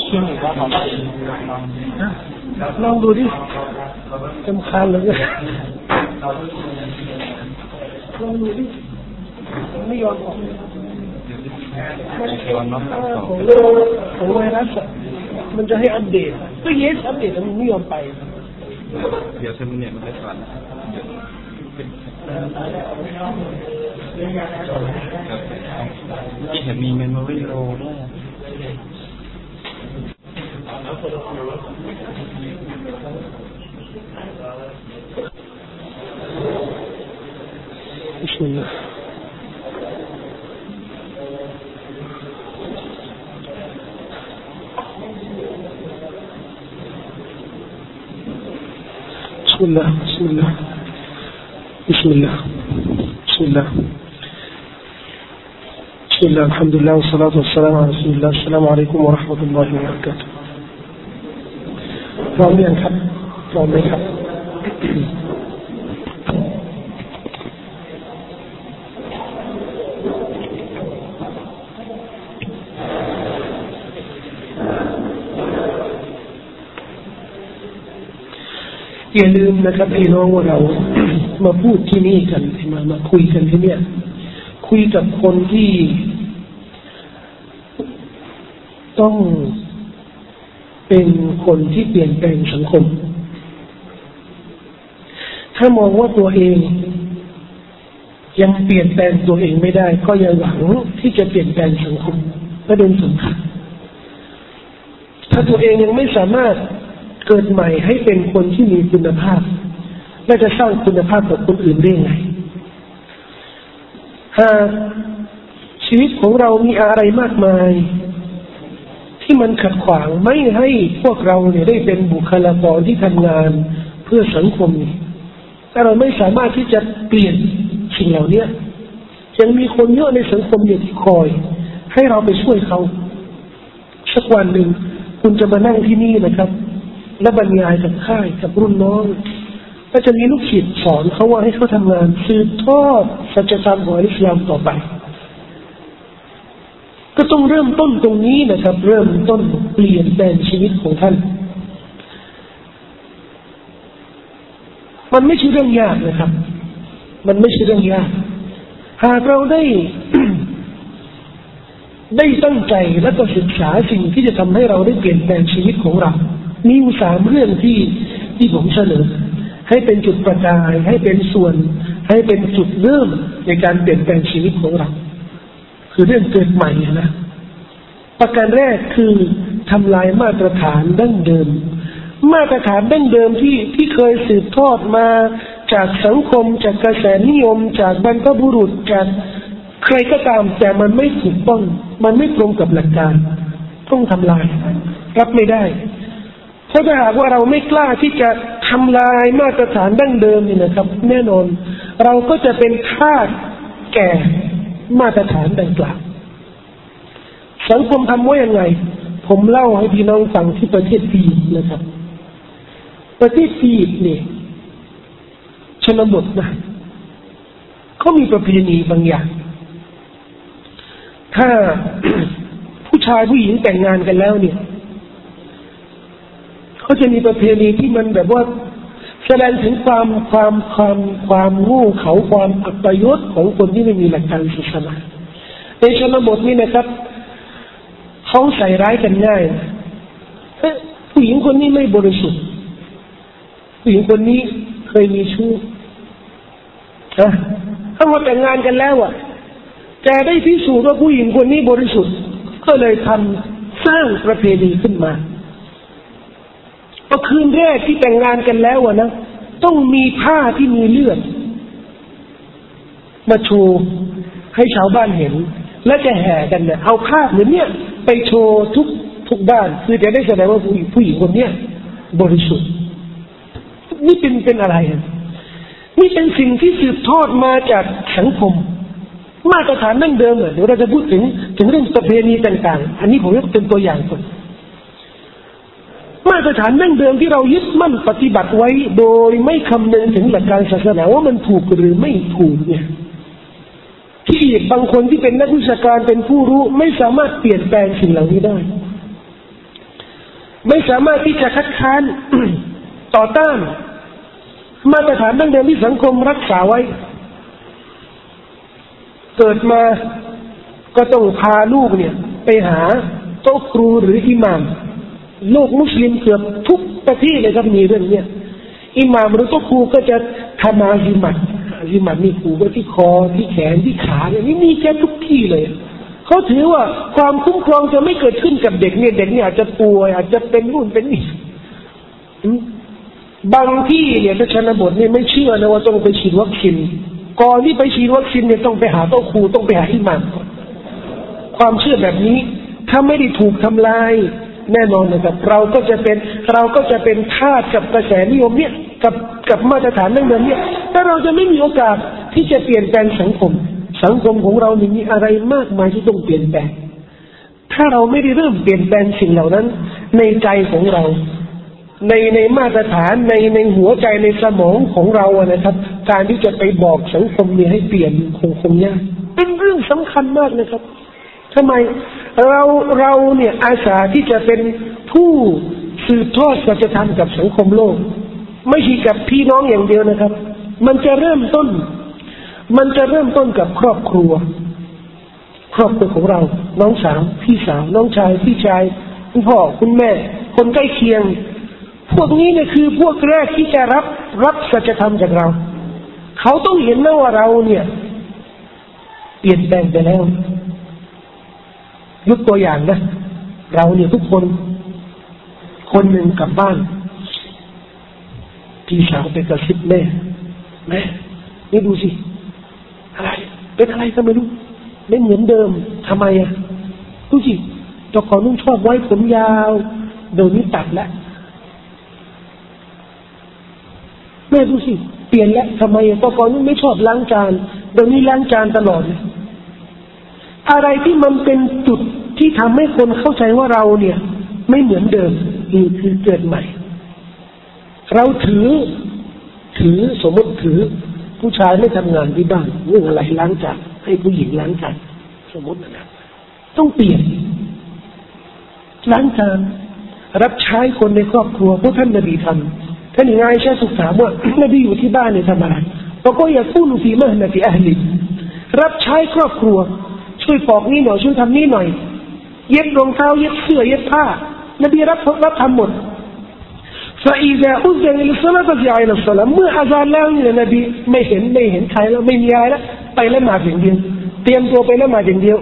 ลองดูดิจำคาญเลยลองดูดิไม่ยอมออกมันของของไวรัสมันจะให้อัปเดตก็เยสอัปเดตแต่มันไม่ยอมไปเดี๋ยวเซมเนี่ยมันได้ก่อนที่เห็นมีเมมโมรี่โรด้วย بسم الله بسم الله بسم الله بسم الله بسم الله بسم الله الحمد لله والصلاة والسلام على رسول الله السلام عليكم ورحمة الله وبركاته พร้อมหรือยังครับพร้อมไหมครับอย่าลืมนะครับพี่น้องว่าเรามาพูดที่นี่กันมามาคุยกันที่เนี่ยคุยกับคนที่ต้องเป็นคนที่เปลี่ยนแปลงสังคมถ้ามองว่าตัวเองยังเปลี่ยนแปลงตัวเองไม่ได้ก็อย่าหวังที่จะเปลี่ยนแปลงสังคมประเด็นสำคัญถ้าตัวเองยังไม่สามารถเกิดใหม่ให้เป็นคนที่มีคุณภาพและจะสร้างคุณภาพกับคนอื่นได้ไงหากชีวิตของเรามีอะไรมากมายที่มันขัดขวางไม่ให้พวกเราเนี่ยได้เป็นบุคลากรที่ทำงานเพื่อสังคมแต่เราไม่สามารถที่จะเปลี่ยนสิ่งเหล่านี้ยังมีคนเยอะในสังคมอยู่ที่คอยให้เราไปช่วยเขาสักวันหนึ่งคุณจะมานั่งที่นี่นะครับและบรรยายกับค่ายกับรุ่นน้องก็จะมีลูกศิษย์สอนเขาว่าให้เขาทำงานสืบทอดสัจธรรมของอิสลามต่อไปก็ต้องเริ่มต้นตรงนี้นะครับเริ่มต้นเปลี่ยนแปลงชีวิตของท่านมันไม่ใช่เรื่องยากนะครับมันไม่ใช่เรื่องยากหากเราได้ ได้ตั้งใจและก็ศึกษาสิ่งที่จะทำให้เราได้เปลี่ยนแปลงชีวิตของเรามีอยู่สามเรื่องที่ที่ผมเสนอให้เป็นจุดประกายให้เป็นส่วนให้เป็นจุดเริ่มในการเปลี่ยนแปลงชีวิตของเราคือเรื่องเกิดใหม่นะประการแรกคือทำลายมาตรฐานดั้งเดิมมาตรฐานดั้งเดิมที่ที่เคยสืบทอดมาจากสังคมจากกระแสนิยมจากบรรพบุรุษจากใครก็ตามแต่มันไม่ถูกต้องมันไม่ตรงกับหลักการต้องทำลายรับไม่ได้เพราะถ้าหากว่าเราไม่กล้าที่จะทำลายมาตรฐานดั้งเดิมนี่นะครับแน่นอนเราก็จะเป็นทาสแก่มาตรฐานดังกล่าวสังคมทำว่ายังไงผมเล่าให้พี่น้องฟังที่ประเทศจีนนะครับประเทศจีนเนี่ยชนบทนะเขามีประเพณีบางอย่างถ้า ผู้ชายผู้หญิงแต่งงานกันแล้วเนี่ยเขาจะมีประเพณีที่มันแบบว่าแสดงถึงความความความความโง่เขลาความอัปยศของคนที่ไม่มีหลักการศาสนาในชนบทนี้นะครับเขาใส่ร้ายกันง่ายนะผู้หญิงคนนี้ไม่บริสุทธิ์ผู้หญิงคนนี้เคยมีชู้นะถ้ามาแต่งงานกันแล้วอ่ะจะได้พิสูจน์ว่าผู้หญิงคนนี้บริสุทธิ์ก็เลยทำสร้างประเพณีขึ้นมาพอคืนแรกที่แต่งงานกันแล้วอ่ะนะต้องมีผ้าที่มีเลือดมาโชว์ให้ชาวบ้านเห็นและจะแห่กันเนี่ยเอาภาพเหมือนเนี้ยไปโชว์ทุกทุกด้านคือจะได้แสดงว่าผู้หญิงผู้หญิงคนเนี้ยบริสุทธิ์นี่เป็นเป็นอะไรนี่เป็นสิ่งที่สืบทอดมาจากสังคมมาตรฐานดั้งเดิมเดี๋ยวเราจะพูดถึงถึงเรื่องประเพณีต่างๆอันนี้ผมยกเป็นตัวอย่างก่อนมาตรฐานดั้งเดิมที่เรายึดมั่นปฏิบัติไว้โดยไม่คำนึงถึงหลักการศาสนาว่ามันถูกหรือไม่ถูกเนี่ยที่บางคนที่เป็นนักวิชาการเป็นผู้รู้ไม่สามารถเปลี่ยนแปลงสิ่งเหล่านี้ได้ไม่สามารถที่จะคัดค้าน ต่อต้านมาตรฐานดั้งเดิมที่สังคมรักษาไว้เกิดมาก็ต้องพาลูกเนี่ยไปหาโต๊ะครูหรืออิหม่ามโลกมุสลิมเกือบทุกประเทศเลยครับมีเรื่องเนี้ยอิหม่ามหรือโต๊ะครูก็จะทำอาซิมัตอาซิมัตมีผูกไว้ที่คอที่แขนที่ขาเนี่ยนี่มีแค่ทุกที่เลยเขาถือว่าความคุ้มครองจะไม่เกิดขึ้นกับเด็กเนี่ยเด็กเนี่ยอาจจะป่วยอาจจะเป็นนู่นเป็นนี่บางที่เนี่ยถ้าชนบทเนี่ยไม่เชื่อนะว่าต้องไปฉีดวัคซีนก่อนที่ไปฉีดวัคซีนเนี่ยต้องไปหาโต๊ะครูต้องไปหาอิหม่ามความเชื่อแบบนี้ถ้าไม่ได้ถูกทำลายแน่นอนนะครับเราก็จะเป็นเราก็จะเป็นทาสกับกระแสนิยมเนี่ยกับกับมาตรฐานเรื่องนี้ถ้าเราจะไม่มีโอกาสที่จะเปลี่ยนแปลงสังคมสังคมของเรามีอะไรมากมายที่ต้องเปลี่ยนแปลงถ้าเราไม่ได้เริ่มเปลี่ยนแปลงสิ่งเหล่านั้นในใจของเราในในมาตรฐานในในหัวใจในสมองของเราอะนะครับการที่จะไปบอกสังคมนี้ให้เปลี่ยนคงคงยากเป็นเรื่องสำคัญมากนะครับทำไมเราเราเนี่ยอาสาที่จะเป็นผู้สืบทอดสัจธรรมกับสังคมโลกไม่ใช่กับพี่น้องอย่างเดียวนะครับมันจะเริ่มต้นมันจะเริ่มต้นกับครอบครัวครอบครัวของเราน้องสาวพี่สาวน้องชายพี่ชายคุณพ่อคุณแม่คนใกล้เคียงพวกนี้เนี่ยคือพวกแรกที่จะรับรับสัจธรรมจากเราเขาต้องเห็นนะว่าเราเนี่ยเปลี่ยนแปลงไปแล้วยกตัวอย่างนะเราเนี่ยทุกคนคนหนึ่งกลับบ้านพี่สาวไปกระซิบแม่แม่นี่ดูสิอะไรเป็นอะไรก็ไม่รู้ไม่เหมือนเดิมทำไมอ่ะดูสิตอนก่อนนุ่งชอบไว้ผมยาวเดี๋ยวนี้ตัดแล้วแม่ดูสิเปลี่ยนแล้วทำไมตอนก่อนนุ่งไม่ชอบล้างจานเดี๋ยวนี้ล้างจานตลอดเลยอะไรที่มันเป็นจุดที่ทำให้คนเข้าใจว่าเราเนี่ยไม่เหมือนเดิมนี่คือเกิดใหม่เราถือถือสมมติถือผู้ชายไม่ทำงานที่บ้านเรื่องอะไรล้างจานให้ผู้หญิงล้างจานสมมตินะต้องเปลี่ยนล้างจานรับใช้คนในครอบครัวเพราะท่านนบีทำท่านยังไงใช่สุขถามว่านบีอยู่ที่บ้านเนี่ยทำอะไรเพราะก็อยากพูดฟีมะนะฟีอัลลีรับใช้ครอบครัวช่วยปอกนี่หน่อยช่วยทำนี่หน่อยเย็บรองเท้าเย็บเสื้อเย็บผ้านบีรับรับทำหมดفإذا أذن للصلاة فجاء إلى الصلاة เมื่ออาซานแล้วเนี่ยนบีไม่เห็นไม่เห็นใครแล้วไม่มีอะไรแล้วไปละหมาดอย่างเดียวเตรียมตัวไปละหมาดอย่างเดียว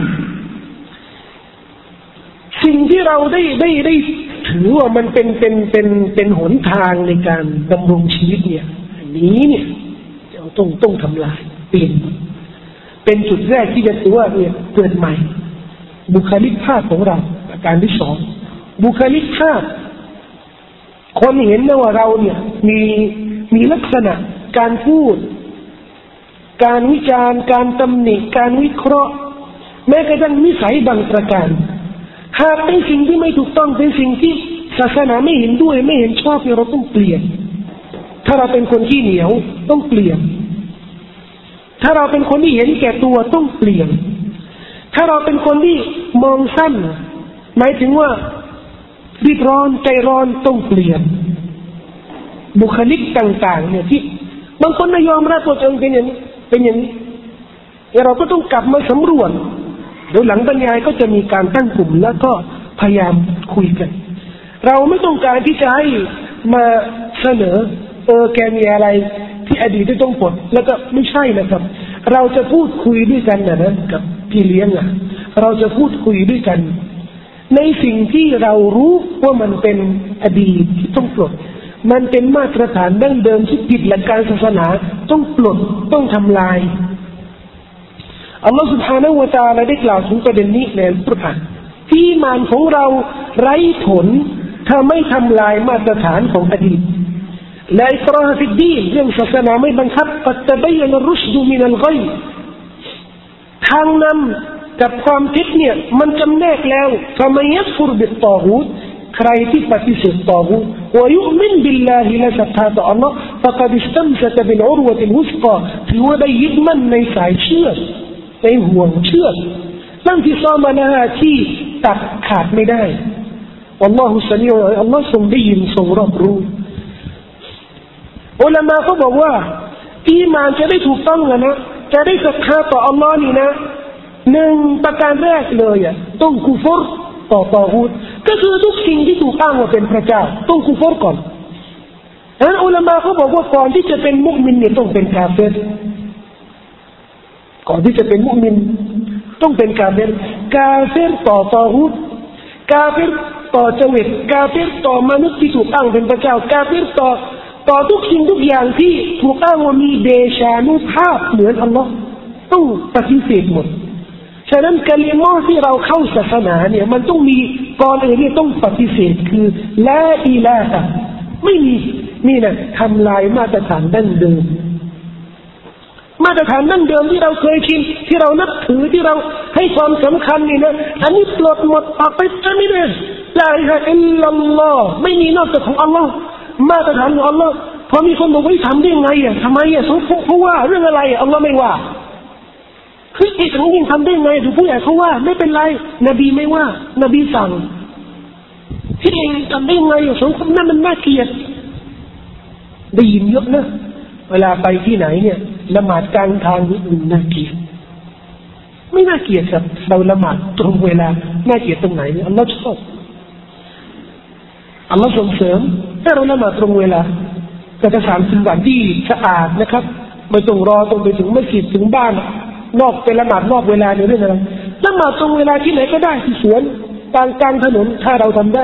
สิ่งที่เราได้ได้ได้ถือว่ามันเป็นเป็นเป็นเป็นหนทางในการดำรงชีวิตเนี่ยนี้เนี่ยเราต้องต้องทำลายเปลี่ยนเป็นจุดแรกที่จะถือว่าเนี่ยเกิดใหม่บุคลิกภาพของเราประการที่สองบุคลิกภาพคนเห็นนะว่าเราเนี่ยมีมีลักษณะการพูดการวิจารณ์การตำหนิการวิเคราะห์แม้กระทั่งนิสัยบางประการหากเป็นสิ่งที่ไม่ถูกต้องเป็นสิ่งที่ศาสนาไม่เห็นด้วยไม่เห็นชอบเนี่ยเราต้องเปลี่ยนถ้าเราเป็นคนที่เหนียวต้องเปลี่ยนถ้าเราเป็นคนที่เห็นแก่ตัวต้องเปลี่ยนถ้าเราเป็นคนที่มองสั้นหมายถึงว่ารีบร้อนใจร้อนต้องเปลี่ยนบุคลิกต่างๆเนี่ยที่บางคนไม่ยอมรับตัวเองเป็นอย่างนี้เป็นอย่างนี้เราก็ต้องกลับมาสำรวจเดี๋ยวหลังบรรยายก็จะมีการตั้งกลุ่มแล้วก็พยายามคุยกันเราไม่ต้องการที่จะให้มาเสนอเออแกมีอะไรที่อดีตที่ต้องปลดแล้วก็ไม่ใช่นะครับเราจะพูดคุยด้วยกันนะนะกับพี่เลี้ยงอ่ะเราจะพูดคุยด้วยกันในสิ่งที่เรารู้ว่ามันเป็นอดีตที่ต้องปลดมันเป็นมาตรฐานดั้งเดิมที่ผิดหลักการศาสนาต้องปลดต้องทำลายอัลลอฮฺ سبحانه และ تعالى ได้กล่าวถึงประเด็นนี้ในอัลกุรอานที่มานของเราไร้ผลถ้าไม่ทำลายมาตรฐานของอดีตและอิกราฮ์ฟิดดีนเรื่องศาสนาไม่บังคับกัตตะบัยนะรุชดุมินัลฆอยทางนำกับความผิดเนี่ยมันจำแนกแล้วฟะมันยักฟุรบิตฏอฆูตใครที่ปฏิเสธฏอฆูตวะยุอ์มินบิลลาฮิและศรัทธาต่ออัลเลาะห์ฟะกัดอิสตัมซะกะบิลอุรวะติลวุสกาถือว่าได้ยึดมั่นในสายเชือกในห่วงเชือกนั่นที่ซอมานะที่ตัดขาดไม่ได้อัลลอฮุสมีอุอัลลอฮ์ทรงได้ยินทรงรับรู้อุลามะเขาบอกว่าอีหม่านจะได้ถูกต้องนะจะได้ศรัทธาต่ออัลลอฮ์นี่นะหนึ่งประการแรกเลยอ่ะต้องกุฟรต่อตอฮูตก็คือทุกสิ่งที่ถูกอ้างว่าเป็นพระเจ้าต้องกุฟรก่อนฉะนั้นอุลามะเขาบอกว่าก่อนที่จะเป็นมุสลิมเนี่ยต้องเป็นกาเฟรก่อนที่จะเป็นมุสลิมต้องเป็นกาเฟรกาเฟรต่อตอฮูตกาเฟรต่อจวิตกาเฟรต่อมนุษย์ที่ถูกอ้างเป็นพระเจ้ากาเฟรต่อต่อทุกสิ่งทุกอย่างที่ถูกอ้างว่ามีเดชานุภาพเหมือนอัลลอฮ์ต้องปฏิเสธหมดฉะนั้นกะลิมะห์ที่เราเข้าศาสนาเนี่ยมันต้องมีก่อนอื่นเนี่ยต้องปฏิเสธคือลาอิลาฮะไม่มีนี่นะทำลายมาตรฐานดั้งเดิมมาตรฐานดั้งเดิมที่เราเคยชินที่เรานับถือที่เราให้ความสำคัญนี่นะอันนี้ปลดหมดออกไปจะไม่ได้ลาอิลาฮะอิลลัลลอฮ์ไม่มีนอกจากของอัลลอฮ์มาตรฐานของอัลลอฮ์พอมีคนบอกว่าทำได้ไงอ่ะทำไมอ่ะเพราะว่าเรื่องอะไรอัลลอฮ์ไม่ว่าคือไอ้ทั้งยิ่งทำได้ไงดูผู้ใหญ่เขาว่าไม่เป็นไรนบีไม่ว่านบีสั่งที่เองทำได้ไงอ่ะสังคมนั้นมันน่าเกลียดได้ยินเยอะนะเวลาไปที่ไหนเนี่ยละหมาดกลางทางนี่น่าเกลียดไม่น่าเกลียดครับเราละหมาดตรงเวลาน่าเกลียดตรงไหนเนี่ยอัลลอฮ์ชอบอัลลอฮ์ส่งเสริมให้เราละหมาดตรงเวลาแต่สถานสถานที่สะอาดนะครับไม่ต้องรอตรงไปถึงมัสยิดถึงบ้านนอกเป็นละหมาดนอกเวลาเนี่ยเรื่องอะไรละหมาดตรงเวลาที่ไหนก็ได้ที่สวนกลางกลางถนนถ้าเราทำได้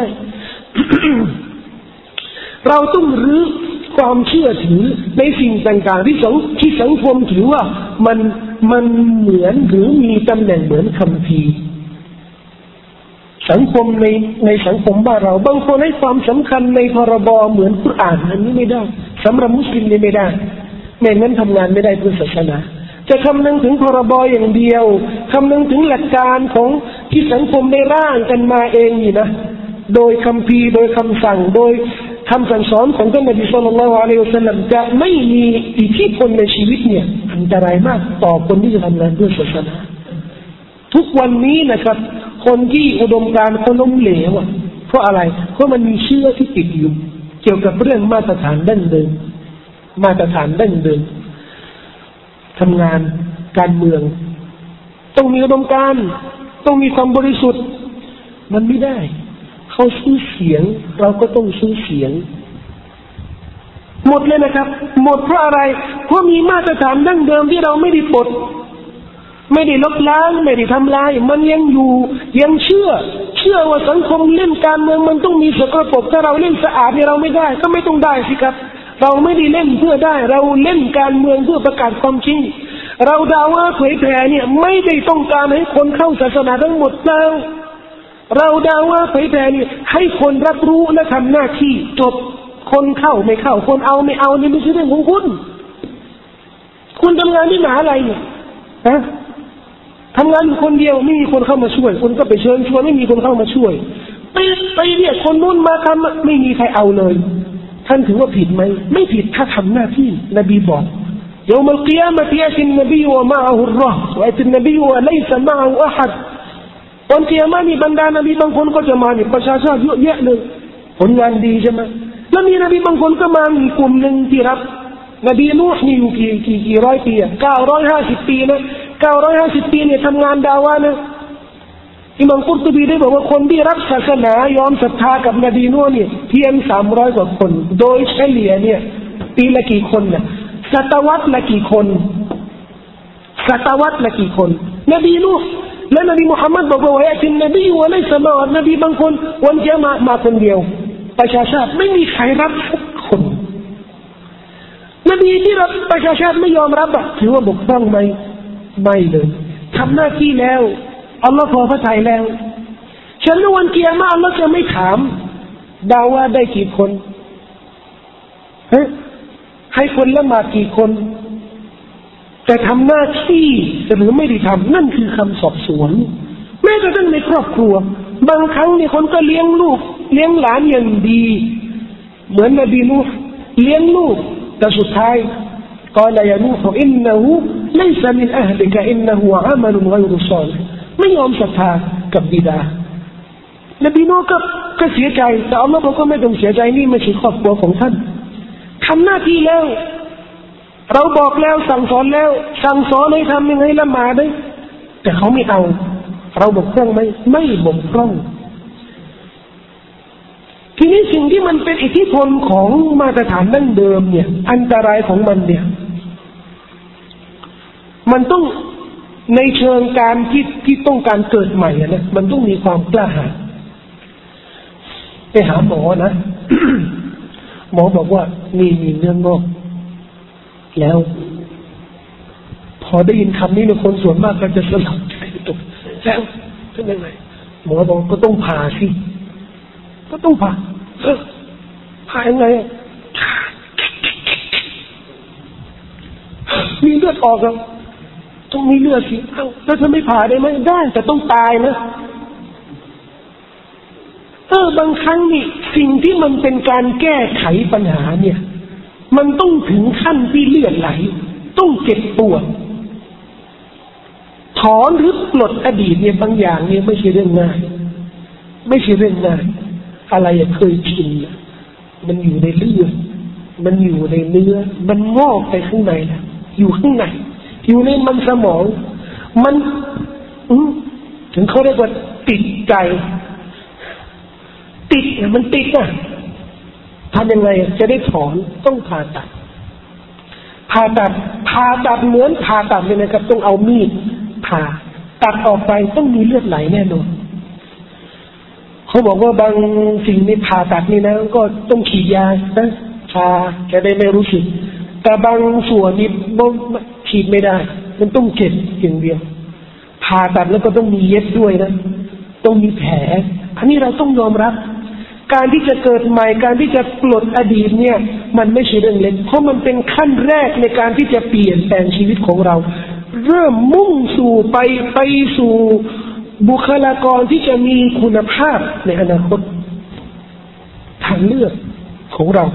เราต้องรื้อความเชื่อถือในสิ่งต่างๆที่สังที่สังคมถือว่ามันมันเหมือนหรือมีตำแหน่งเหมือนคัมภีร์สังคมในในสังคมบ้านเราบางคนให้ความสำคัญในพรบเหมือนกุรอานอันนี้ไม่ได้สำหรับมุสลิมนี่ไม่ได้แม้งั้นทำงานไม่ได้เพื่อศาสนาจะคำนึงถึงพรบอย่างเดียวคำนึงถึงหลักการของที่สังคมได้ร่างกันมาเองนี่นะโดยคัมภีร์โดยคำสั่งโดยคำสั่งสอนของท่านนบีศ็อลลัลลอฮุอะลัยฮิวะซัลลัมจะไม่มีอิทธิพลในชีวิตเนี่ยอันตรายมากต่อคนที่จะทำงานเพื่อศาสนาทุกวันนี้นะครับคนที่อุดมการณ์เขาล้มเหลวอ่ะเพราะอะไรเพราะมันมีเชื่อที่ติดอยู่เกี่ยวกับเรื่องมาตรฐานดั้งเดิมมาตรฐานดั้งเดิมทำงานการเมืองต้องมีอุดมการณ์ต้องมีความบริสุทธิ์มันไม่ได้เขาซื้อเสียงเราก็ต้องซื้อเสียงหมดเลยนะครับหมดเพราะอะไรเพราะมีมาตรฐานดั้งเดิมที่เราไม่ได้ปลดไม่ได้ลบล้างไม่ได้ทำลายมันยังอยู่ยังเชื่อเชื่อว่าสังคมเล่นการเมืองมันต้องมีสกปรกถ้าเราเล่นสะอาดเนี่ยเราไม่ได้ก็ไม่ต้องได้สิครับเราไม่ได้เล่นเพื่อได้เราเล่นการเมืองเพื่อประกาศความจริงเราดาว่าเผยแผ่เนี่ยไม่ได้ต้องการให้คนเข้าศาสนาทั้งหมดเราเราดาว่าเผยแผ่เนี่ยให้คนรับรู้และทำหน้าที่จบคนเข้าไม่เข้าคนเอาไม่เอานี่ไม่ใช่เรื่องของคุณคุณทำงานที่มหาลัยเนี่ยฮะทำงานอยู่คนเดียวไม่มีคนเข้ามาช่วยคุณก็ไปเชิญชวนไม่มีคนเข้ามาช่วยไปไปเรียกคนนู้นมาทำไม่มีใครเอาเลยท่านถือว่าผิดไหมไม่ผิดถ้าทำหน้าที่นบีบอกيوم القيامة يأتي النبي ومعه الرهط ويأتي النبي وليس معه أحد วันเกียรติมีบรรดานบีบางคนก็จะมาเนี่ยประชาชนเยอะแยะเลยผลงานดีใช่ไหมแล้วมีนบีบางคนก็มามีกลุ่มหนึ่งที่รับนบีนูห์นี่อยู่กี่กี่กี่ร้อยปีอ่ะเก้าร้อยห้าสิบปีนะเก้าร้อยห้าสิบปีเนี่ยทำงานดาวะนะอิหม่ามกุรตุบีได้บอกว่าคนที่รับศาสนายอมศรัทธากับนบีนูห์เนี่ยเพียงสามร้อยกว่าคนโดยเฉลี่ยเนี่ยปีละกี่คนน่ะศตวรรษละกี่คนศตวรรษละกี่คนนบีนูห์และนบีมุฮัมมัดบอกว่าอย่าเป็นนบีวะไลซะมานบีบางคนวันเกียรติมาคนเดียวประชาชาติไม่มีใครรับสักคนนบีที่รับประชาชาติไม่ยอมรับอ่ะถือว่าบกพร่องไหมไม่เลยทำหน้าที่แล้วอัลลอฮ์พอพระทัยแล้วฉันในวันเกียรติอัลลอฮ์จะไม่ถามดาว่าได้กี่คนเฮ้ให้คนละหมาดกี่คนแต่ทำหน้าที่หรือไม่ได้ทำนั่นคือคำสอบสวนแม้กระทั่งในครอบครัวบางครั้งเนี่ยคนก็เลี้ยงลูกเลี้ยงหลานอย่างดีเหมือนนบีนูห์เลี้ยงลูกแต่สุดท้ายกล่าวอย่านูห์อินนะฮูไลซะมินอะห์ลิกะอินนะฮูอะมัลุนฆอยรุศอลิห์ไม่ยอมศรัทธากับบิดานบีนูก็ก็เสียใจแต่อัลลอฮ์บอกว่าไม่ต้องเสียใจนี่ไม่ใช่ครอบครัวของท่านทำหน้าที่แล้วเราบอกแล้วสั่งสอนแล้วสั่งสอนให้ทำยังไงละหมาดได้แต่เขาไม่เอาเราบกพร่องไหมไม่บกพร่องทีนี้สิ่งที่มันเป็นอิทธิพลของมาตรฐานดั้งเดิมเนี่ยอันตรายของมันเนี่ยมันต้องในเชิงการที่ที่ต้องการเกิดใหม่นะมันต้องมีความกล้าหาญไปหาหมอนะ หมอบอกว่ามีมีเนื้องอกแล้วพอได้ยินคำนี้เนี่ยคนส่วนมากก็จะสลับใจตกแล้วเป็นยังไงหมอบอกก็ต้องผ่าสิก็ต้องผ่าเออผ่ายังไงมีเลือดออกแล้วต้องมีเลือดสิเอ้าแล้วถ้าไม่ผ่าได้ไหมได้แต่ต้องตายนะเออบางครั้งนี่สิ่งที่มันเป็นการแก้ไขปัญหาเนี่ยมันต้องถึงขั้นที่เลือดไหลต้องเจ็บปวดถอนหรือปลดอดีตเนี่ยบางอย่างเนี่ยไม่ใช่เรื่องง่ายไม่ใช่เรื่องง่ายอะไรเคยชินมันอยู่ในเลือดมันอยู่ในเนื้อมันงอกไปข้างในนะอยู่ข้างในอยู่ในมันสมองมันถึงเขาเรียกว่าติดใจติดมันติดอ่ะทำยังไงจะได้ถอนต้องผ่าตัดผ่าตัดผ่าตัดเหมือนผ่าตัดเลยนะครับต้องเอามีดผ่าตัดออกไปต้องมีเลือดไหลแน่นอนเขาบอกว่าบางสิ่งในผ่าตัดนี่นะก็ต้องฉีดยานะชาจะได้ไม่รู้สึกแต่บางส่วนนี่ฉีดไม่ได้มันต้องเจ็บอย่างเดียวผ่าตัดแล้วก็ต้องมีเย็บด้วยนะต้องมีแผลอันนี้เราต้องยอมรับการที่จะเกิดใหม่การที่จะปลดอดีตเนี่ยมันไม่ใช่เรื่องเล็กเพราะมันเป็นขั้นแรกในการที่จะเปลี่ยนแปลงชีวิตของเราเริ่มมุ่งสู่ไปไปสู่บุคลากรที่จะมีคุณภาพในอนาคตทางเลือกของเรา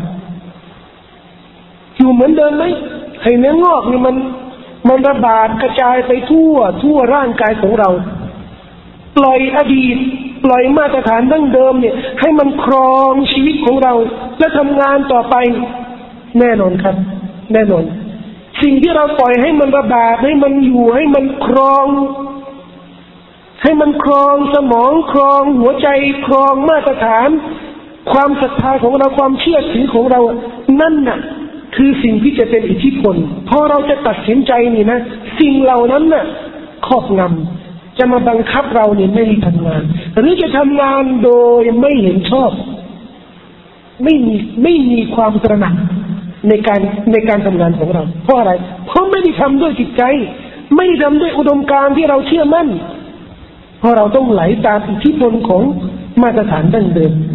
อยู่เหมือนเดิมไหมให้เนื้องอกนี่มันมันระบาดกระจายไปทั่วทั่วร่างกายของเราปล่อยอดีตปล่อยมาตรฐานดั้งเดิมเนี่ยให้มันครองชีวิตของเราและทำงานต่อไปแน่นอนครับแน่นอนสิ่งที่เราปล่อยให้มันระบาดให้มันอยู่ให้มันครองให้มันครองสมองครองหัวใจครองมาตรฐานความศรัทธาของเราความเชื่อถือของเรานั่นน่ะคือสิ่งที่จะเป็นอิทธิพลพอเราจะตัดสินใจนี่นะสิ่งเหล่านั้นน่ะครอบงำจะมาบังคับเราเนี่ยไม่ทำงานหรือจะทำงานโดยไม่เห็นชอบไม่มีไม่มีความตระหนักในการในการทำงานของเราเพราะอะไรเพราะไม่ได้ทำด้วยจิตใจไม่ได้ทำด้วยอุดมการณ์ที่เราเชื่อมั่นเพราะเราต้องไหลตามอิทธิพลของมาตรฐานดั้งเดิม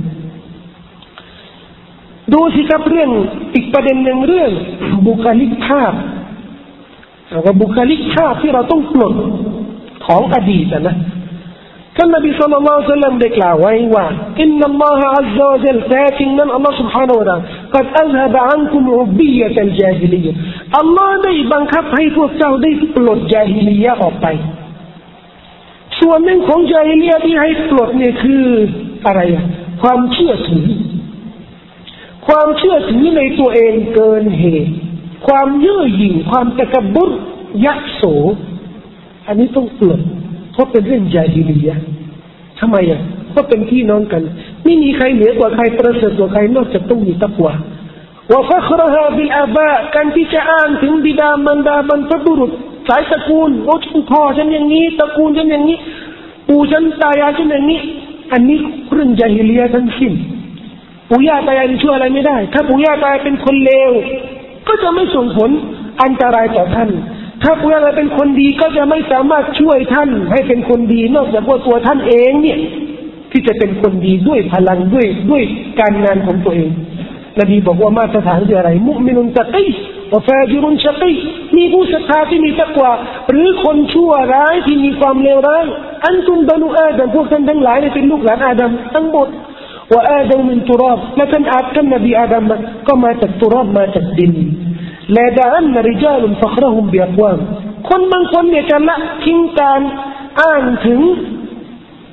ดูสิครับเรื่องอีกประเด็นหนึ่งเรื่องบุคลิกภาพว่าบุคลิกภาพที่เราต้องปลดของอดีตนะท่านนบีศ็อลลัลลอฮุอะลัยฮิวะซัลลัมได้กล่าวไว้ว่าอินนัลลอฮะอัซซะวะญัลแท้จริงนั้นอัลลอฮ์ سبحانه และ تعالى กัดอัซฮะบะอันกุมอุบบียะตัลญาฮิลียะห์อัลลอฮ์ได้บังคับให้พวกเจ้าได้ปลดญาฮิลียะห์ออกไปส่วนหนึ่งของญาฮิลียะห์ที่ให้ปลดเนี่ยคืออะไรความเชื่อถือความเชื่อถือในตัวเองเกินเหตุความเย่อหยิ่งความตะกบุรยโสอันนี้ต้องปลดเพราะเป็นเรื่องญาฮิลียะห์ทำไมอ่ะเพราะเป็นพี่น้องกันไม่มีใครเหนือกว่าใครประเสริฐกว่าใครนอกจากต้องมีตักวาว่าฟัครฮาบิลอาบะการที่จะอ้างถึงบิดามารดาบรรพบุรุษสายตระกูลโอ้ฉันพ่อฉันอย่างนี้ตระกูลฉันอย่างนี้ปู่ฉันตายายฉันอย่างนี้อันนี้เรื่องญาฮิลียะห์ทั้งสิ้นปู่ย่าตายายช่วยอะไรไม่ได้ถ้าปู่ย่าตายายเป็นคนเลวก็จะไม่ส่งผลอันตรายต่อท่านถ้าปู่ย่าตายายเป็นคนดีก็จะไม่สามารถช่วยท่านให้เป็นคนดีนอกจากว่าตัวท่านเองเนี่ยที่จะเป็นคนดีด้วยพลังด้วยด้วยการงานของตัวเองนบีบอกว่ามาตรฐานคืออะไรมุมินุนตะกีวะฟาจิรุนชักีมีผู้ศรัทธาที่มีตักวาหรือคนชั่วร้ายที่มีความเลวร้ายอันตุมบนุอาดัมพวกท่านทั้งหลายเป็นลูกหลานอาดัมทั้งหมดว่าอาดัมมินตุราบและท่านอาดัมนบีอาดัมก็มาจากตุราบมาจากดินและดาอันริจาลุนฟัครหุมบิอักวามคนบางคนเนี่ยจะละทิ้งการอ้างถึง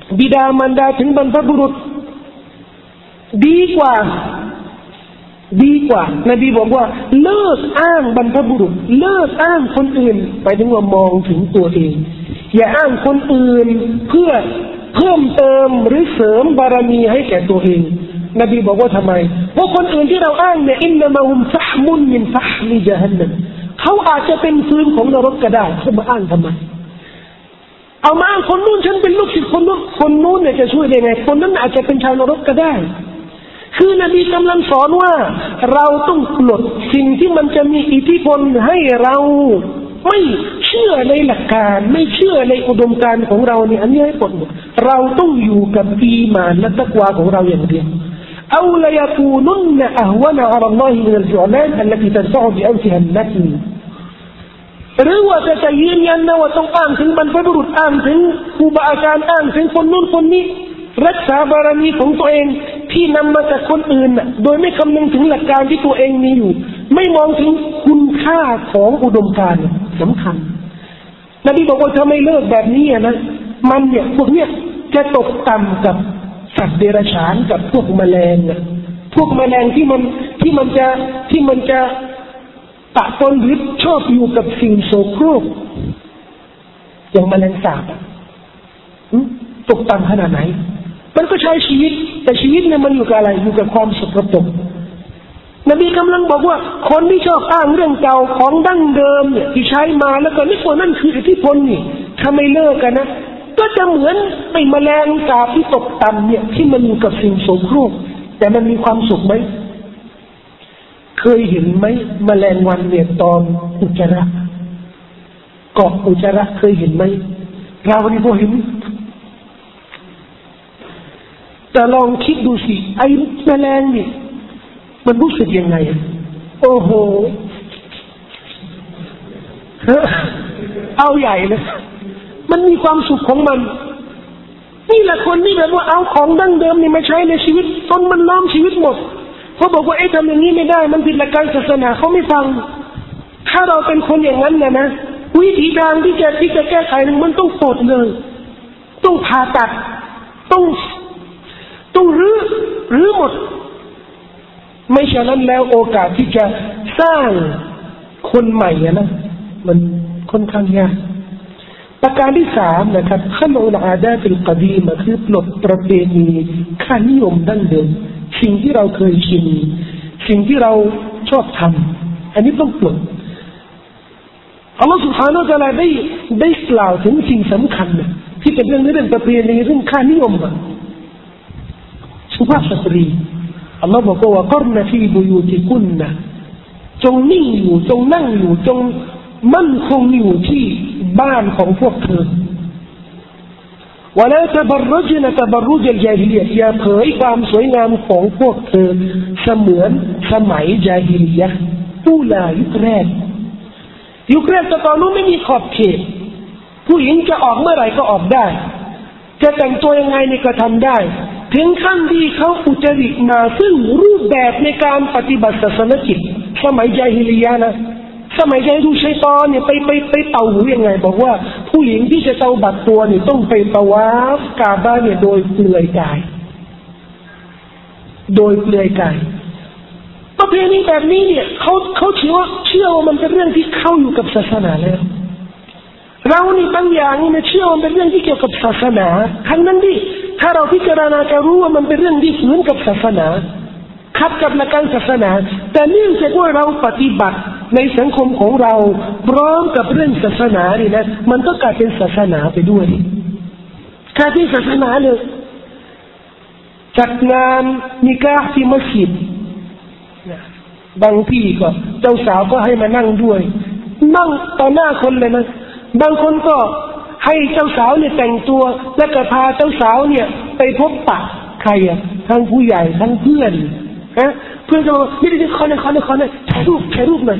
บิดามารดาถึงบรรพบุรุษดีกว่าดีกว่านบีบอกว่าเลิกอ้างบรรพบุรุษเลิกอ้างคนอื่นไปถึงว่ามองถึงตัวเองอย่าอ้างคนอื่นเพื่อเพิ่มเติมหรือเสริมบารมีให้แก่ตัวเองนบีบอกว่าทำไมเพราะคนอื่นที่เราอ้างเนี่ยอินนามาฮุมฟะฮ์มุนมินฟะฮ์มิญะฮันนัมเขาอาจจะเป็นฟืนของนรกก็ได้เขามาอ้างทำไมเอามาอ้างคนนู้นฉันเป็นลูกศิษย์คนนู้นคนนู้นเนี่ยจะช่วยได้ไงคนนั้นอาจจะเป็นชาวนรกก็ได้คือนบีกำลังสอนว่าเราต้องปลดสิ่งที่มันจะมีอิทธิพลให้เราไม่เชื่อในหลักการไม่เชื่อในอุดมการณ์ของเราเนี่ยอันนี้ให้ปลดหมดเราต้องอยู่กับอีหม่านและตักวาของเราอย่างเดียวเอาละยกูนุนอะฮวะนะอัลลอฮิมินัลจุลานอัลลัตีตันซอบิอันซิฮันนัตหรือว่าจะยืนยันนะว่าต้องอ้างถึงบรรพบุรุษอ้างถึงครูบาอาจารย์อ้างถึงคนนู้นคนนี้รักษาบารมีของตัวเองที่นำมาจากคนอื่นน่ะโดยไม่คำนึงถึงหลักการที่ตัวเองมีอยู่ไม่มองถึงคุณค่าของอุดมการณ์สำคัญนบีบอกว่าถ้าไม่เลิกแบบนี้นะมันเนี่ยพวกเนี้ยจะตกต่ำกับสัตว์เดรัจฉานกับพวกแมลงน่ะพวกแมลงที่มันที่มันจะที่มันจะปะปนหรือชอบอยู่กับสิ่งโสโครกอย่างแมลงสาบตกต่ำขนาดไหนมันก็ใช้ชีวิตแต่ชีวิตเนี่ยมันอยู่กับอะไรอยู่กับความสกปรกนบีกำลังบอกว่าคนที่ชอบอ้างเรื่องเก่าของดั้งเดิมเนี่ยที่ใช้มาแล้วก็นี่คนนั่นคืออิทธิพลนี่ถ้าไม่เลิกกันนะก็จะเหมือนไอ้แมลงสาบที่ตกต่ำเนี่ยที่มันอยู่กับสิ่งโสโครกแต่มันมีความสุขไหมเคยเห็นไหมแมลงวันเนี่ยตอนอุจจาระเกาะอุจจาระเคยเห็นไหมเรานี่พอเห็นแต่ลองคิดดูสิไอ้แมลงนี่มันรู้สึกยังไงโอ้โหเอาใหญ่เลยมันมีความสุขของมันนี่แหละคนนี่แบบว่าเอาของดั้งเดิมนี่มาใช้ในชีวิตจนมันล้อมชีวิตหมดเขาบอกว่าไอ้ทำอย่างนี้ไม่ได้มันผิดหลักการศาสนาเขาไม่ฟังถ้าเราเป็นคนอย่างนั้นนะนะวิธีการที่จะที่จะแก้ไขมันต้องปลดเลยต้องผ่าตัดต้องต้องรื้อรื้อหมดไม่ฉะนั้นแล้วโอกาสที่จะสร้างคนใหม่นะมันค่อนข้างยากประการที่สามนะครับขั้นอุลอาดาติลกดีมคือปลดประเพณีค่านิยมดั้งเดิมสิ่งที่เราเคยชินสิ่งที่เราชอบทำอันนี้ต้องปลดอัลลอฮฺ سبحانه และ تعالى ได้ได้กล่าวถึงสิ่งสำคัญที่เป็นเรื่องเรื่องประเพณีเรื่องค่านิยมสุภาพสตรีอัลลอฮฺบอกว่ากัรนฟีบุยูติกุนนะจงนิ่งอยู่จงนั่งอยู่จงมั่นคงอยู่ที่บ้านของพวกเธอولا تبرجن تبرج الجاهلية อย่าเผยความสวยงามของพวกเธอเสมือนสมัยญาฮิลิยะห์ผู้ลายุคแรกยุคแรกแต่ตอนนู้นไม่มีขอบเขตผู้หญิงจะออกเมื่อไหร่ก็ออกได้จะแต่งตัวยังไงนี่ก็ทำได้ถึงขั้นที่เขาอุจริตมาซึ่งรูปแบบในการปฏิบัติศาสนกิจสมัยญาฮิลิยะห์นะสมัยใจดูชัยฏอนเนี่ยไปไปไปเป่าหูยังไงบอกว่าผู้หญิงที่จะเตาบัดตัวเนี่ยต้องไปตะวาฟกาบะเนี่ยโดยเปลือยกายโดยเปลือยกายประเพณีแบบนี้เนี่ยเขาเขาเชื่อว่าเชื่อว่ามันเป็นเรื่องที่เข้าอยู่กับศาสนาแล้วเรานี่บางอย่างนี่เชื่อว่าเป็นเรื่องที่เกี่ยวกับศาสนาทั้งนั้นดิถ้าเราพิจารณาจะรู้ว่ามันเป็นเรื่องที่ฝืนกับศาสนาขัดกับหลักการศาสนาแต่เนื่องจากว่าเราปฏิบัติในสังคมของเราพร้อมกับเรื่องศาสนานี่นะมันก็กลายเป็นศาสนาไปด้วยกลายเป็นศาสนาเลยจัดงานนิกาห์ที่มัสยิดบางที่ก็เจ้าสาวก็ให้มานั่งด้วยนั่งต่อหน้าคนเลยนะบางคนก็ให้เจ้าสาวเนี่ยแต่งตัวแล้วก็พาเจ้าสาวเนี่ยไปพบปะใครอะทั้งผู้ใหญ่ทั้งเพื่อนฮะเพื่อนก็ไม่ได้ขอหน่อยขอหน่อยขอหน่อยถ่ายรูปถ่ายรูปหน่อย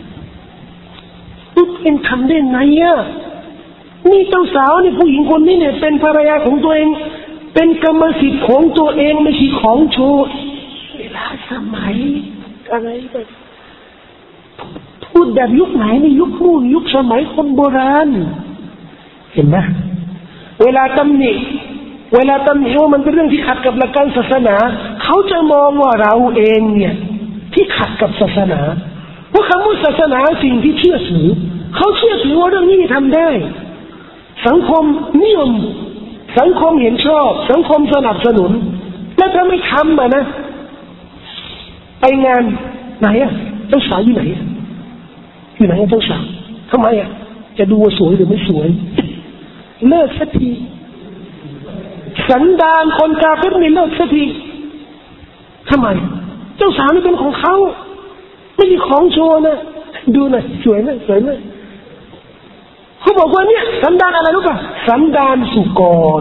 ปุ๊บเอ็งทำได้ไงอ่ะนี่เจ้าสาวนี่ผู้หญิงคนนี้เนี่ยเป็นภรรยาของตัวเองเป็นกรรมสิทธิ์ของตัวเองไม่ใช่ของโชว์เวลาสมัยอะไรแบบพูดแบบยุคไหนในยุคนู่นยุคสมัยคนโบราณเห็นไหมเวลาตำหนิเวลาตำหนิว่ามันเป็นเรื่องที่ขัดกับหลักการศาสนาเขาจะมองว่าเราเองเนี่ยที่ขัดกับศาสนาเพราะคำว่าศาสนาสิ่งที่เชื่อถือเขาเชื่อถือว่าเรื่องนี้ทำได้สังคมนิยมสังคมเห็นชอบสังคมสนับสนุนแล้วถ้าไม่ทำอ่ะนะไปงานไหนอ่ะเจ้าสาวอยู่ไหนอยู่ไหนเจ้าสาวทำไมอ่ะจะดูว่าสวยหรือไม่สวยเลิกสักทีสันดานคนกาเฟรนี่เลิกสักทีทำไมเจ้าสาวนี่เป็นของเขาไม่ใช่ของโชว์นะดูหน่อยสวยไหมสวยไหมเขาบอกว่าเนี่ยสันดานอะไรรู้ป่ะสันดานสุกร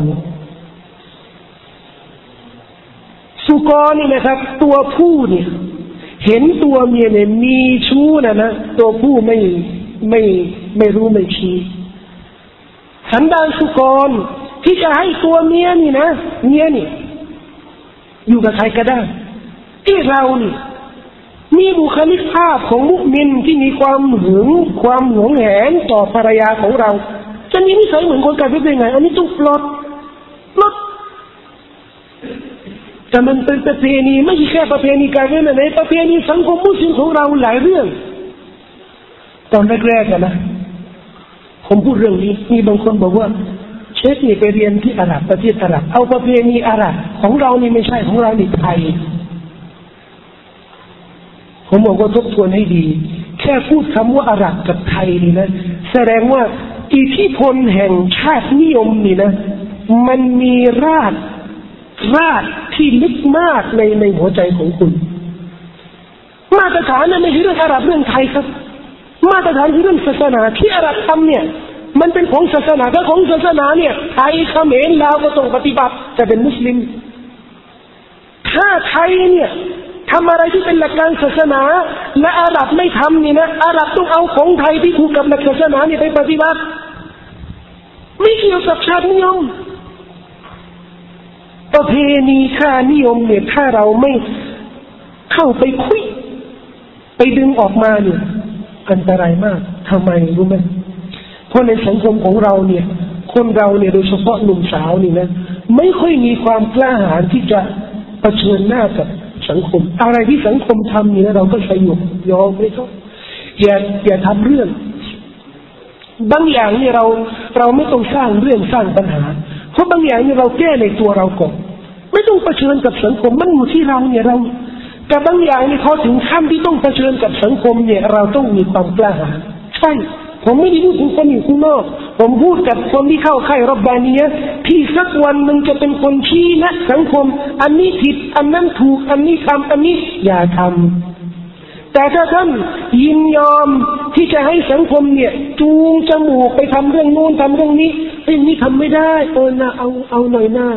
สุกรนี่นะครับตัวผู้เนี่ยเห็นตัวเมียเนี่ยมีชู้นะนะตัวผู้ไม่ไม่ไม่รู้ไม่ชี้สันดานสุกรที่จะให้ตัวเมียนี่นะเมียนี่อยู่กับใครก็ได้ที่เรานี่มีบุคลิกภาพของมุมินที่มีความหึงความหวงแหนต่อภรรยาของเราจะมีนิสัยเหมือนคนกาเฟรได้ไงอันนี้ต้องปลดปลดแต่มันเป็นประเพณีไม่ใช่แค่ประเพณีกาเฟรนะในประเพณีสังคมมุสลิมของเราหลายเรื่องตอนแรกๆนะผมพูดเรื่องนี้มีบางคนบอกว่าเชฟนี่ไปเรียนที่อาหรับประเทศอาหรับเอาประเพณีอาหรับของเรานี่ไม่ใช่ของเรานี่ไทยผมบอกว่าทบทวนให้ดีแค่พูดคำว่าอาหรับกับไทยนี่นะแสดงว่าอิทธิพลแห่งชาตินิยมนี่นะมันมีรากรากที่ลึกมากในในหัวใจของคุณมาตรฐานนั้นไม่ใช่เรื่องอาหรับเรื่องไทยครับมาตรฐานคือเรื่องศาสนาที่อาหรับทำเนี่ยมันเป็นของศาสนาถ้าของศาสนาเนี่ยไทยเขมรลาวก็ต้องปฏิบัติจะเป็นมุสลิมถ้าไทยเนี่ยทำอะไรที่เป็นหลักการศาสนาและอาหรับไม่ทำนี่นะอาหรับต้องเอาของไทยที่ถูกกับหลักศาสนาเนี่ยไปปฏิบัติไม่เกี่ยวกับชาตินิยมประเพณีค่านิยมเนี่ยถ้าเราไม่เข้าไปคุยไปดึงออกมาเนี่ยอันตรายมากทำไมรู้ไหมเพราะในสังคมของเราเนี่ยคนเราเนี่ยโดยเฉพาะหนุ่มสาวนี่นะไม่ค่อยมีความกล้าหาญที่จะเผชิญหน้ากับสังคมอะไรที่สังคมทำเนี่ยเราก็สยบยอมไม่ต้องอย่าอย่าทำเรื่องบางอย่างเนี่ยเราเราไม่ต้องสร้างเรื่องสร้างปัญหาเพราะบางอย่างเนี่ยเราแก้ในตัวเราก่อนไม่ต้องเผชิญกับสังคมมันอยู่ที่เราเนี่ยเราแต่บางอย่างเนี่ยพอถึงขั้นที่ต้องเผชิญกับสังคมเนี่ยเราต้องมีความกล้าหาญใช่ผมไม่ได้พูดถึงคนอยู่ข้างนอกผมพูดกับคนที่เข้าค่ายรับบานียะห์ที่สักวันหนึ่งจะเป็นคนชี้แนะสังคมอันนี้ผิดอันนั้นถูกอันนี้ทำอันนี้อย่าทำแต่ถ้าท่านยินยอมที่จะให้สังคมเนี่ยจูงจมูกไปทำเรื่องโน้นทำเรื่องนี้เรื่องนี้ทำไม่ได้เออนะเอาเอาหน่อยหน้า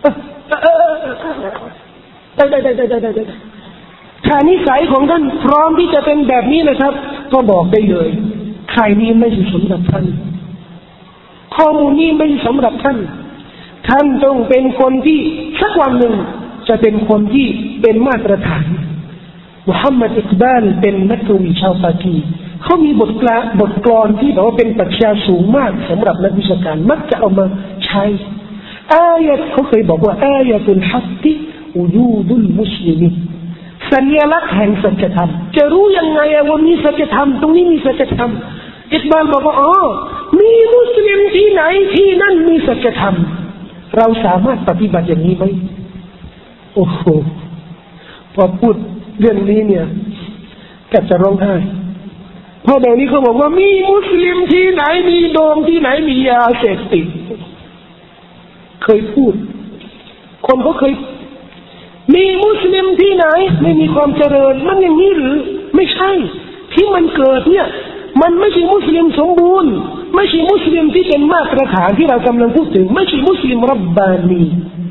ได้ได้ได้ได้ได้ได้ถ้านิสัยของท่านพร้อมที่จะเป็นแบบนี้นะครับก็บอกได้เลยใครนี้ไม่ใช่สำหรับท่านข้อมูลนี้ไม่ใช่สำหรับท่านท่านต้องเป็นคนที่สักวันหนึ่งจะเป็นคนที่เป็นมาตรฐานมุฮัมมัดอิกบาลเป็นนักกวีชาวปากีเขามีบทกลอนบทกลอนที่แบบว่าเป็นปรัชญาสูงมากสำหรับนักวิชาการมักจะเอามาใช้อายะเขาเคยบอกว่าอายะตุลฮักกิวูจูดุลมุสลิมีสัญลักษณ์แห่งสัจธรรมจะรู้ยังไงว่ามีสัจธรรมตรงนี้มีสัจธรรมอิกบาลบอกว่าอ๋อมีมุสลิมที่ไหนที่นั่นมีสัจธรรมเราสามารถปฏิบัติอย่างนี้ไหมโอ้โหพอพูดเรื่องนี้เนี่ยก็จะร้องไห้เพราะเดี๋ยวนี้เขาบอกว่ามีมุสลิมที่ไหนมีโดมที่ไหนมียาเสพติดเคยพูดคนเขาเคยมีมุสลิมที่ไหนไม่มีความเจริญมันอย่างนี้หรือไม่ใช่ที่มันเกิดเนี่ยมันไม่ใช่มุสลิมสมบูรณ์ไม่ใช่มุสลิมที่เป็นมาตรฐานที่เรากำลังพูดถึงไม่ใช่มุสลิมรับบานี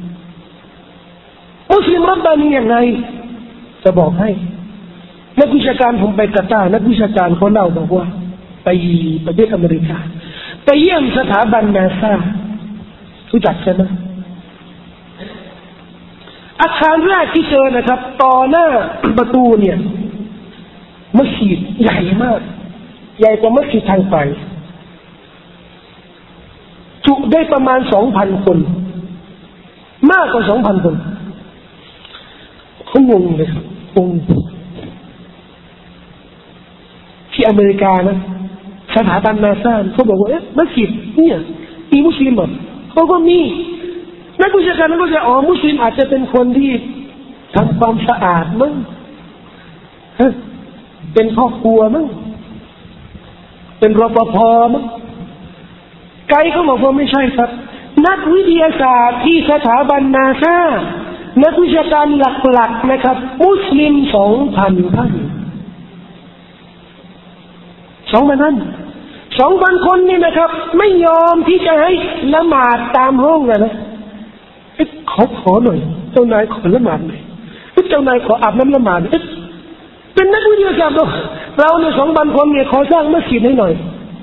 มุสลิมรับบานียังไงจะบอกให้นักวิชาการผมไปกาตาร์นักวิชาการเขาเล่าบอกว่าไปประเทศอเมริกาไปเยี่ยมสถาบันนาซารู้จักใช่ไหมอาคารแรกที่เจอนะครับต่อหน้าประตูเนี่ยมัสยิดใหญ่มากใหญ่กว่ามัสยิดทางไปจุได้ประมาณสองพันคนมากกว่าสองพันคนเขางงเลยครับงงที่อเมริกานะสถาบันนาซาเขาบอกว่าเอ๊ะมัสยิดเนี่ยมีมุสลิมเหรอเขาก็มีนักวิชาการนักวิชาการอ๋อมุสลิมอาจจะเป็นคนที่ทำความสะอาดมั้งเป็นครอบครัวมั้งเป็นรปภมั้งไกด์เขาบอกว่าไม่ใช่ครับนักวิทยาศาสตร์ที่สถาบันนาซานักวิชาการหลักๆนะครับมุสลิมสองพันท่านสองพันท่านสองพันคนนี่นะครับไม่ยอมที่จะให้ละหมาดตามห้องนะนะขอขอหน่อยเจ้านายขอละหมาดหน่อยเจ้านายขออาบน้ำละหมาดเป็นนักวิทยาศาสตร์เราเนี่ยสองพันคนเนี่ยขอสร้างมัสยิดให้หน่อย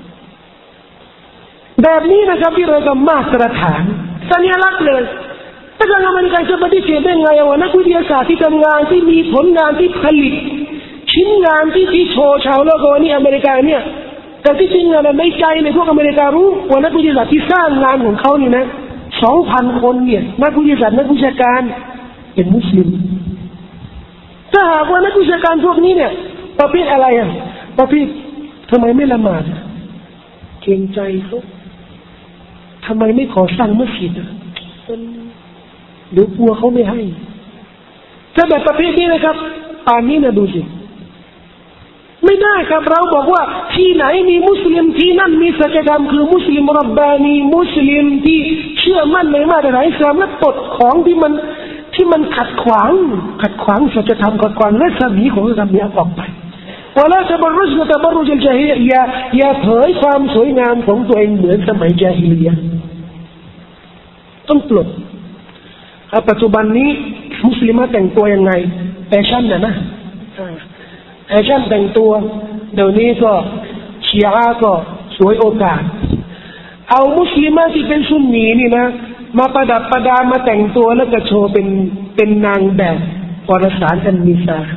แบบนี้นะครับที่เราจะมาตรฐานสัญลักษณ์เลยถ้าทางอเมริกาจะปฏิเสธได้ไงว่านักวิทยาศาสตร์ที่ทำงานที่มีผลงานที่ผลิตชิ้นงานที่ที่โชว์ชาวโลกว่านี่อเมริกาเนี่ยแต่ที่จริงอะในใจในพวกอเมริการู้ว่านักวิทยาศาสตร์ที่สร้างงานของเขานี่นะสองพันคนเนี่ยนักวิทยาศาสตร์นักวิชาการเป็นมุสลิมถ้าหากว่านักวิชาการพวกนี้เนี่ยประเภทอะไรอ่ะประเภททำไมไม่ละหมาดเกรงใจเขาทำไมไม่ขอสร้างมัสยิดอ่ะเดี๋ยวกลัวเขาไม่ให้ถ้าแบบประเภทนี้นะครับป่านนี้นะดูสิไม่ได้ครับเราบอกว่าที่ไหนมีมุสลิมที่นั่นมีสัจธรรมคือมุสลิมรับบานีมุสลิมที่เชื่อมั่นในมาตรฐานอิสลามและปลดของที่มันที่มันขัดขวางขัดขวางสัจธรรมขัดขวางและสมีของอิสลามนี้ออกไปว่าแล้วจะบรรลุจะบรรลุจะจะอย่าอย่าเผยความสวยงามของตัวเองเหมือนสมัยญาฮิลิยะห์ต้องปลดปัจจุบันนี้มุสลิมแต่งตัวยังไงแฟชั่นน่ะนะแฟชั่นแต่งตัวเดี๋ยวนี้ก็ชีอะห์ก็สวยโอกาสเอามุสลิมที่เป็นซุนนีนี่นะมาประดับประดามาแต่งตัวแล้วก็โชว์เป็นเป็นนางแบบวารสารอันนิสา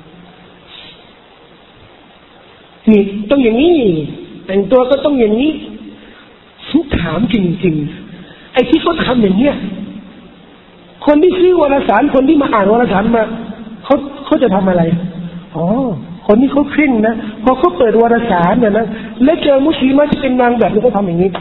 นี่ต้องอย่างนี้แต่งตัวก็ต้องอย่างนี้สุดถามจริงๆไอ้ที่เขาทำอย่างเนี้ยคนที่ซื้อวารสารคนที่มาอ่านวารสารมาเขาเขาจะทำอะไรอ๋อคนนี้เขาเคร่งนะพอเขาเปิดวารสารเนี่ยนะแล้วเจอมุสลิมที่เป็นนางแบบแล้วก็ทำอย่างนี้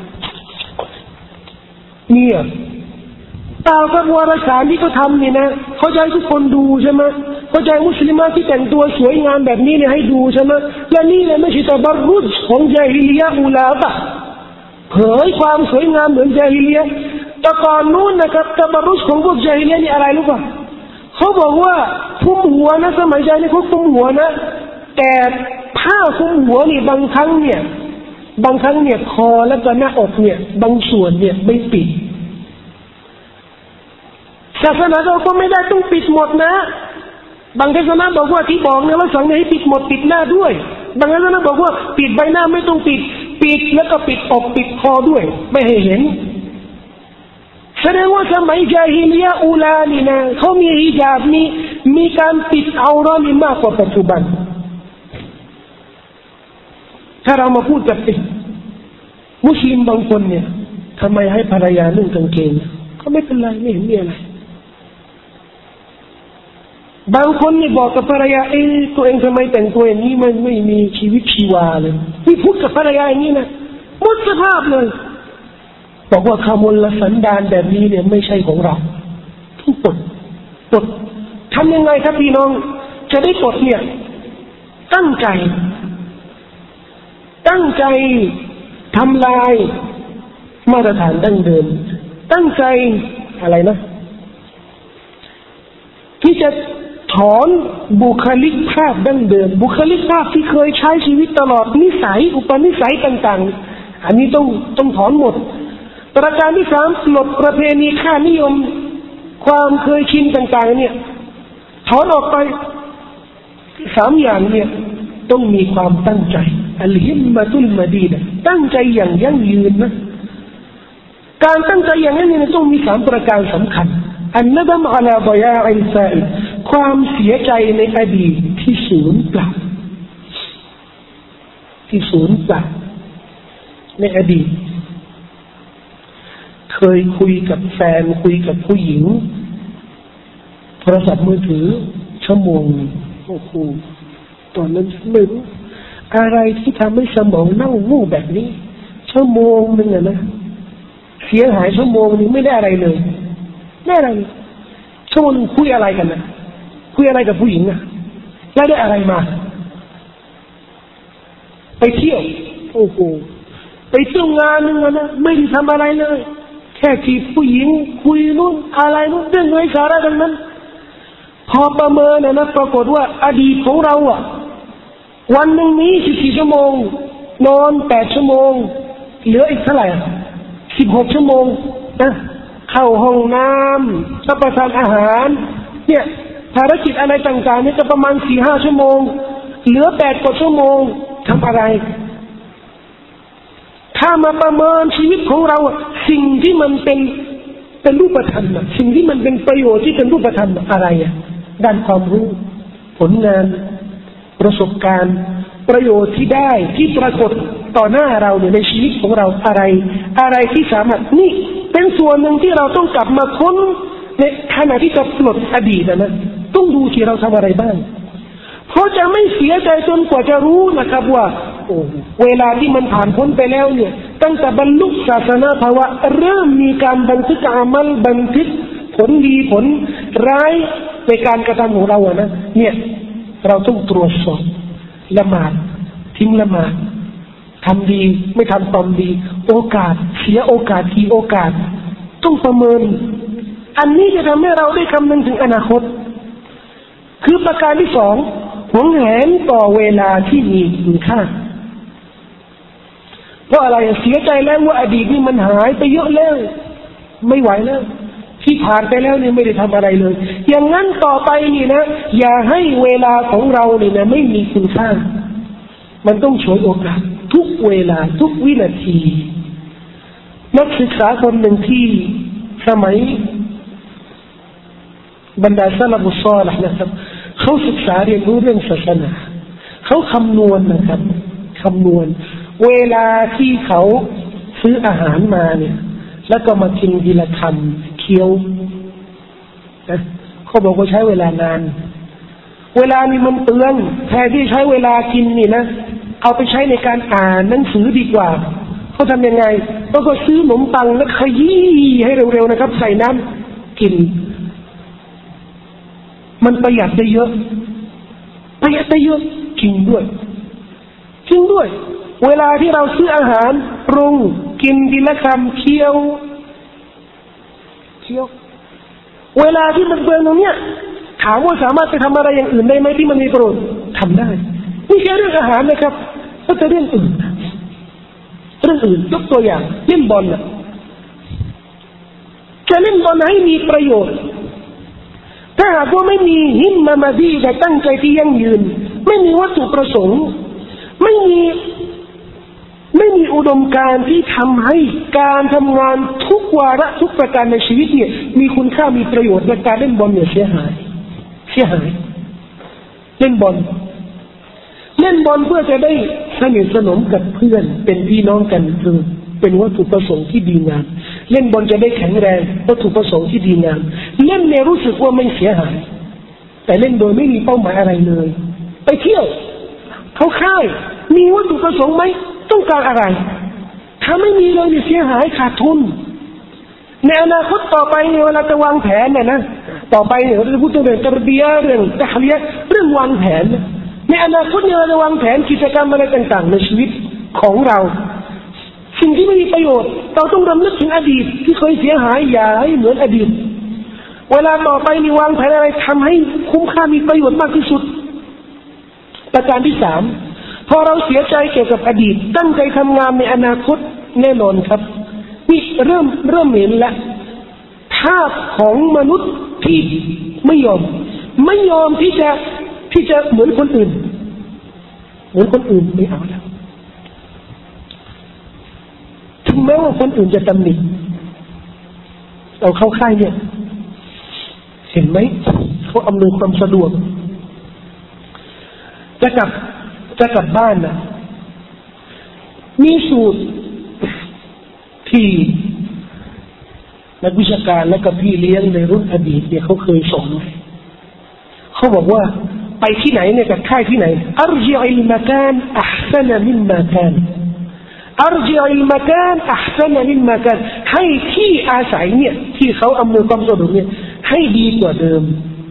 เนี่ยตากับวารสารที่เขาทำเนี่ยนะเขาจะให้ทุกคนดูใช่ไหมเขาจะให้มุสลิมที่แต่งตัวสวยงามแบบนี้เนี่ยให้ดูใช่ไหมและนี่เนี่ยไม่ใช่ตะบรุจของญาฮิลิยะห์อุลาบะเผยความสวยงามเหมือนญาฮิลิยะห์แต่ก่อนนู้นนะครับตะบรุจของพวกญาฮิลิยะห์นี่อะไรรู้ป่ะเขาบอกว่าคลุมหัวนะสมัยญาฮิลิยะห์เขาคลุมหัวนะแต่ผ้าคลุมหัวนี่บางครั้งเนี่ยบางครั้งเนี่ยคอและก็หน้าอกเนี่ยบางส่วนเนี่ยไม่ปิดศาสนาเราก็ไม่ได้ต้องปิดหมดนะบางศาสนาบอกว่าที่บอกเนี่ยว่าสั่งให้ปิดหมดปิดหน้าด้วยบางศาสนาบอกว่าปิดใบหน้าไม่ต้องปิดปิดแล้วก็ปิดอกปิดคอด้วยไม่ให้เห็นแสดงว่าสมัยญาฮิลิยะห์อูลานี่นะเขามีฮิญาบมีมีการปิดเอาเราะห์นี่มากกว่าปัจจุบันถ้าเรามาพูดกับมุสลิมบางคนเนี่ยทำไมให้ภรรยานุ่งกางเกงก็ไม่เป็นไรไม่เห็นมีอะไรบางคนนี่บอกกับภรรยาเอ้ยตัวเองทำไมแต่งตัวอย่างนี้มันไม่มีชีวิตชีวาเลยนี่พูดกับภรรยาอย่างนี้นะหมดสภาพเลยบอกว่าขมลสันดานแบบนี้เนี่ยไม่ใช่ของเราต้องปลดปลดทำยังไงครับพี่น้องจะได้ปลดเนี่ยตั้งใจตั้งใจทำลายมาตรฐานดั้งเดิมตั้งใจอะไรนะที่จะถอนบุคลิกภาพดั้งเดิมบุคลิกภาพที่เคยใช้ชีวิตตลอดนิสัยอุปนิสัยต่างๆอันนี้ต้องต้องถอนหมดประการที่สามปลดประเพณีค่านิยมความเคยชินต่างๆเนี่ยถอนออกไปสามอย่างเนี่ยต้องมีความตั้งใจอัลฮิมมะตุลมะดีนะตั้งใจอย่างยั่งยืนนะการตั้งใจอย่างยั่งยืนต้องมีสามประการสำคัญอันนะดัมอะลาฎอยาอิลฟาอิดความเสียใจในอดีตที่สูญเปล่าที่สูญเปล่าในอดีตเคยคุยกับแฟนคุยกับผู้หญิงโทรศัพท์มือถือชั่วโมงโอ้โหตอนนั้นฉันไม่รู้อะไรที่ทำให้สมองเน่าวูบแบบนี้ชั่วโมงหนึ่งอะนะเสียหายชั่วโมงนึงไม่ได้อะไรเลยไม่ได้อะไรชั่วโมงนึงคุยอะไรกันนะคุยอะไรกับผู้หญิงอะแล้วได้อะไรมาไปเที่ยวโอ้โหไปเที่ยวงานนึงนะไม่ได้ทำอะไรเลยแค่จีบผู้หญิงคุยนู่นอะไรนู่นเรื่องไร้สาระดังนั้นพอประเมินนะนะปรากฏว่าอดีตของเราอะวันหนึ่งนี้สิบสี่ชั่วโมงนอนแปดชั่วโมงเหลืออีกเท่าไหร่สิบหกชั่วโมงนะเข้าห้องน้ำรับประทานอาหารเนี่ยภารกิจอะไรต่างๆนี่จะประมาณสี่ห้าชั่วโมงเหลือแปดกว่าชั่วโมงทำอะไรถ้ามาประเมินชีวิตของเราสิ่งที่มันเป็นเป็นรูปธรรมสิ่งที่มันเป็นประโยชน์ที่เป็นรูปธรรมอะไรอ่ะด้านความรู้ผลงานประสบการณ์ประโยชน์ที่ได้ที่ปรากฏต่อหน้าเราเนี่ยในชีวิตของเราอะไรอะไรที่สามารถนี่เป็นส่วนหนึ่งที่เราต้องกลับมาค้นในขณะที่จะปลดอดีตนะต้องดูที่เราทำอะไรบ้างเพราะจะไม่เสียใจจนกว่าจะรู้นะครับว่าโอ้เวลาที่มันผ่านพ้นไปแล้วเนี่ยตั้งแต่บรรลุศาสนาภาวะเริ่มมีการบันทึกอามัลบันทึกผลดีผลร้ายในการกระทำของเราอะนะเนี่ยเราต้องตรวจสอบละหมาดทิ้งละหมาดทำดีไม่ทำความดีโอกาสเสียโอกาสกี่โอกาสต้องประเมินอันนี้จะทำให้เราได้คำนึงถึงอนาคตคือประการที่สองหวงแหนต่อเวลาที่มีคุณค่าเพราะอะไรเสียใจแล้วว่าอดีตนี่มันหายไปเยอะแล้วไม่ไหวแล้วที่ผ่านไปแล้วนี่ไม่ได้ทำอะไรเลยอย่างนั้นต่อไปนี่นะอย่าให้เวลาของเรานี่นะไม่มีคุณค่ามันต้องฉวยโอกาสทุกเวลาทุกวินาทีนักศึกษาคนหนึ่งที่สมัยบรรดาซะละฟุศอลิห์นะครับเขาศึกษาเรียนรู้เรื่องศาสนาเขาคำนวณนะครับคำนวณเวลาที่เขาซื้ออาหารมาเนี่ยแล้วก็มากินทีละคำเคี้ยวนะเขาบอกว่าใช้เวลานานเวลานี่มันเตือนแทนที่ใช้เวลากินนี่นะเอาไปใช้ในการอ่านหนังสือดีกว่าเขาทำยังไงเขาก็ซื้อขนมปังแล้วขยี้ให้เร็วๆนะครับใส่น้ำกินมันประหยัดได้เยอะประหยัดได้เยอะจริงด้วยจริงด้วยเวลาที่เราซื้ออาหารปรุงกินทีละคำเคี้ยวเคี้ยวเวลาที่มันเปลืองตรงเนี้ยถามว่าสามารถไปทำอะไรอย่างอื่นได้ไหมที่มันมีประโยชน์ทำได้ไม่ใช่เรื่องอาหารนะครับก็จะเรื่องอื่นเรื่องอื่นยกตัวอย่างเล่นบอลน่ะจะเล่นบอลให้มีประโยชน์ถ้าหากว่าไม่มีหิมมามาดีแต่ตั้งใจที่ยั่งยืนไม่มีวัตถุประสงค์ไม่มีไม่มีอุดมการณ์ที่ทำให้การทำงานทุกวาระทุกประการในชีวิตเนี่ยมีคุณค่ามีประโยชน์ในการเล่นบอลเนี่ยเสียหายเสียหายเล่นบอลเล่นบอลเพื่อจะได้สนิทสนมกับเพื่อนเป็นพี่น้องกันคือเป็นวัตถุประสงค์ที่ดีงามเล่นบอลจะได้แข็งแรงวัตถุประสงค์ที่ดีงามเล่นเนี่ยรู้สึกว่าไม่เสียหายแต่เล่นโดยไม่มีเป้าหมายอะไรเลยไปเที่ยวเขาค่ายมีวัตถุประสงค์ไหมต้องการอะไรถ้าไม่มีเลยเสียหายขาดทุนในอนาคตต่อไปเนี่ยเวลาจะวางแผนเนี่ยนะต่อไปเนี่ยเราจะพูดเรื่องตะเบียเรื่องตะเลียเรื่องวางแผนในอนาคตเนี่ยเราจะวางแผนกิจกรรมอะไรต่างๆในชีวิตของเราสิ่งที่ไม่มีประโยชน์เราต้องรำลึกถึงอดีตที่เคยเสียหายอย่าให้เหมือนอดีตเวลาต่อไปนี่วางแผนอะไรทำให้คุ้มค่ามีประโยชน์มากที่สุดประการที่สามพอเราเสียใจเกี่ยวกับอดีตตั้งใจทำงานในอนาคตแน่นอนครับนี่เริ่มเริ่มเห็นละภาพของมนุษย์ที่ไม่ยอมไม่ยอมที่จะที่จะเหมือนคนอื่นเหมือนคนอื่นไม่เอาแล้วถึงแม้ว่าคนอื่นจะตำหนิเราเข้าค่ายเนี่ยเห็นไหมเขาอำนวยความสะดวกจะกลับจะกลับบ้านนะมีสูตรที่นักวิชาการและกับพี่เลี้ยงในรุ่นอดีตเนี่ยเขาเคยสอนเขาบอกว่าไปที่ไหนเนี่ยกับค่ายที่ไหนอัรจิอิลมะกานอัห์ซะนะมิมมาคานอัรจิอิลมะกานอัห์ซะนะมิมมาคานให้ที่อาศัยเนี่ยที่เขาอำนวยความสะดวกเนี่ยให้ดีกว่าเดิม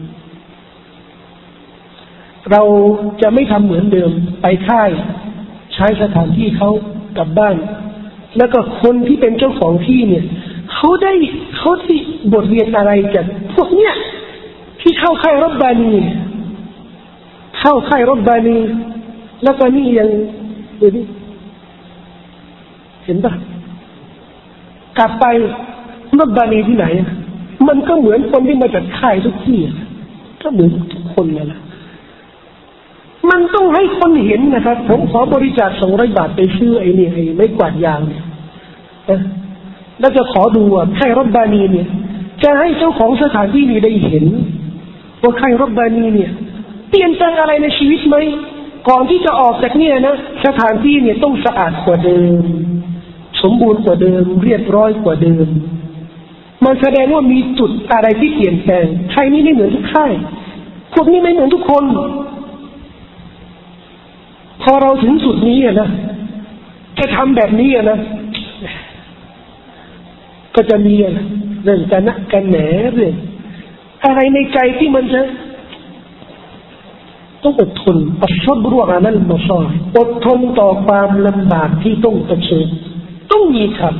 เราจะไม่ทำเหมือนเดิมไปค่ายใช้สถานที่เขากลับบ้านแล้วก็คนที่เป็นเจ้าของที่เนี่ยเขาได้เขาที่บทเรียนอะไรจากพวกเนี้ยที่เข้าค่ายรับบานีเข้าค่ายรับบานีแล้วก็นี่ยังดูดิเห็นปะกลับไปรับบานีที่ไหนมันก็เหมือนคนที่มาจากค่ายทุกที่ก็เหมือนทุกคนนั่นแหละมันต้องให้คนเห็นนะครับผมขอบริจาคสองร้อยบาทไปซื้อไอ้นี่ไอ้ไม้กวาดยางเนี่ยแล้วจะขอดูว่าค่ายรับบานีเนี่ยจะให้เจ้าของสถานที่นี้ได้เห็นว่าค่ายรับบานีเนี่ยเปลี่ยนแปลงอะไรในชีวิตไหมก่อนที่จะออกจากเนี่ยนะสถานที่เนี่ยต้องสะอาดกว่าเดิมสมบูรณ์กว่าเดิมเรียบร้อยกว่าเดิมมันแสดงว่ามีจุดอะไรที่เปลี่ยนแปลงค่ายนี้ไม่เหมือนทุกค่ายพวกนี้ไม่เหมือนทุกคนพอเราถึงจุดนี้นะจะทำแบบนี้นะก็จะมีเรื่องกันนะกันแหนเรื่องอะไรในใจที่มันจะต้องอดทนอัศบรุอานัลมาซออดทนต่อความลำบากที่ต้องเผชิญต้องมีครับ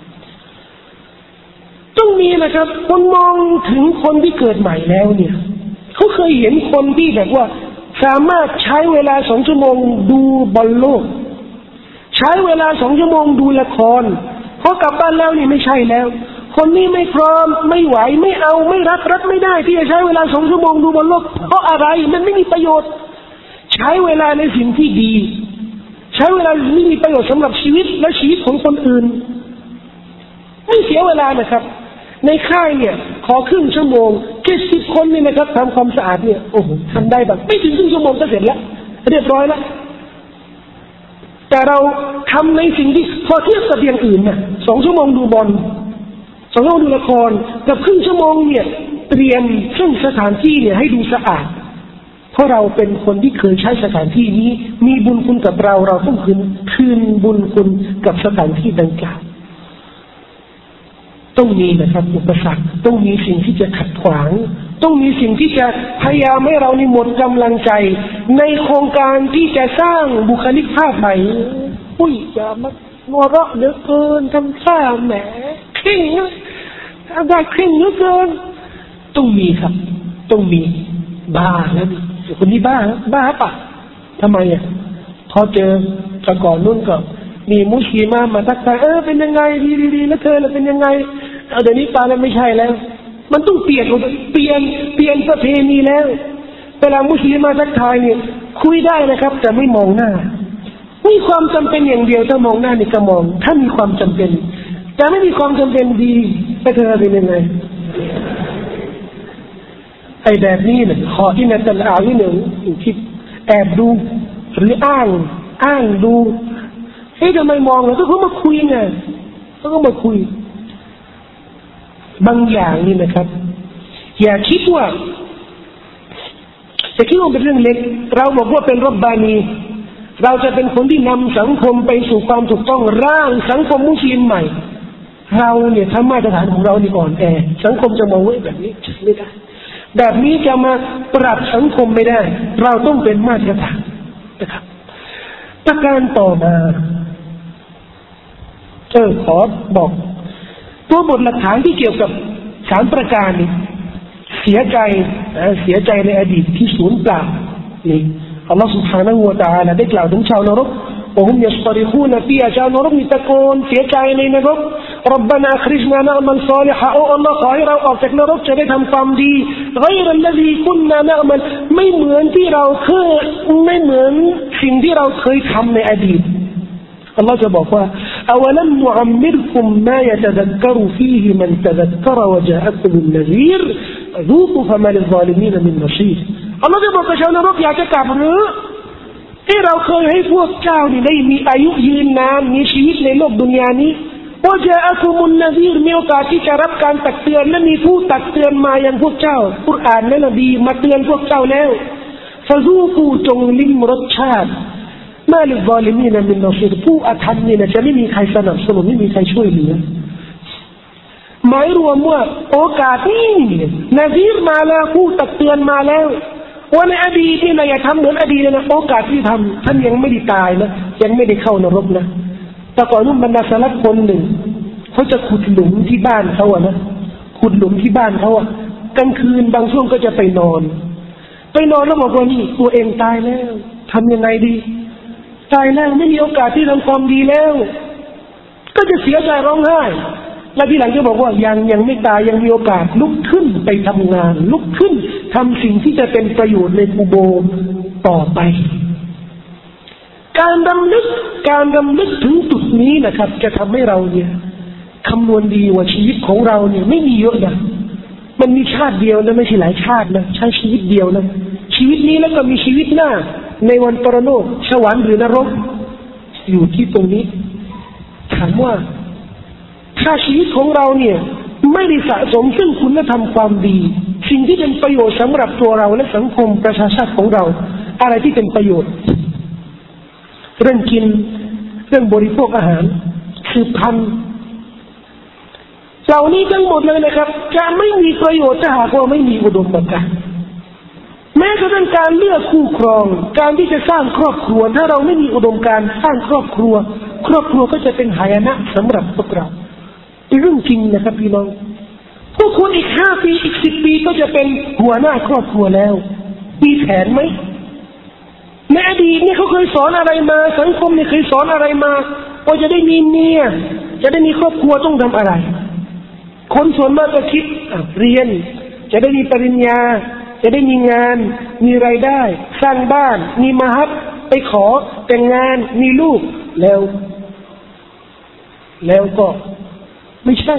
ต้องมีนะครับคนมองถึงคนที่เกิดใหม่แล้วเนี่ยเขาเคยเห็นคนที่แบบว่าสามารถใช้เวลาสองชั่วโมงดูบอลโลกใช้เวลาสองชั่วโมงดูละครพอกลับบ้านแล้วนี่ไม่ใช่แล้วคนนี้ไม่พร้อมไม่ไหวไม่เอาไม่รักรักไม่ได้ที่จะใช้เวลาสองชั่วโมงดูบอลโลกเพราะอะไรมันไม่มีประโยชน์ใช้เวลาในสิ่งที่ดีใช้เวลาที่มีประโยชน์สำหรับชีวิตและชีวิตของคนอื่นไม่เสียเวลานะครับในค่ายเนี่ยขอครึ่งชั่วโมงแค่สิบคนนี่นะครับทำความสะอาดเนี่ยโอ้โหทำได้แบบไม่ถึงครึ่งชั่วโมงก็เสร็จแล้วเรียบร้อยแล้วแต่เราทำในสิ่งที่พอเทียบกับอย่างอื่นเนี่ยสองชั่วโมงดูบอลสองชั่วโมงดูละครกับครึ่งชั่วโมงเนี่ยเตรียมซึ่งสถานที่เนี่ยให้ดูสะอาดเพราะเราเป็นคนที่เคยใช้สถานที่นี้มีบุญคุณกับเราเราต้องคืนคืนบุญคุณกับสถานที่ดังกล่าวต้องมีนะครับอุปสรรคต้องมีสิ่งที่จะขัดขวางต้องมีสิ่งที่จะพยายามให้เรานี่หมดกำลังใจในโครงการที่จะสร้างบุคลิกภาพใหม่อุ้ยอย่ามาหัวเราะเหลือเกินทำท่าแหมเคร่งนะทำได้เคร่งเหลือเกินต้องมีครับต้องมีบ้าแล้วนี่คนนี้บ้าบ้าปะทำไมอ่ะพอเจอตะก่อนนู่นก็มีมุสลิมมาทักทายเออเป็นยังไงดีๆแล้วเธอล่ะเป็นยังไงเอาเดี๋ยวนี้ตาแล้วไม่ใช่แล้วมันต้องเปลี่ยนเปลี่ยนเปลี่ยนประเพณีแล้วเวลามุสลิมมาทักทายเนี่ยคุยได้นะครับแต่ไม่มองหน้ามีความจำเป็นอย่างเดียวถ้ามองหน้านี่ก็มองถ้ามีความจำเป็นแต่ไม่มีความจำเป็นดีแต่เธอเป็นยังไงไอ้แบบนี้เนี่ยขอที่นั่นแต่ละอย่างหนึ่งที่แอบดูหรืออ้างอ้างดูเฮ้ยทำไมมองแล้วก็เขามาคุยไงเขาก็มาคุยบางอย่างนี่นะครับอย่าคิดว่าจะคิดว่าเป็นเรื่องเล็กเราบอกว่าเป็นรับบานีเราจะเป็นคนที่นำสังคมไปสู่ความถูกต้องร่างสังคมมุสลิมใหม่เราเนี่ยถ้ามาตรฐานของเรานี่อ่อนแอสังคมจะมองว่าแบบนี้ไม่ได้แบบนี้จะมาปรับสังคมไม่ได้เราต้องเป็นมาตรฐานนะครับประการต่อมาเออขอบอกตัวบทหลักฐานที่เกี่ยวกับสามประการนี้เสียใจเสียใจในอดีตที่สูญเปล่านี่อัลลอฮฺ سبحانه และ تعالى ได้กล่าวถึงชาวนรกوهم يصطرخون فيها ชาวนรกมีตะโกนเสียใจในนรก ربنا أخرجنا نعمل صالحا โอ้อัลลอฮฺขอให้เราออกจากนรกจะได้ทำความดี غير الذي كنا نعمل ไม่เหมือนที่เราเคยไม่เหมือนสิ่งที่เราเคยทำในอดีตอัลลอฮฺจะบอกว่า أولم نعمركم ما يتذكر فيه من تذكر وجاءكم النذير ذوقوا فما للظالمين من نصير อัลลอฮฺจะบอกกับชาวนรกอยากจะกลับหรือที่เราเคยให้พวกเจ้านี่ได้มีอายุยืนนานมีชีวิตในโลกดุนยานี้ว่าจะอักุมุนนซีรมีโอกาสที่จะรับการตักเตือนและมีผู้ตักเตือนมายังพวกเจ้ากุรอานและนบีมาเตือนพวกเจ้าแล้วฟะซูกูจงลิ้มรสชาติมาลิซอลิมีนมินนอซีรผู้อาธรรมเนี่ยจะไม่มีใครสนับสนุนไม่มีใครช่วยเหลือหมายรวมว่าโอกาสนี้นซีรมาแล้วผู้ตักเตือนมาแล้วว่าในอดีตนี่นะอย่าทำเหมือนอดีตนะโอกาสที่ทำท่านยังไม่ได้ตายนะยังไม่ได้เข้านรกนะแต่ก่อนนู้นบรรดาสลับคนหนึ่งเขาจะขุดหลุมที่บ้านเขาอะนะขุดหลุมที่บ้านเขาอะกลางคืนบางช่วงก็จะไปนอนไปนอนแล้วบอกว่านี่ตัวเองตายแล้วทำยังไงดีตายแล้วไม่มีโอกาสที่ทำความดีแล้วก็จะเสียใจร้องไห้แล้วทีหลังก็บอกว่ายังยังไม่ตายยังมีโอกาสลุกขึ้นไปทำงานลุกขึ้นทำสิ่งที่จะเป็นประโยชน์ในกุโบร์ต่อไปการรำลึกการรำลึกถึงจุดนี้นะครับจะทำให้เราเนี่ยคำนวณดีว่าชีวิตของเราเนี่ยไม่มีเยอะนะมันมีชาติเดียวนะไม่ใช่หลายชาตินะใช้ชีวิตเดียวนะชีวิตนี้แล้วก็มีชีวิตหน้าในวันปรโลกสวรรค์หรือนรกอยู่ที่ตรงนี้ถามว่าถ้าชีวิตของเราเนี่ยไม่ได้สะสมซึ่งคุณธรรมความดีสิ่งที่เป็นประโยชน์สำหรับตัวเราและสังคมประชาชาติของเราอะไรที่เป็นประโยชน์เรื่องกินเรื่องบริโภคอาหารสืบพันธุ์เหล่านี้ทั้งหมดเลยนะครับจะไม่มีประโยชน์ถ้าหากว่าไม่มีอุดมการณ์แม้กระทั่งการเลือกคู่ครองการที่จะสร้างครอบครัวถ้าเราไม่มีอุดมการณ์สร้างครอบครัวครอบครัวก็จะเป็นหายนะสำหรับพวกเราเป็นเรื่องจริงนะครับพี่น้องพวกคุณอีกห้าปีอีกสิบปีก็จะเป็นหัวหน้าครอบครัวแล้วมีแผนไหมในอดีตนี่เขาเคยสอนอะไรมาสังคมนี่เคยสอนอะไรมาว่าจะได้มีเมียจะได้มีครอบครัวต้องทำอะไรคนส่วนมากก็คิดเรียนจะได้มีปริญญาจะได้มีงานมีรายได้สร้างบ้านมีมหัศไปขอแต่งงานมีลูกแล้วแล้วก็ไม่ใช่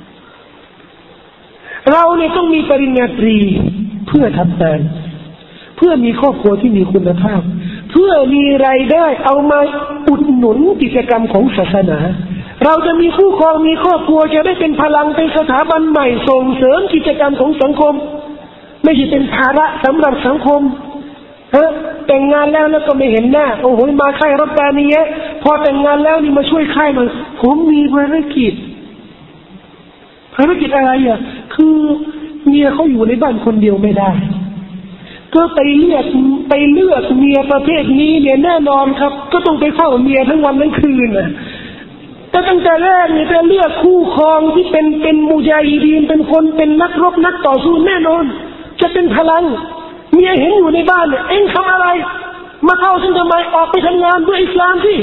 เราเนี่ยต้องมีปริญญาตรีเพื่อทำงานเพื่อมีครอบครัวที่มีคุณภาพเพื่อมีรายได้เอามาอุดหนุนกิจกรรมของศาสนาเราจะมีคู่ครองมีครอบครัวจะได้เป็นพลังเป็นสถาบันใหม่ส่งเสริมกิจกรรมของสังคมไม่ใช่เป็นภาระสำหรับสังคมฮะแต่งงานแล้วแล้วก็ไม่เห็นหน้าโอ้โหมาค่ายรับบานียะพอแต่งงานแล้วนี่มาช่วยค่ายหน่อยผมมีภารกิจภารกิจอะไรอ่ะคือเมียเขาอยู่ในบ้านคนเดียวไม่ได้ก็ไปเลือกไปเลือกเมียประเภทนี้เนี่ยแน่นอนครับก็ต้องไปเข้าเมียทั้งวันทั้งคืนน่ะแต่ตั้งแต่แรกเนี่ยจะเลือกคู่ครองที่เป็นเป็นมุญาฮิดีนเป็นคนเป็นนักรบนักต่อสู้แน่นอนจะเป็นพลังเมียเห็นอยู่ในบ้านเนี่ยเอ็งทำอะไรมาเข้าฉันทำไมออกไปทำงานด้วยอิสลามสิ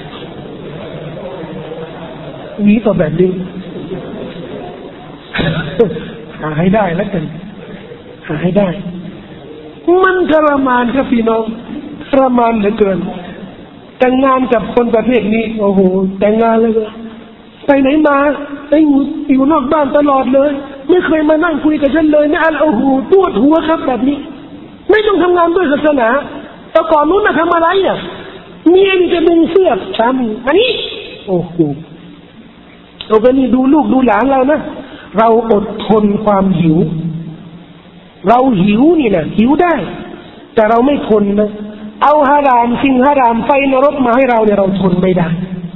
มีต่อแบบนี้หาให้ได้แล้วกันหาให้ได้มันทรมานครับพี่น้องทรมานเหลือเกินแต่งงานกับคนประเภทนี้โอ้โหแต่งงานเลยไปไหนมาไอ้อยู่อยู่นอกบ้านตลอดเลยไม่เคยมานั่งคุยกับฉันเลยนี่อันโอ้โหปวดหัวครับแบบนี้ไม่ต้องทำงานด้วยศาสนาแต่ก่อนนู้นน่ะทำอะไรอ่ะเมียนี่จะดึงเสื้อสามีอันนี้โอ้โหเราก็นี่ดูลูกดูหลานเรานะเราอดทนความหิวเราหิวนี่นะหิวได้แต่เราไม่ทนนะเอาฮารามสิ่งฮารามไฟนรกมาให้เราเนี่ยเราทนไม่ได้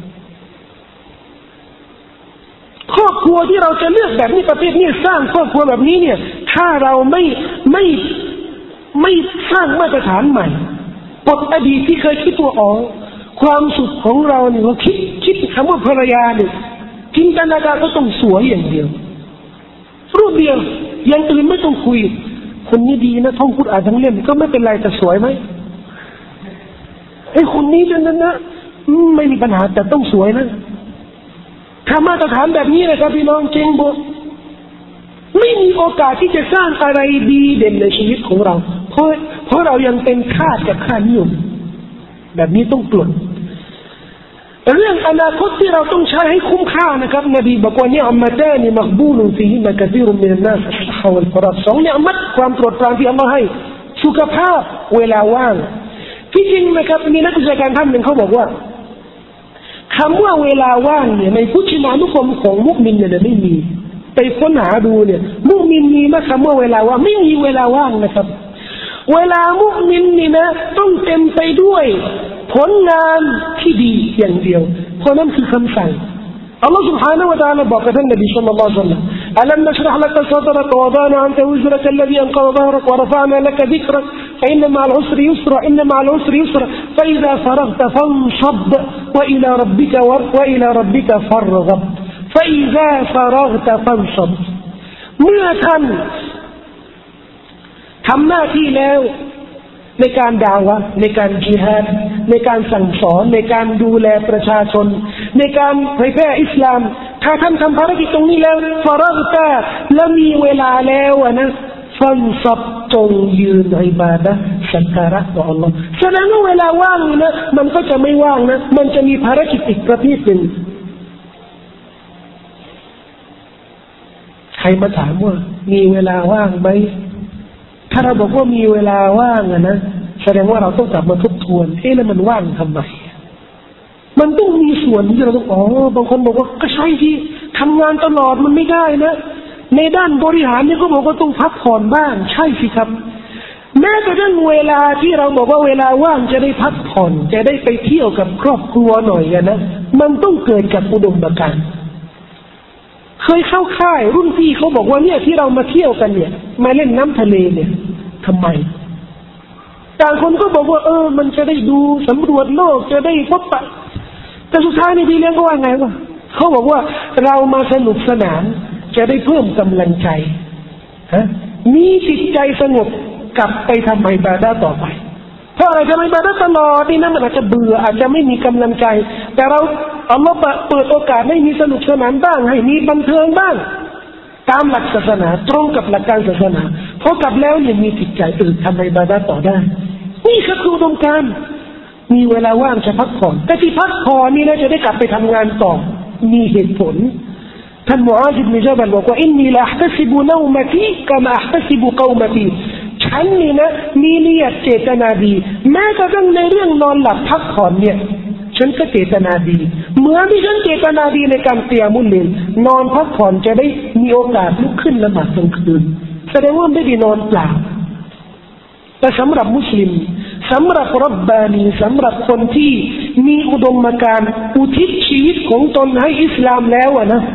ครอบครัวที่เราจะเลือกแบบนี้ประเภทนี้สร้างครอบครัวแบบนี้เนี่ยถ้าเราไม่ไม่ไม่สร้างมาตรฐานใหม่ปกอดีตที่เคยคิดตัวอ๋อความสุขของเราเนี่ยเราคิดคิดคำว่าภรรยาเนี่ยจินตนาการก็ต้องสวยอย่างเดียวรูปเดียวอย่างอื่นไม่ต้องคุยคนนี้ดีนะท่องกุรอานทั้งเล่มก็ไม่เป็นไรแต่สวยไหมไอ้คนนี้จนนั้นนะไม่มีปัญหาแต่ต้องสวยนะถ้ามาตรฐานแบบนี้นะครับพี่น้องเจงบอกไม่มีโอกาสที่จะสร้างอะไรดีเด่นในชีวิตของเราเพราะเพราะเรายังเป็นทาสกับค่านิยมแบบนี้ต้องปลดเรื่องอนาคตที่เราต้องใช้ให้คุ้มค่านะครับนบีบอกว่าเนี่ยอัมมาตานีมักบูลุฟีฮิมะกะซีรุมินันนัสอัศฮะวัลฟะรัดสองเนี่ยอัมมัดความโปรดปรานที่อัลเลาะห์ให้สุขภาพเวลาว่างที่จริงนะครับมีนักวิชาการท่านหนึ่งเขาบอกว่าคำว่าเวลาว่างเนี่ยในพุทธนานุกรมของมุมินเนี่ยไม่มีไปค้นหาดูเนี่ยมุมินมีไหมคำว่าเวลาว่างไม่มีเวลาว่างนะครับเวลามุมินนี่นะต้องเต็มไปด้วยผลงานที่ดีอย่างเดียวเพราะนั่นคือคำสั่งอัลลอฮฺ سبحانه และ تعالى บอกกับท่านนบีศ็อลลัลลอฮุอะลัยฮิวะซัลลัมอัลัมนัชเราะห์ลักซะดรักวะวะฎอนะอันกะวิซรักอัลลซีอันกะฎะฮรักวะระฟะนะลักซิกรักฟะอินนะมะอัลอุสริยุสรอินนะมะอัลอุสริยุสรฟะอิซาฟะรักตะฟันชับวะอิลาร็อบบิกะวะอิลาร็อบบิกะฟัรฆบฟะอิซาฟะรักตะฟันชับเมื่อท่านทำหน้าที่แล้วในการดาวะในการญิฮาดในการสั่งสอนในการดูแลประชาชนในการเผยแพร่อิสลามถ้าท่านทำภารกิจตรงนี้แล้วฟารกตาและมีเวลาแล้วนะฟันซับจงยืนอิบาดะห์สักการะต่ออัลลอฮ์แสดงว่าเวลาว่างนะมันก็จะไม่ว่างนะมันจะมีภารกิจอีกประเภทหนึ่งใครมาถามว่ามีเวลาว่างไหมถ้าเราบอกว่ามีเวลาว่างอะนะแสดงว่าเราต้องกลับมาทบทวนเอ๊ะแล้วมันว่างทำไมมันต้องมีส่วนที่เราต้องอ๋อบางคนบอกว่าก็ใช่ที่ทำงานตลอดมันไม่ได้นะในด้านบริหารเนี่ยก็บอกว่าต้องพักผ่อนบ้างใช่สิครับแม้แต่เรื่องเวลาที่เราบอกว่าเวลาว่างจะได้พักผ่อนจะได้ไปเที่ยวกับครอบครัวหน่อยนะมันต้องเกิดกับอุดมการณ์เคยเข้าค่ายรุ่นพี่เขาบอกว่าเนี่ยที่เรามาเที่ยวกันเนี่ยมาเล่นน้ำทะเลเนี่ยทำไมต่างคนก็บอกว่าเออมันจะได้ดูสำรวจโลกจะได้พบปะแต่สุดท้ายในพี่เลี้ยงก็ว่าไงวะเขาบอกว่าเรามาสนุกสนานจะได้เพิ่มกำลังใจฮะมีจิตใจสงบกลับไปทำอิบาดะห์ต่อไปเพราะอะไรทำอิบาดะห์ตลอดนี่นะมันอาจจะเบื่ออาจจะไม่มีกำลังใจแต่เราอัลลอฮฺเปิดโอกาสให้มีสนุกสนานบ้างให้มีบันเทิงบ้างตามหลักศาสนาตรงกับหลักการศาสนาเพราะกลับแล้วเนี่ยมีจิตใจตื่นทำอิบาดะห์ต่อได้นี่คืออุดมการณ์มีเวลาว่างจะพักผ่อนแต่ที่พักผ่อนนี่นะจะได้กลับไปทำงานต่อมีเหตุผลท่านมุอาซ บิน ญะบัลบอกว่าอินนีละอัฮตะซิบุนอมะตีกะมาอัฮตะซิบุกอมะตีฉันนี่นะมีนิยตเจตนาดีแม้กระทั่งในเรื่องนอนหลับพักผ่อนเนี่ยฉันก็เจตนาดีเหมือนที่ฉันเจตนาดีในการเตียมุลเลนนอนพักผ่อนจะได้มีโอกาสลุกขึ้นละหมาดกลางคืนแสดงว่าไม่ได้นอนเปล่าแต่สำหรับมุสลิมสำหรับรับบานีสำหรับคนที่มีอุดมการณ์อุทิศชีวิตของตนให้อิสลามแล้วอะนะ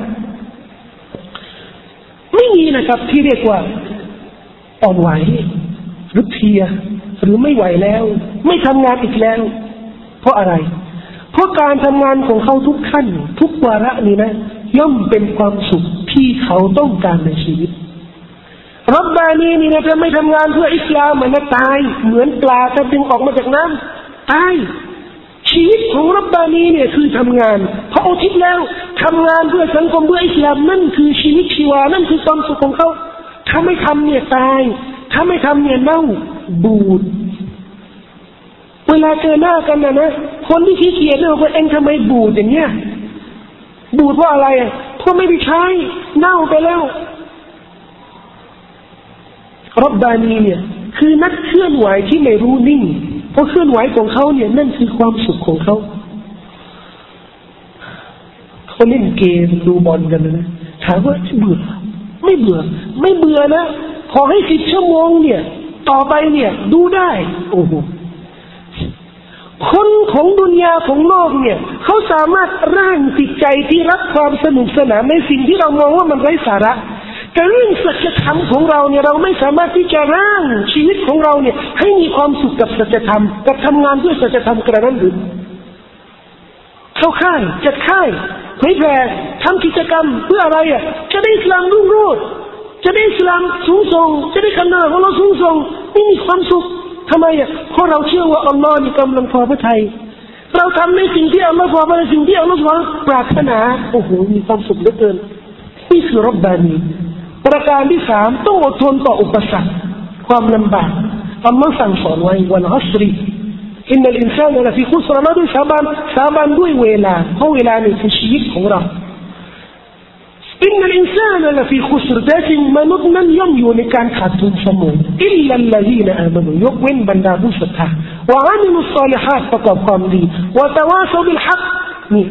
ไม่มีนะครับที่เรียกว่าอ่อนไหวหรือเพลียหรือไม่ไหวแล้วไม่ทำงานอีกแล้วเพราะอะไรเพราะการทำงานของเขาทุกขั้นทุกวาระนี้นะย่อมเป็นความสุขที่เขาต้องการในชีวิตรับบานีนี่นะจะไม่ทำงานเพื่ออิสลามมันจะตายเหมือนปลาถ้าดึงออกมาจากน้ำตายชีวิตของรับบานีเนี่ยคือทำงานเพราะอุทิศแล้วทำงานเพื่อสังคมเพื่ออิสลามนั่นคือชีวิตชีวานั่นคือความสุขของเขาถ้าไม่ทำเนี่ยตายถ้าไม่ทำเนี่ยเน่าบูดเวลาเจอหน้ากันนะนะคนที่ขี้เกียจเนี่ยบอกว่าเอ็งทำไมบูดอย่างเงี้ยบูดเพราะอะไรอ่ะเพราะไม่ได้ใช้เน่าไปแล้วรับบานีเนี่ยคือนักเคลื่อนไหวที่ไม่รู้นิ่งเพราะเคลื่อนไหวของเขาเนี่ยนั่นคือความสุขของเขาเขาเล่นเกมดูบอลกันนะถามว่าเบื่อไม่เบื่อไม่เบื่อนะขอให้สิบชั่วโมงเนี่ยต่อไปเนี่ยดูได้โอ้โหคนของดุนยาของโลกเนี่ยเขาสามารถร่างจิตใจที่รักความสนุกสนานในสิ่งที่เรามองว่ามันไร้สาระแต่เรื่องสัจธรรมของเราเนี่ยเราไม่สามารถที่จะร่างชีวิตของเราเนี่ยให้มีความสุขกับสัจธรรมกับทำงานด้วยสัจธรรมกระนั้นหรือเข้าค่ายจัดค่ายเผยแผ่ทำกิจกรรมเพื่ออะไรอ่ะจะได้อิสลามรุ่งโรจน์จะได้อิสลามสูงส่งจะได้คำนาของเราสูงส่งไม่มีความสุขทำไมอ่ะเพราะเราเชื่อว่าอัลลอฮ์นี่กำลังพอพระทัยเราทำในสิ่งที่อัลลอฮ์พอพระทัยสิ่งที่อัลลอฮ์ปรารถนาโอ้โหมีความสุขเหลือเกินนี่คือรับบานีประการที่สามต้องอดทนต่ออุปสรรคความลำบากอัลลอฮ์สั่งสอนไว้วันอัสรีอินนัลอินซานละฟีคุสรมาด้วยสาบานสาบานด้วยเวลาเพราะเวลานี่คือชีวิตของเราอินนัลอินซานละฟีคุสรแต่สิ่งมนุษย์นั้นย่อมอยู่ในการขาดทุนเสมออิลลัลลฮีนอามานูยกเว้นบรรดาผู้ศรัทธาวะอามิลุศศอลิฮาตประกอบความดีวะตะวาซอบิลฮักนี่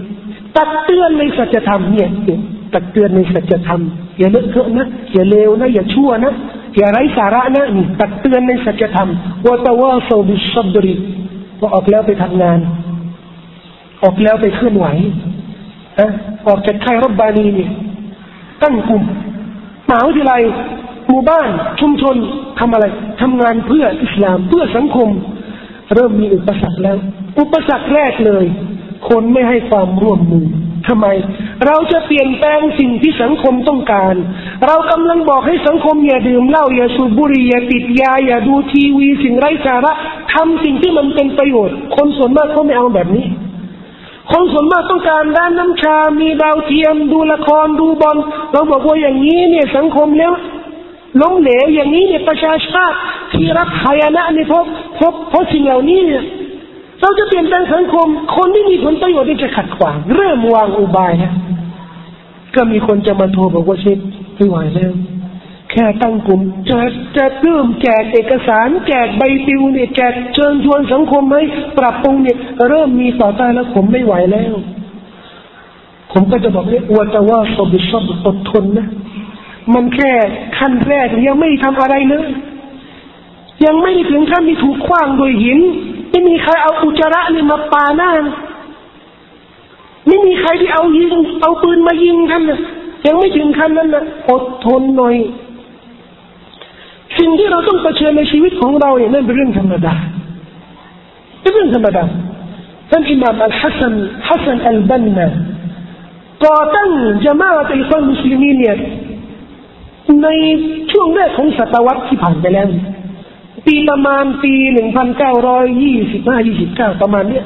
ตักเตือนในสัจธรรมเนี่ยตักเตือนในสัจธรรมอย่าเลอะเทอะนะอย่าเลวนะอย่าชั่วนะอย่าไร้สาระนะนี่ตักเตือนในสัจธรรมวะตะวาซอบิศซับริพอออกแล้วไปทำงานออกแล้วไปเคลื่อนไหวนะออกจากค่ายรับบานีเนี่ยตั้งกลุ่มมหาวิทยาลัยหมู่บ้านชุมชนทำอะไรทำงานเพื่ออิสลามเพื่อสังคมเริ่มมีอุปสรรคแล้วอุปสรรคแรกเลยคนไม่ให้ความร่วมมือทำไมเราจะเปลี่ยนแปลงสิ่งที่สังคมต้องการเรากำลังบอกให้สังคมอย่าดื่มเหล้าอย่าสูบบุหรี่อย่าติดยาอย่าดูทีวีสิ่งไร้สาระทำสิ่งที่มันเป็นประโยชน์คนส่วนมากเขาไม่เอาแบบนี้คนส่วนมากต้องการด้านน้ำชามีดาวเทียมดูละครดูบอลเราบอกว่าอย่างนี้เนี่ยสังคมแล้วล้มเหลวอย่างนี้เนี่ยประชาชาติที่รักหายนะเนี่ยเพราะเพราะเพราะสิ่งเหล่านี้เนี่ยเราจะเปลี่ยนแปลงสังคมคนที่มีผลประโยชน์ที่จะขัดขวางเริ่มวางอุบายนะก็มีคนจะมาโทรบอกว่าเช็คไม่ไหวแล้วแค่ตั้งกลุ่มจะจะเริ่มแจกเอกสารแจกใบปลิวเนี่ยแจกเชิญชวนสังคมไหมปรับปรุงเนี่ยเริ่มมีต่อต้านแล้วผมไม่ไหวแล้วผมก็จะบอกเนี่ยวะตะวาซอบิศซับรอดทนนะมันแค่ขั้นแรกยังไม่ทำอะไรเลยยังไม่ถึงขั้นที่ถูกขว้างโดยหินไม่มีใครเอาอุจจาระนี่มาปาหน้าไม่มีใครที่เอายิงเอาปืนมายิงท่านนะยังไม่ถึงขั้นนั้นนะอดทนหน่อยสิ่งที่เราต้องเผชิญในชีวิตของเราเนี่ยนั่นเป็นเรื่องธรรมดาเป็นเรื่องธรรมดาท่านอิหม่ามอัลฮัสซันฮัสซันอัลบันนาก่อตั้งญะมาอะฮ์อิควานมุสลิมีนเนี่ยในช่วงแรกของศตวรรษที่ผ่านไปแล้วปีประมาณปีหนึ่งพันเก้าร้อยยี่สิบห้ายี่สิบเก้าประมาณเนี้ย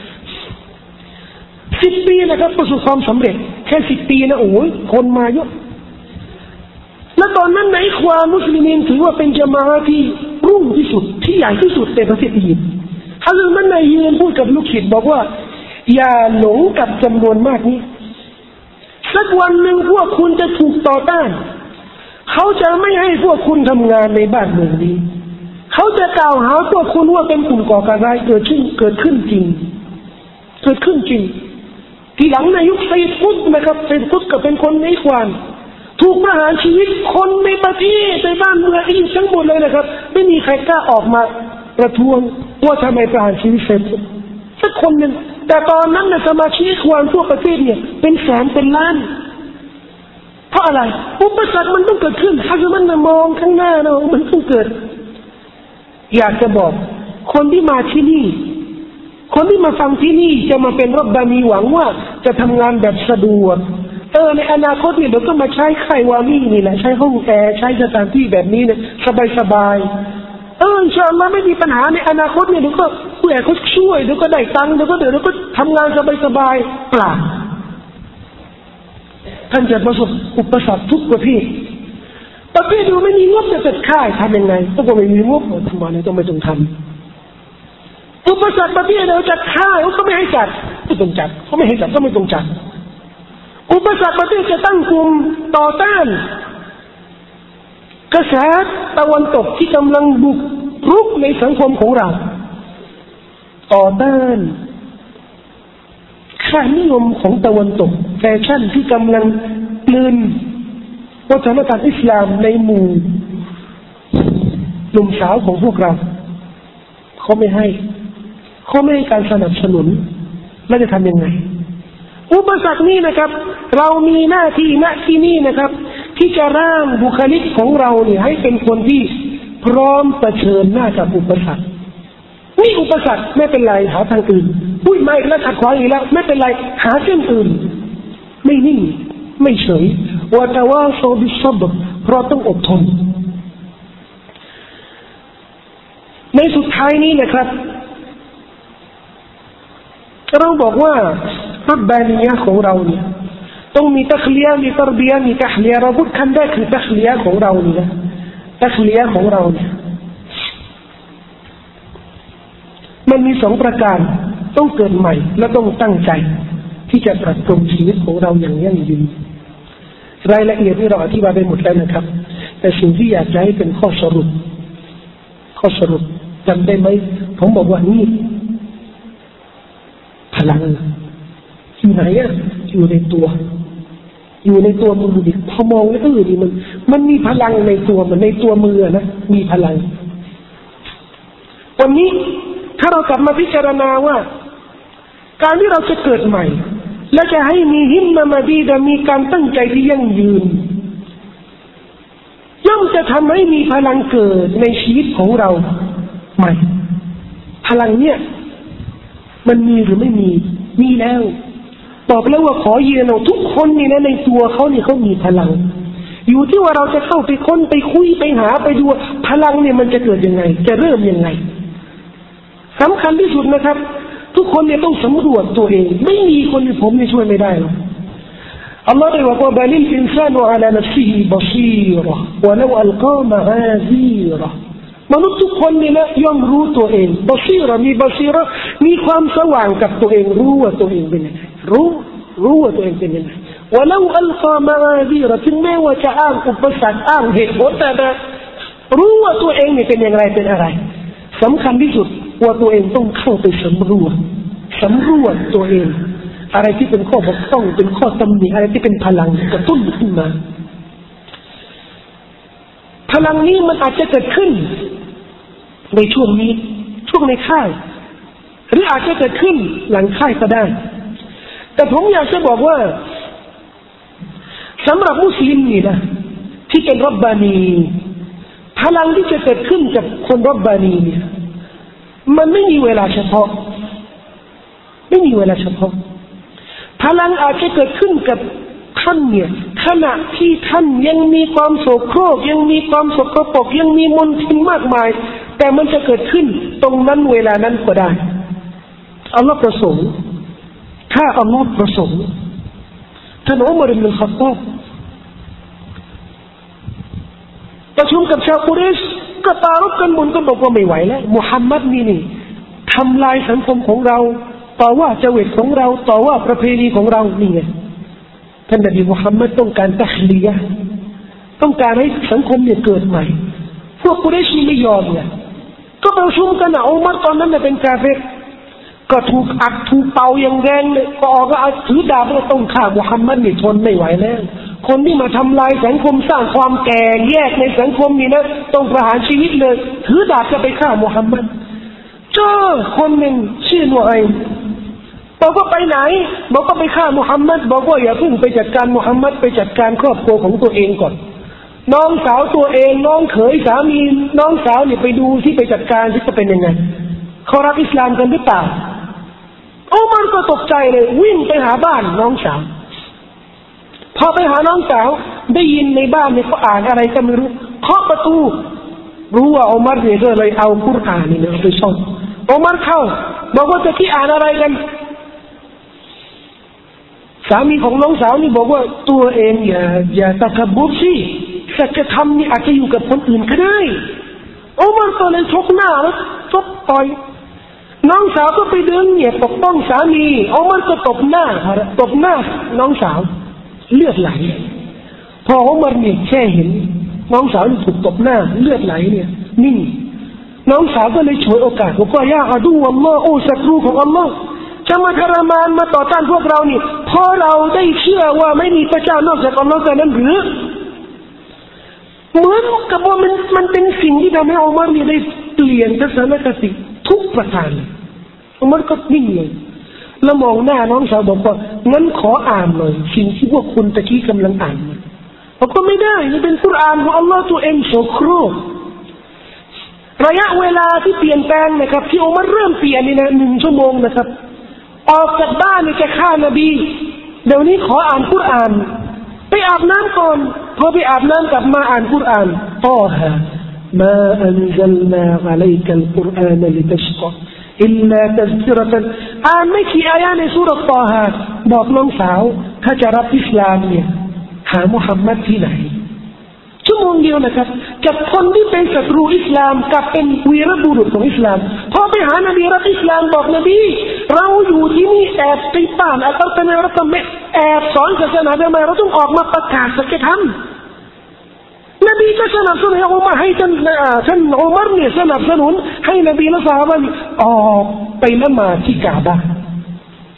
สิบปีนะครับประสบความสำเร็จแค่สิบปีนะโอ้ยคนมาเยอะและตอนนั้นในความุสลิมีนถือว่าเป็นญะมาอะฮ์ที่รุ่งที่สุดที่ใหญ่ที่สุดในประเทศอียิปต์ฮะซึ่งมันนายยืนพูดกับลูกศิษย์บอกว่าอย่าหลงกับจำนวนมากนี้สักวันหนึ่งพวกคุณจะถูกต่อต้านเขาจะไม่ให้พวกคุณทำงานในบ้านเมืองนี้เขาจะกล่าวหาพวกคุณว่าเป็นกลุ่มก่อการร้ายเกิดขึ้นเกิดขึ้นจริงเกิดขึ้นจริงทีหลังในยุคไซด์กุตนะครับไซด์กุตก็เป็นคนในควานถูกประหารชีวิตคนในประเทศในบ้านเมืองอียิปต์ทั้งหมดเลยนะครับไม่มีใครกล้าออกมาประท้วงว่าทำไมประหารชีวิตไซด์กุตสักคนหนึ่งแต่ตอนนั้นนะสมาชิกควานทั่วประเทศเนี่ยเป็นแสนเป็นล้านเพราะอะไรอุปสรรคมันต้องเกิดขึ้นถ้ามันมองข้างหน้าเนาะมันต้องเกิดอยากจะบอกคนที่มาที่นี่คนที่มาฟังที่นี่จะมาเป็นรับบานีหวังว่าจะทำงานแบบสะดวกเออในอนาคตเนี่ยเดี๋ยวก็มาใช้ไขวามี่นี่แหละใช้ห้องแอร์ใช้สถานที่แบบนี้เนี่ยสบายๆเอออินชาอัลลอฮ์ไม่มีปัญหาในอนาคตเนี่ยเดี๋ยวก็ผู้ใหญ่เขาช่วยเดี๋ยวก็ได้ตังค์เดี๋ยวก็เดี๋ยวก็ทำงานสบายๆเปล่าท่านจะประสบอุปสรรคทุกประเภทประเภทดูไม่มีงบจะจัดค่ายทำยังไงต้องไม่มีงบทำอะไรต้องไม่ต้องทำอุปสรรคประเภทเราจัดค่ายเขาไม่ให้จัดไม่ต้องจัดเขาไม่ให้จัดก็ไม่ต้องจัดอุปสรรคประเภทจะตั้งกลุ่มต่อต้านกระแสตะวันตกที่กำลังบุกรุกในสังคมของเราต่อต้านค่านิยมของตะวันตกแฟชั่นที่กำลังกลืนวัฒนธรรมอิสลามในหมู่หนุ่มสาวของพวกเราเขาไม่ให้เขาไม่ให้การสนับสนุนแล้วจะทำยังไงอุปสรรคนี้นะครับเรามีหน้าที่ณที่นี่นะครับที่จะร่างบุคลิกของเราเนี่ยให้เป็นคนที่พร้อมเผชิญหน้ากับอุปสรรคนี่อุปสรรคไม่เป็นไรหาทางอื่นพูดไม่แล้วขัดขวางอีกแล้วไม่เป็นไรหาเส้นอื่นไม่นิ่งไม่เฉยวะตะวาซอบิศซับรเพราะต้องอดทนในสุดท้ายนี้นะครับเราบอกว่ารับบานียะของเราเนี่ยต้องมีตักลียะมีตรบียะมีตักลียะเราพูดคำแรกคือตักลียะของเราเนี่ยนะตักลียะของเราเนี่ยมันมีสองประการต้องเกิดใหม่และต้องตั้งใจที่จะปรับปรุงชีวิตของเราอย่างยั่งยืนรายละเอียดที่เราอธิบายไปหมดแล้วนะครับแต่สิ่งที่อยากจะให้เป็นข้อสรุปข้อสรุปจำได้ไหมผมบอกว่านี่พลังอยู่ไหนอ่ะอยู่ในตัวอยู่ในตัวมือดิพอมองแล้วเออดิมันมันมีพลังในตัวมันในตัวมือนะมีพลังวันนี้ถ้าเรากลับมาพิจารณาว่าการที่เราจะเกิดใหม่และจะให้มีหิมมะมาดีดมีการตั้งใจที่ยั่งยืนย่อมจะทำให้มีพลังเกิดในชีวิตของเราใหม่พลังเนี่ยมันมีหรือไม่มีมีแล้วบอกแล้วว่าขอยืนเอาทุกคนนี่นะในตัวเขาเนี่ยเขามีพลังอยู่ที่ว่าเราจะเข้าไปค้นไปคุยไปหาไปดูพลังเนี่ยมันจะเกิดยังไงจะเริ่มยังไงสำคัญที่สุดนะครับทุกคนเนี่ยต้องสำรวจตัวเองไม่มีคนที่ผมเนี่ยช่วยไม่ได้หรอกอัลลอฮฺได้บอกว่าบาลิลอินซานุอัลานัฟซิฮิบะซีเราะห์วะลาอัลกามะอาซีเราะห์มนุษย์ทุกคนนี่นะย่อมรู้ตัวเองบะซีเราะห์มีบะซีเราะห์มีความสว่างกับตัวเองรู้ว่าตัวเองเป็นยังไงรู้รู้ว่าตัวเองเป็นยังไงวะลาอัลกามะอาซีเราะห์ถึงแม้ว่าจะอ้างอุปสรรคอ้างเหตุผลแต่รู้ว่าตัวเองนี่เป็นอย่างไรเป็นอะไรสำคัญที่สุดว่าตัวเองต้องเข้าไปสำรวจสำรวจตัวเองอะไรที่เป็นข้อบกพร่องเป็นข้อตำหนิอะไรที่เป็นพลังกระตุ้นขึ้นมาพลังนี้มันอาจจะเกิดขึ้นในช่วงนี้ช่วงในค่ายหรืออาจจะเกิดขึ้นหลังค่ายก็ได้แต่ผมอยากจะบอกว่าสำหรับมุสลิมนี่นะที่เป็นรับบานีพลังที่จะเกิดขึ้นกับคนรับบานีเนี่ยมันไม่มีเวลาเฉพาะไม่มีเวลาเฉพาะพลังอาจจะเกิดขึ้นกับท่านเนี่ยขณะที่ท่านยังมีความโศกโครกยังมีความสกปรกยังมีมลทินมากมายแต่มันจะเกิดขึ้นตรงนั้นเวลานั้นก็ได้อัลลอฮฺประสงค์ถ้าอัลลอฮฺประสงค์ท่านอุมัรอิบนุลค็อฏฏอบประชุมกับชาวกุเรชก็ปารบกันบนก็บอกว่าไม่ไหวแล้วมุฮัมมัดนี่นี่ทำลายสังคมของเราต่อว่าจริตของเราต่อว่าประเพณีของเรานี่ไงท่านนบีมุฮัมมัดต้องการตัคลียะห์ต้องการให้สังคมเนี่ยเกิดใหม่พวกกุเรชไม่ยอมเนี่ยก็ประชุมกันนะอุมัรตอนนั้นเนี่ยเป็นกาเฟรก็ถูกอัดถูกเป่าอย่างแรงเลยก็ออกก็ถือดาบแล้วต้องฆ่ามุฮัมมัดนี่ทนไม่ไหวแล้วคนที่มาทำลายสังคมสร้างความแตกแยกในสังคมนี่นะต้องประหารชีวิตเลยถือดาบจะไปฆ่ามุฮัมมัดเจอคนหนึ่งชื่อนุอัยม์บอกว่าไปไหนบอกว่าไปฆ่ามุฮัมมัดบอกว่าอย่าเพิ่งไปจัดการมุฮัมมัดไปจัดการครอบครัวของตัวเองก่อนน้องสาวตัวเองน้องเขยสามีน้องสาวเนี่ยไปดูที่ไปจัดการที่จะเป็นยังไงเขารับอิสลามกันหรือเปล่าอุมัรก็ตกใจเลยวิ่งไปหาบ้านน้องสาวพอไปหาน้องสาวได้ยินในบ้านเนี่ยเขาอ่านอะไรก็ไม่รู้เคาะประตูรู้ว่าอุมัรเนี่ยก็เลยเอากุรอานนี่เอาไปส่องอุมัรเข้าบอกว่าจะที่อ่านอะไรกันสามีของน้องสาวนี่บอกว่าตัวเองอย่าอย่าตะกบุรสิสัจธรรมนี่อาจจะอยู่กับคนอื่นก็ได้อุมัรก็เลยชกหน้าแล้วชกต่อยน้องสาวก็ไปเดินเนี่ยปกป้องสามีอุมัรก็ตบหน้าตบหน้าน้องสาวเลือดไหลพออุมัรเนี่ยแค่เห็นน้องสาวถูกตบหน้าเลือดไหลเนี่ยนิ่งน้องสาวก็เลยฉวยโอกาสบอกว่ายาอัดูอัลลอฮ์โอ้ศัตรูของอัลลอฮ์จะมาทรมานมาต่อต้านพวกเรานี่เพราะเราได้เชื่อว่าไม่มีพระเจ้านอกจากอัลลอฮ์แต่นั้นหรือเหมือนกับว่ามันมันเป็นสิ่งที่ทำให้อุมัรเนี่ยได้เปลี่ยนทัศนคติทุกประการอุมัรก็นิ่งเลยแล้วมองหน้าน้องสาวบอกว่างั้นขออ่านหน่อยสิ่งที่พวกคุณตะกี้กำลังอ่านมันบอกว่าไม่ได้นี่เป็นกุรอานของอัลลอฮ์ตัวเองโสโครกระยะเวลาที่เปลี่ยนแปลงนะครับที่อุมัรเริ่มเปลี่ยนนี่นะหนึ่งชั่วโมงนะครับออกจากบ้านนี่จะฆ่านบีเดี๋ยวนี้ขออ่านกุรอานไปอาบน้ำก่อนพอไปอาบน้ำกลับมาอ่านกุรอานตอฮะมาอันซัลนาอะลัยกัลกุรอานลิตัชกออิลลาตัซกิเราะตันอ่านไม่กี่อายะในซูเราะห์ตอฮะบอกน้องสาวถ้าจะรับอิสลามเนี่ยหามุฮัมมัดที่ไหนชั่วโมงเดียวนะครับกับคนที่เป็นศัตรูอิสลามกับเป็นวีรบุรุษของอิสลามพอไปหานบีรับอิสลามบอกนบีเราอยู่ที่นี่แอบไปบ้านเราเป็นเราทำไมแอบสอนศาสนาทำไมเราต้องออกมาประกาศสัจธรรมนบีก็สนับสนุนให้อุมัรให้ท่านท่านอุมัรเนี่ยสนับสนุนให้นบีและซอฮาบะห์ออกไปละหมาดที่กะบะห์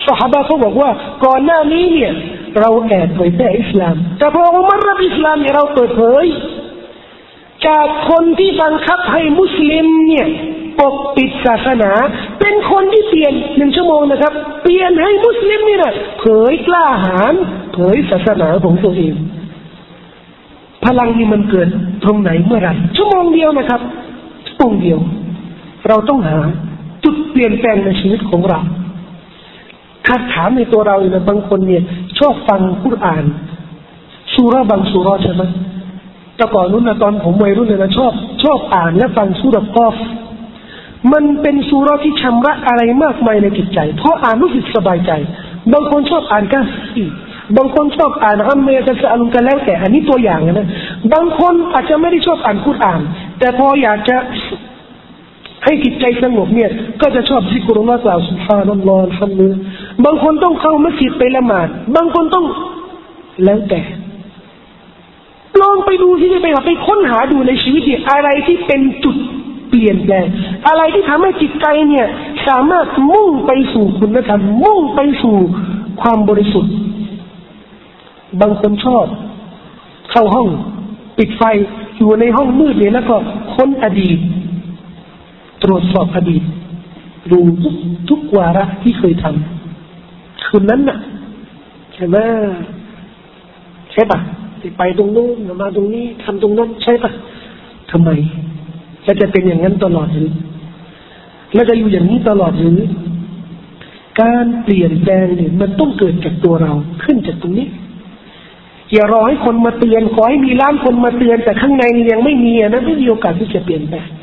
ซอฮาบะห์เขาบอกว่าก่อนหน้านี้เนี่ยเราแอบเผยแพร่อิสลามแต่พออุมัรรับอิสลามเนี่ยเราเปิดเผยจากคนที่บังคับให้มุสลิมเนี่ยปกปิดศาสนาเป็นคนที่เปลี่ยนหนึ่งชั่วโมงนะครับเปลี่ยนให้มุสลิมนี่นะเผยกล้าหาญเผยศาสนาของตัวเองพลังนี้มันเกิดตรงไหนเมื่อไหร่ชั่วโมงเดียวนะครับชั่วโมงเดียวเราต้องหาจุดเปลี่ยนแปลงในชีวิตของเราถ้าถามในตัวเราเนี่ยบางคนเนี่ยชอบฟังกุรอานซูเราะห์บางซูเราะห์ใช่ไหมแต่ก่อนนู้นนะตอนผมวัยรุ่นเนี่ยนะชอบชอบอ่านและฟังซูเราะห์กอฟมันเป็นซูเราะห์ที่ชำระอะไรมากมายในจิตใจเพราะอ่านรู้สึกสบายใจบางคนชอบอ่านกาฟีบางคนชอบอ่านอัมเมตะสะอลุกันแล้วแต่อันนี้ตัวอย่างนะบางคนอาจจะไม่ได้ชอบอ่านกุรอานแต่พออยากจะให้จิตใจสงบเนี่ยก็จะชอบซิกรุลลอฮ์กล่าวซุบฮานัลลอฮ์อัลฮัมดุลิลลาห์บางคนต้องเข้ามัสยิดไปละหมาดบางคนต้องแล้วแต่ลองไปดูที่จะไปหาไปค้นหาดูในชีวิตเนี่ยอะไรที่เป็นจุดเปลี่ยนแปลงอะไรที่ทำให้จิตใจเนี่ยสามารถมุ่งไปสู่คุณธรรมมุ่งไปสู่ความบริสุทธิ์บางคนชอบเข้าห้องปิดไฟอยู่ในห้องมืดเนี่ยแล้วก็ค้นอดีตตรวจสอบอดีตดูทุกทุกวาระที่เคยทำคืนนั้นน่ะใช่ไหมใช่ปะไปตรงนู้นมาตรงนี้ทำตรงนั้นใช่ปะทำไมแล้วจะเป็นอย่างนั้นตลอดหรือแล้วจะอยู่อย่างนี้ตลอดหรือการเปลี่ยนแปลงเนี่ยมันต้องเกิดจากตัวเราขึ้นจากตรงนี้อย่ารอให้คนมาเตือนขอให้มีล้านคนมาเตือนแต่ข้างในยังไม่มีนะไม่มีโอกาสที่จะเปลี่ยนแปลง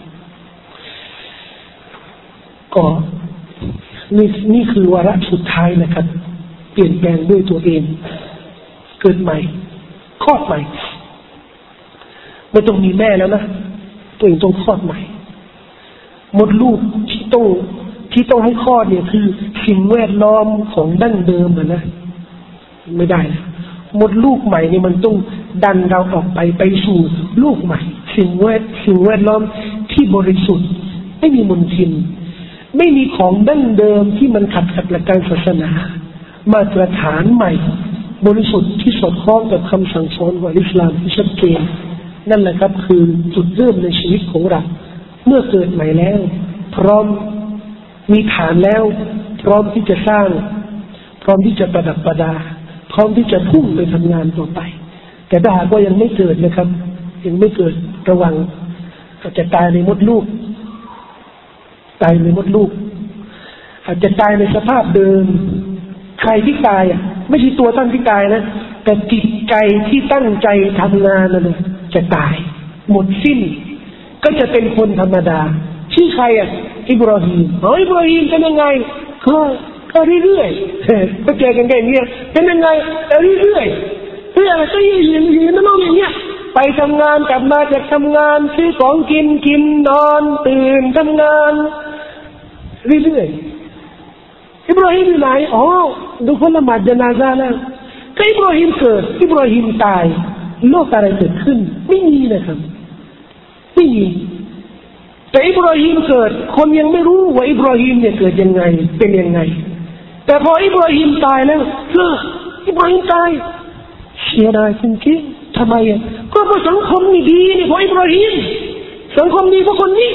ก็นี่นี่คือวาระสุดท้ายนะครับเปลี่ยนแปลงด้วยตัวเองเกิดใหม่คลอดใหม่ไม่ต้องมีแม่แล้วนะตัวเองต้องคลอดใหม่มดลูกที่ต้องที่ต้องให้คลอดเนี่ยคือสิ่งแวดล้อมของดั้งเดิมอะนะไม่ได้นะมดลูกใหม่นี่มันต้องดันเราออกไปไปสู่ลูกใหม่สิ่งแวดสิ่งแวดล้อมที่บริสุทธิ์ไม่มีมลทินไม่มีของดั้งเดิมที่มันขัดกับหลักการศาสนามาตรฐานใหม่บริสุทธิ์ที่สอดคล้องกับคำสั่งสอนของอิสลามที่ชัดเจนนั่นแหละครับคือจุดเริ่มในชีวิตของเราเมื่อเกิดใหม่แล้วพร้อมมีฐานแล้วพร้อมที่จะสร้างพร้อมที่จะประดับประดาพร้อมที่จะพุ่งไปทำงานต่อไปแต่ถ้าหากว่ายังไม่เกิดนะครับยังไม่เกิดระวังอาจจะตายในมดลูกตายในมดลูกอาจจะตายในสภาพเดิมใครที่ตายอ่ะไม่ใช่ตัวท่านที่ตายนะแต่จิตใจที่ตั้งใจทำงานนั่นนะจะตายหมดสิ้นก็จะเป็นคนธรรมดาชื่อใครอ่ะอิบราฮิมอ๋ออิบราฮิมเป็นยังไงก็ก็เรื่อยๆก็เจอกันแค่นี้เป็นยังไงเรื่อยๆเรื่อยอะไรก็ยืนยืนนั่นนู่นอย่างเงี้ยไปทำงานกลับมาจากทำงานซื้อของกินกินนอนตื่นทำงานเรื่อยๆอิบราฮิมอยู่ไหนอ๋อดูคนละหมาดญะนาซาแล้วก็อิบราฮิมเกิดอิบราฮิมตายโลกอะไรเกิดขึ้นไม่มีนะครับไม่มีแต่อิบราฮิมเกิดคนยังไม่รู้ว่าอิบราฮิมเนี่ยเกิดยังไงเป็นยังไงแต่พออิบราฮิมตายแล้วเลิกอิบราฮิมตายเสียดายจริงๆทำไมอ่ะก็เพราะสังคมนี่ดีนี่เพราะอิบราฮิมสังคมดีเพราะคนนี้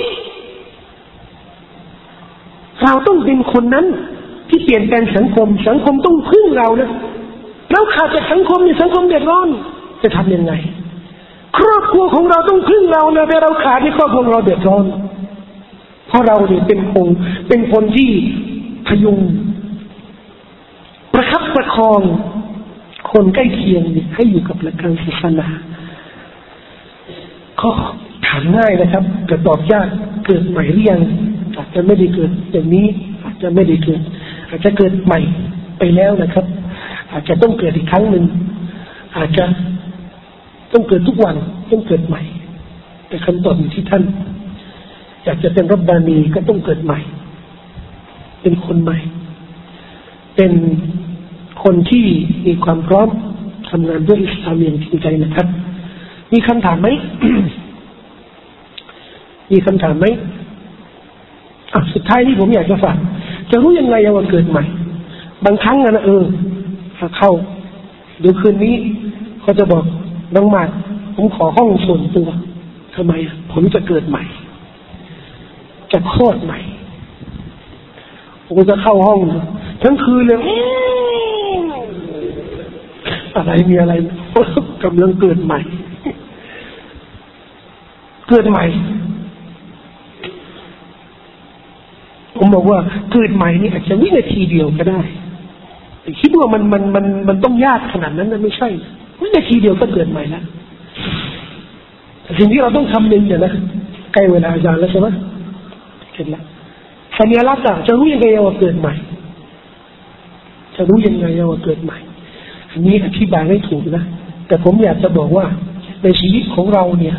เราต้องเป็นคนนั้นที่เปลี่ยนแปลงสังคมสังคมต้องพึ่งเรานะเราขาดจากสังคมนี่สังคมเดือดร้อนจะทำยังไงครอบครัวของเราต้องพึ่งเรานะแต่เราขาดที่ครอบครัวเราเดือดร้อนเพราะเราเนี่ยเป็นคนเป็นคนที่พยุงประคับประคองคนใกล้เคียงให้อยู่กับหลักการศาสนาก็ถามง่ายนะครับแต่ตอบยากเกิดใหม่หรือยังอาจจะไม่ได้เกิดอย่างนี้อาจจะไม่ได้เกิดอาจจะเกิดใหม่ไปแล้วนะครับอาจจะต้องเกิดอีกครั้งหนึ่งอาจจะต้องเกิดทุกวันต้องเกิดใหม่แต่คำตอบอยู่ที่ท่านอยากจะเป็นรับบานีก็ต้องเกิดใหม่เป็นคนใหม่เป็นคนที่มีความพร้อมทำงานด้วยอิสลามอย่างจริงใจนะครับมีคำถามไหม มีคำถามไหมอ่ะสุดท้ายที่ผมอยากจะฝากจะรู้ยังไงว่าเกิดใหม่บางครั้งนะเออเข้าเดี๋ยวคืนนี้เขาจะบอกน้องหมากผมขอห้องส่วนตัวทำไมอ่ะผมจะเกิดใหม่จะคลอดใหม่ผมจะเข้าห้องทั้งคืนเลยอะไรมีอะไรกำลังเกิดใหม่เกิดใหม่ผมบอกว่าเกิดใหม่นี่อาจจะวินาทีเดียวก็ได้แต่คิดว่ามันมันมันมันต้องยากขนาดนั้นนะไม่ใช่วินาทีเดียวก็เกิดใหม่แล้วสิ่งที่เราต้องทำหนึ่งเนี่ยนะใกล้เวลาอาจารย์แล้วใช่ไหมเสร็จแล้วสัญลักษณ์จะรู้ยังไงว่าเกิดใหม่จะรู้ยังไงว่าเกิดใหม่อันนี้อธิบายไม่ถูกนะแต่ผมอยากจะบอกว่าในชีวิตของเราเนี่ย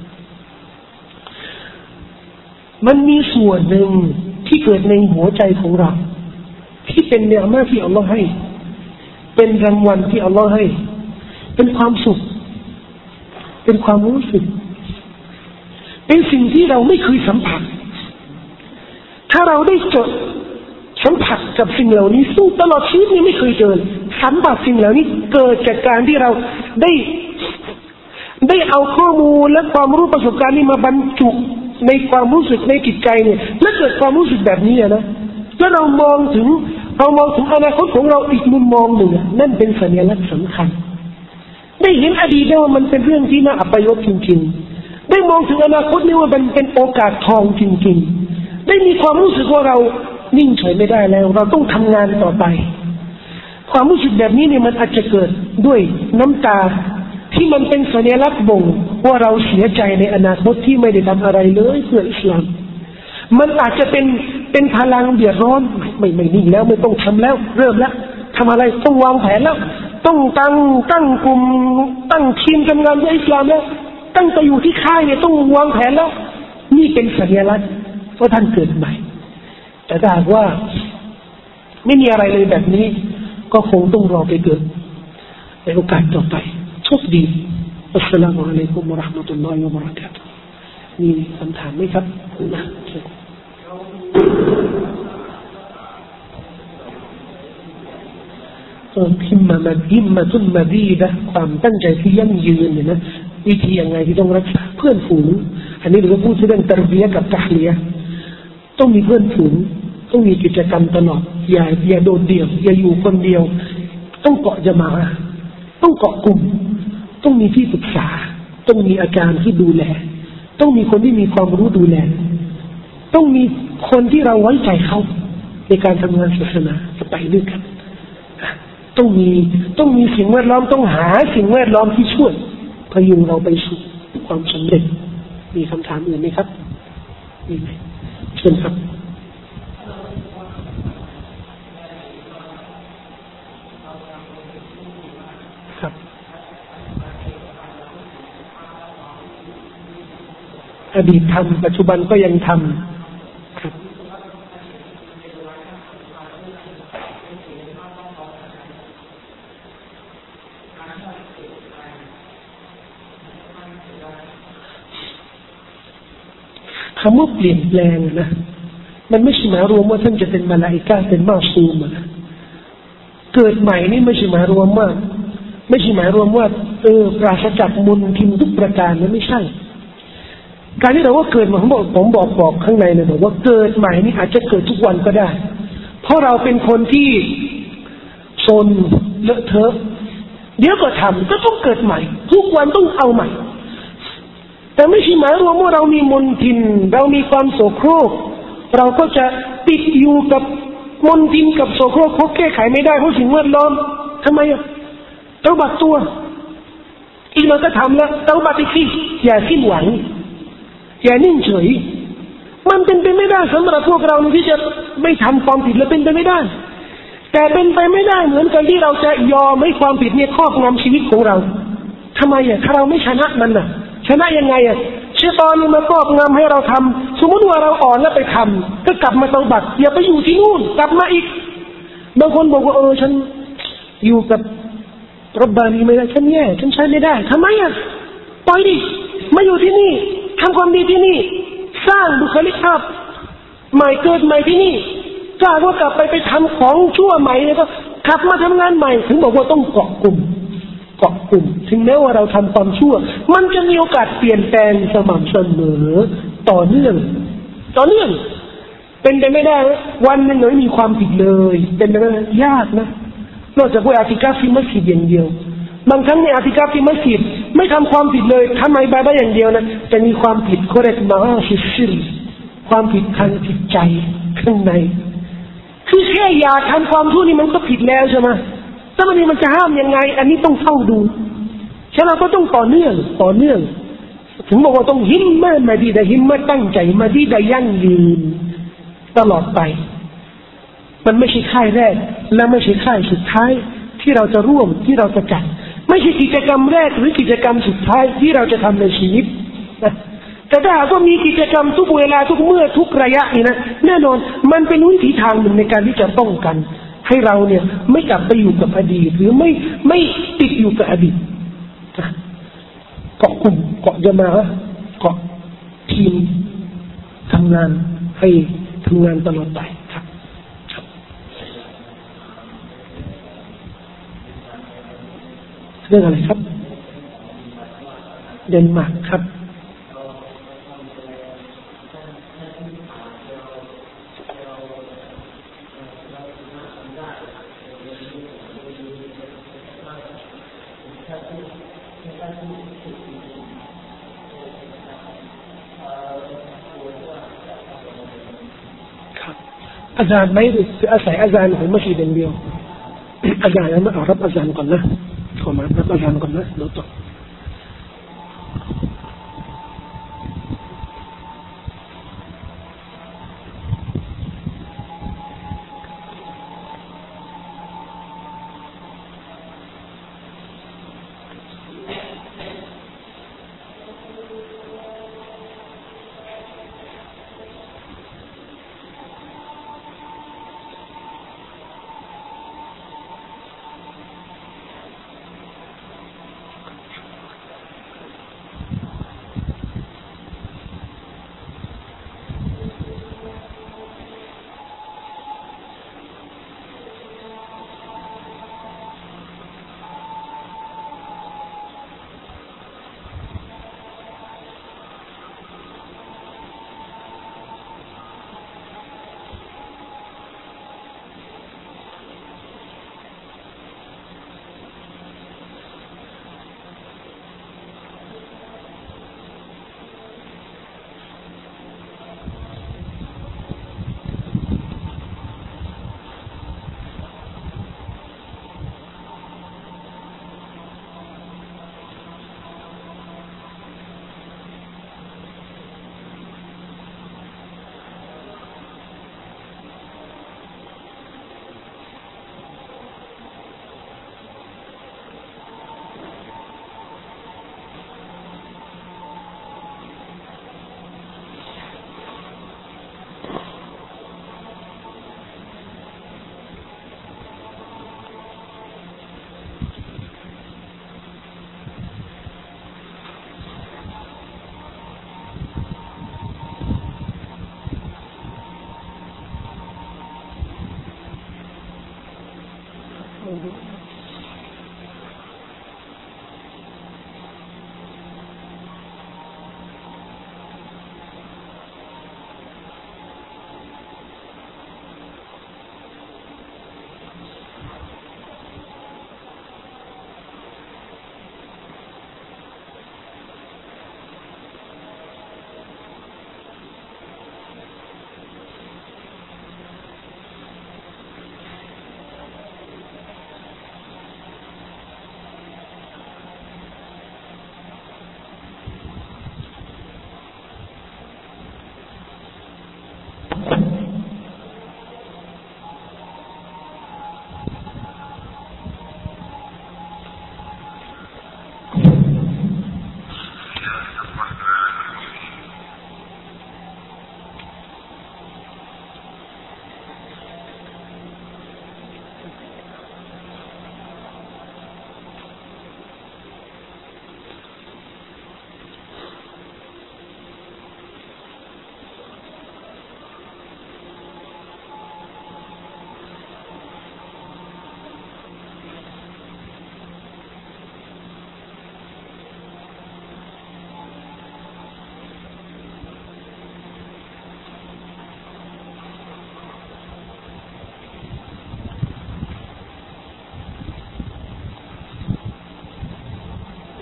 มันมีส่วนหนึ่งที่เกิดในหัวใจของเราที่เป็นเนื้อมาที่อัลลอฮ์ให้เป็นรางวัลที่อัลลอฮ์ให้เป็นความสุขเป็นความรู้สึกเป็นสิ่งที่เราไม่เคยสัมผัสถ้าเราได้จดสัมผัสกับสิ่งเหล่านี้สู้ตลอดชีวิตนี้ไม่เคยเจอสัมผัสสิ่งเหล่านี้เกิดจากการที่เราได้ได้เอาข้อมูลและความรู้ประสบการณ์นี้มาบรรจุในความรู้สึกในจิตใจเนี่ยและเกิดความรู้สึกแบบนี้นะแล้วเรามองถึงเรามองถึงอนาคตของเราอีกมุมมองหนึ่งนั่นเป็นสัญลักษณ์สำคัญได้เห็นอดีตว่ามันเป็นเรื่องที่น่าอัปยศจริงๆได้มองถึงอนาคตนี่ว่ามันเป็นโอกาสทองจริงๆได้มีความรู้สึกว่าเรานิ่งเฉยไม่ได้แล้วเราต้องทำงานต่อไปความรู้สึกแบบนี้เนี่ยมันอาจจะเกิดด้วยน้ำตาที่มันเป็นสัญลักษณ์บ่งว่าเราเสียใจในอนาคตที่ไม่ได้ทำอะไรเลยเพื่ออิสลามมันอาจจะเป็นเป็นพลังเดือดร้อนไม่ไม่นิ่งแล้วไม่ต้องทำแล้วเริ่มแล้วทำอะไรต้องวางแผนแล้วต้องตั้งตั้งกลุ่มตั้งทีมทำงานเพื่ออิสลามแล้วตั้งแต่อยู่ที่ค่ายเนี่ยต้องวางแผนแล้วนี่เป็นสัญลักษณ์ว่าท่านเกิดใหม่แต่ถ้าหากว่าไม่มีอะไรเลยแบบนี้ก็คงต้องรอไปเกิดในโอกาสต่อไปโชคดีอัสสลามุอะลัยกุมวะเราะห์มะตุลลอฮิวะบะเราะกาตุฮ์มีคำถามไหมครับนะพิมมามาพิมมาตุนมาดีนะความตั้งใจที่ยั่งยืนเนี่ยนะวิธียังไงที่ต้องรักษาเพื่อนฝูงอันนี้เราพูดถึงเรื่องตะรบียะกับตะฮลียะต้องมีเพื่อนฝูงต้องมีกิจกรรมตลอดอย่าอย่าโดดเดี่ยวอย่าอยู่คนเดียวต้องเกาะญะมาอะห์ต้องเกาะกลุ่มต้องมีที่ปรึกษาต้องมีอาจารย์ที่ดูแลต้องมีคนที่มีความรู้ดูแลต้องมีคนที่เราไว้ใจเขาในการทำงานศาสนาจะไปด้วยกันต้องมีต้องมีสิ่งแวดล้อมต้องหาสิ่งแวดล้อมที่ช่วยพยุงเราไปสู่ความสำเร็จมีคำถามอื่นไหมครับมีไหมเชิญครับครับอดีตทำปัจจุบันก็ยังทำครับคำว่าเปลี่ยนแปลงนะมันไม่ใช่หมายรวมว่าท่านจะเป็นมลาอิกะห์เป็นมาซูมนะเกิดใหม่นี่ไม่ใช่หมายรวมว่าไม่ใช่หมายรวมว่าเออปราศจากมลทินทุกประการนั้นไม่ใช่การที่เราว่าเกิดมาผมบอกผมบอกบอกข้างในเลยบอกว่าเกิดใหม่นี่อาจจะเกิดทุกวันก็ได้เพราะเราเป็นคนที่โซนเลอะเทอะเดี๋ยวก็ทำก็ต้องเกิดใหม่ทุกวันต้องเอาใหม่แต่ไม่ใช่หมายรวมว่าเรามีมลทินเรามีความโสโครกเราก็จะติดอยู่กับมลทินกับโสโครกเขาแก้ไขไม่ได้เพราะสิ่งแวดล้อมทำไมอ่ะเตาบัดตัวอีกเราก็ทำแล้วเตาบัดอีกทีอย่าสิ้นหวังอย่านิ่งเฉยมันเป็นไปไม่ได้สำหรับพวกเราที่จะไม่ทำความผิดแล้วเป็นไปไม่ได้แต่เป็นไปไม่ได้เหมือนกันที่เราจะยอมให้ความผิดเนี่ยครอบงำชีวิตของเราทำไมอ่ะถ้าเราไม่ชนะมันอ่ะชนะยังไงอ่ะชัยฏอนมันครอบงำให้เราทำสมมติว่าเราอ่อนแล้วไปทำก็กลับมาเตาบัดอย่าไปอยู่ที่นู่นกลับมาอีกบางคนบอกว่าเออฉันอยู่กับรับบานีไม่ได้ฉันแย่ฉันใช้ไม่ได้ทำไมอ่ะปล่อยดิมาอยู่ที่นี่ทำความดีที่นี่สร้างบุคลิกภาพใหม่เกิดใหม่ที่นี่ถ้าว่ากลับไปไปทำของชั่วใหม่แล้วก็กลับมาทำงานใหม่ถึงบอกว่าต้องเกาะกลุ่มเกาะกลุ่มถึงแม้ว่าเราทำความชั่วมันจะมีโอกาสเปลี่ยนแปลงสม่ำเสมอต่อเนื่องต่อเนื่องเป็นไปไม่ได้วันหนึ่งไม่มีความผิดเลยเป็นไปไม่ได้ยากนะนอกจากว่าอาติกาฟิมัสยิดอย่างเดียวบางครั้งในอาติกาฟิมัสยิดไม่ทำความผิดเลยทำอิบาดะห์อย่างเดียวนะจะมีความผิดเขาเรียกมาชิชิรความผิดทางจิตใจข้างในคือแค่อยากทำความชั่วนี่มันก็ผิดแล้วใช่ไหมถ้ามันนี่มันจะห้ามยังไงอันนี้ต้องเฝ้าดูฉะนั้นก็ต้องต่อเนื่องต่อเนื่องถึงบอกว่าต้องหิมมะมาดีได้หิมมะตั้งใจมาดีได้ยั่งยืนตลอดไปมันไม่ใช่ค่ายแรกและไม่ใช่ค่ายสุดท้ายที่เราจะร่วมที่เราจะจัดไม่ใช่กิจกรรมแรกหรือกิจกรรมสุดท้ายที่เราจะทำในชีวิตนะแต่ถ้าหากว่ามีกิจกรรมทุกเวลาทุกเมื่อทุกระยะนี่นะแน่นอนมันเป็นวิถีทางหนึ่งในการที่จะป้องกันให้เราเนี่ยไม่กลับไปอยู่กับอดีตหรือไม่ไม่ติดอยู่กับอดีตเกาะกลุ่มเกาะจะมาเกาะทีมทำงานให้ทำงานตลอดไปครับเรื่องอะไรครับเดนมาร์กครับอาจารย์ไม่หรืออาศัยอาจารย์ของมัสยิดเดียวอาจารย์ยังไม่เอารับอาจารย์ก่อนนะขอมารับอาจารย์ก่อนนะเดี๋ยวต่อ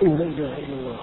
لا إله إلا الله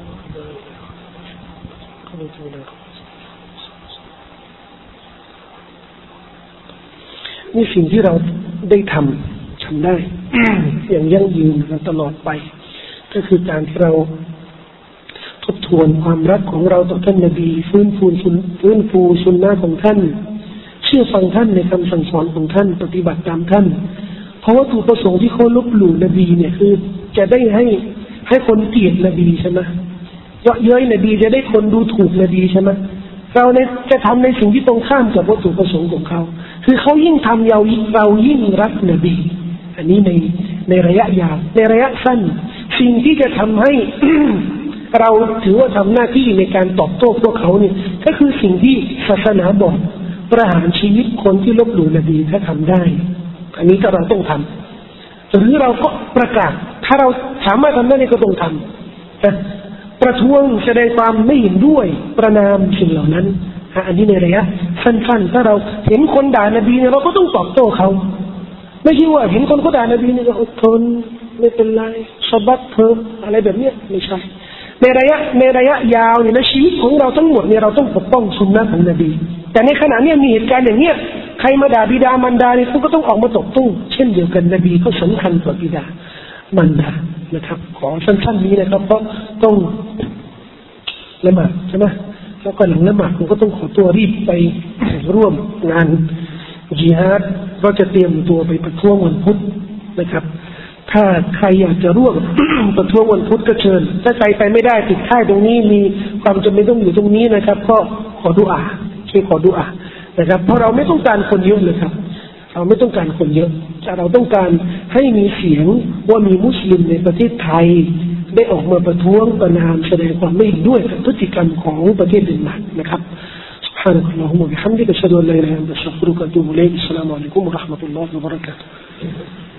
นี่สิ่งที่เราได้ทำทำได้ อย่างยั่งยืนตลอดไปก็คือการที่เราทบทวนความรักของเราต่อท่านนบีฟื้นฟูฟื้นฟูสุนนะของท่านเชื่อฟังท่านในคำสั่งสอนของท่านปฏิบัติตามท่านเพราะว่าจุดประสงค์ที่เขาลบหลู่นบีเนี่ยคือจะได้ให้ให้คนเกลียดนบีใช่ไหมเยาะเย้ยนบีจะได้คนดูถูกนบีใช่ไหมเราเนี่ยจะทำในสิ่งที่ตรงข้ามกับวัตถุประสงค์ของเขาคือเขายิ่งทำเราเรายิ่งรักนบีอันนี้ในในระยะยาวในระยะสั้นสิ่งที่จะทำให้ เราถือว่าทำหน้าที่ในการตอบโต้พวกเขาเนี่ยก็คือสิ่งที่ศาสนาบอกประหารชีวิตคนที่ลบหลู่นบีถ้าทำได้อันนี้ก็เราต้องทำหรือเราก็ประกาศถ้าเราสามารถทำได้ก็ต้องทำแต่ประท้วงแสดงความไม่เห็นด้วยประนามสิ่งเหล่านั้นอันนี้ในระยะสั้นๆถ้าเราเห็นคนด่านบีเนี่ยเราก็ต้องตอบโต้เขาไม่ใช่ว่าเห็นคนเขาด่านบีเนี่ยก็อดทนไม่เป็นไรสบัดเพิ่มอะไรแบบนี้ไม่ใช่ในระยะในระยะยาวเนี่ยในชีวิตของเราทั้งหมดเนี่ยเราต้องปกป้องสุนนะของนบีแต่ในขณะนี้มีเหตุการณ์อย่างเนี้ยใครมาด่าบิดามารดาเนี่ยเขาก็ต้องออกมาตอบโต้เช่นเดียวกันนบีก็สำคัญกว่าบิดามารดานะครับขอสั้นๆนี้นะครับเพราะต้องละหมาดใช่ไหมแล้วก็หลังละหมาดผมก็ต้องขอตัวรีบไปร่วมงานญิฮาดเราจะเตรียมตัวไปประท้วงวันพุธนะครับถ้าใครอยากจะร่วม ประท้วงวันพุธก็เชิญถ้าใครไปไม่ได้ติดค่ายตรงนี้มีความจำเป็นต้องอยู่ตรงนี้นะครับก็ขอดุอาช่วยขอดุอานะครับเพราะเราไม่ต้องการคนเยอะเลยครับเราไม่ต้องการคนเยอะแต่เราต้องการให้มีเสียงว่ามีมุสลิมในประเทศไทยได้ออกมาประท้วงประณามแสดงความไม่เห็นด้วยกับพฤติกรรมของประเทศเดนมาร์กนะครับ سبحانك اللهم وبحمدك أشهد أن لا إله إلا أنت أستغفرك وأتوب إليك السلام عليكم ورحمة الله وبركاته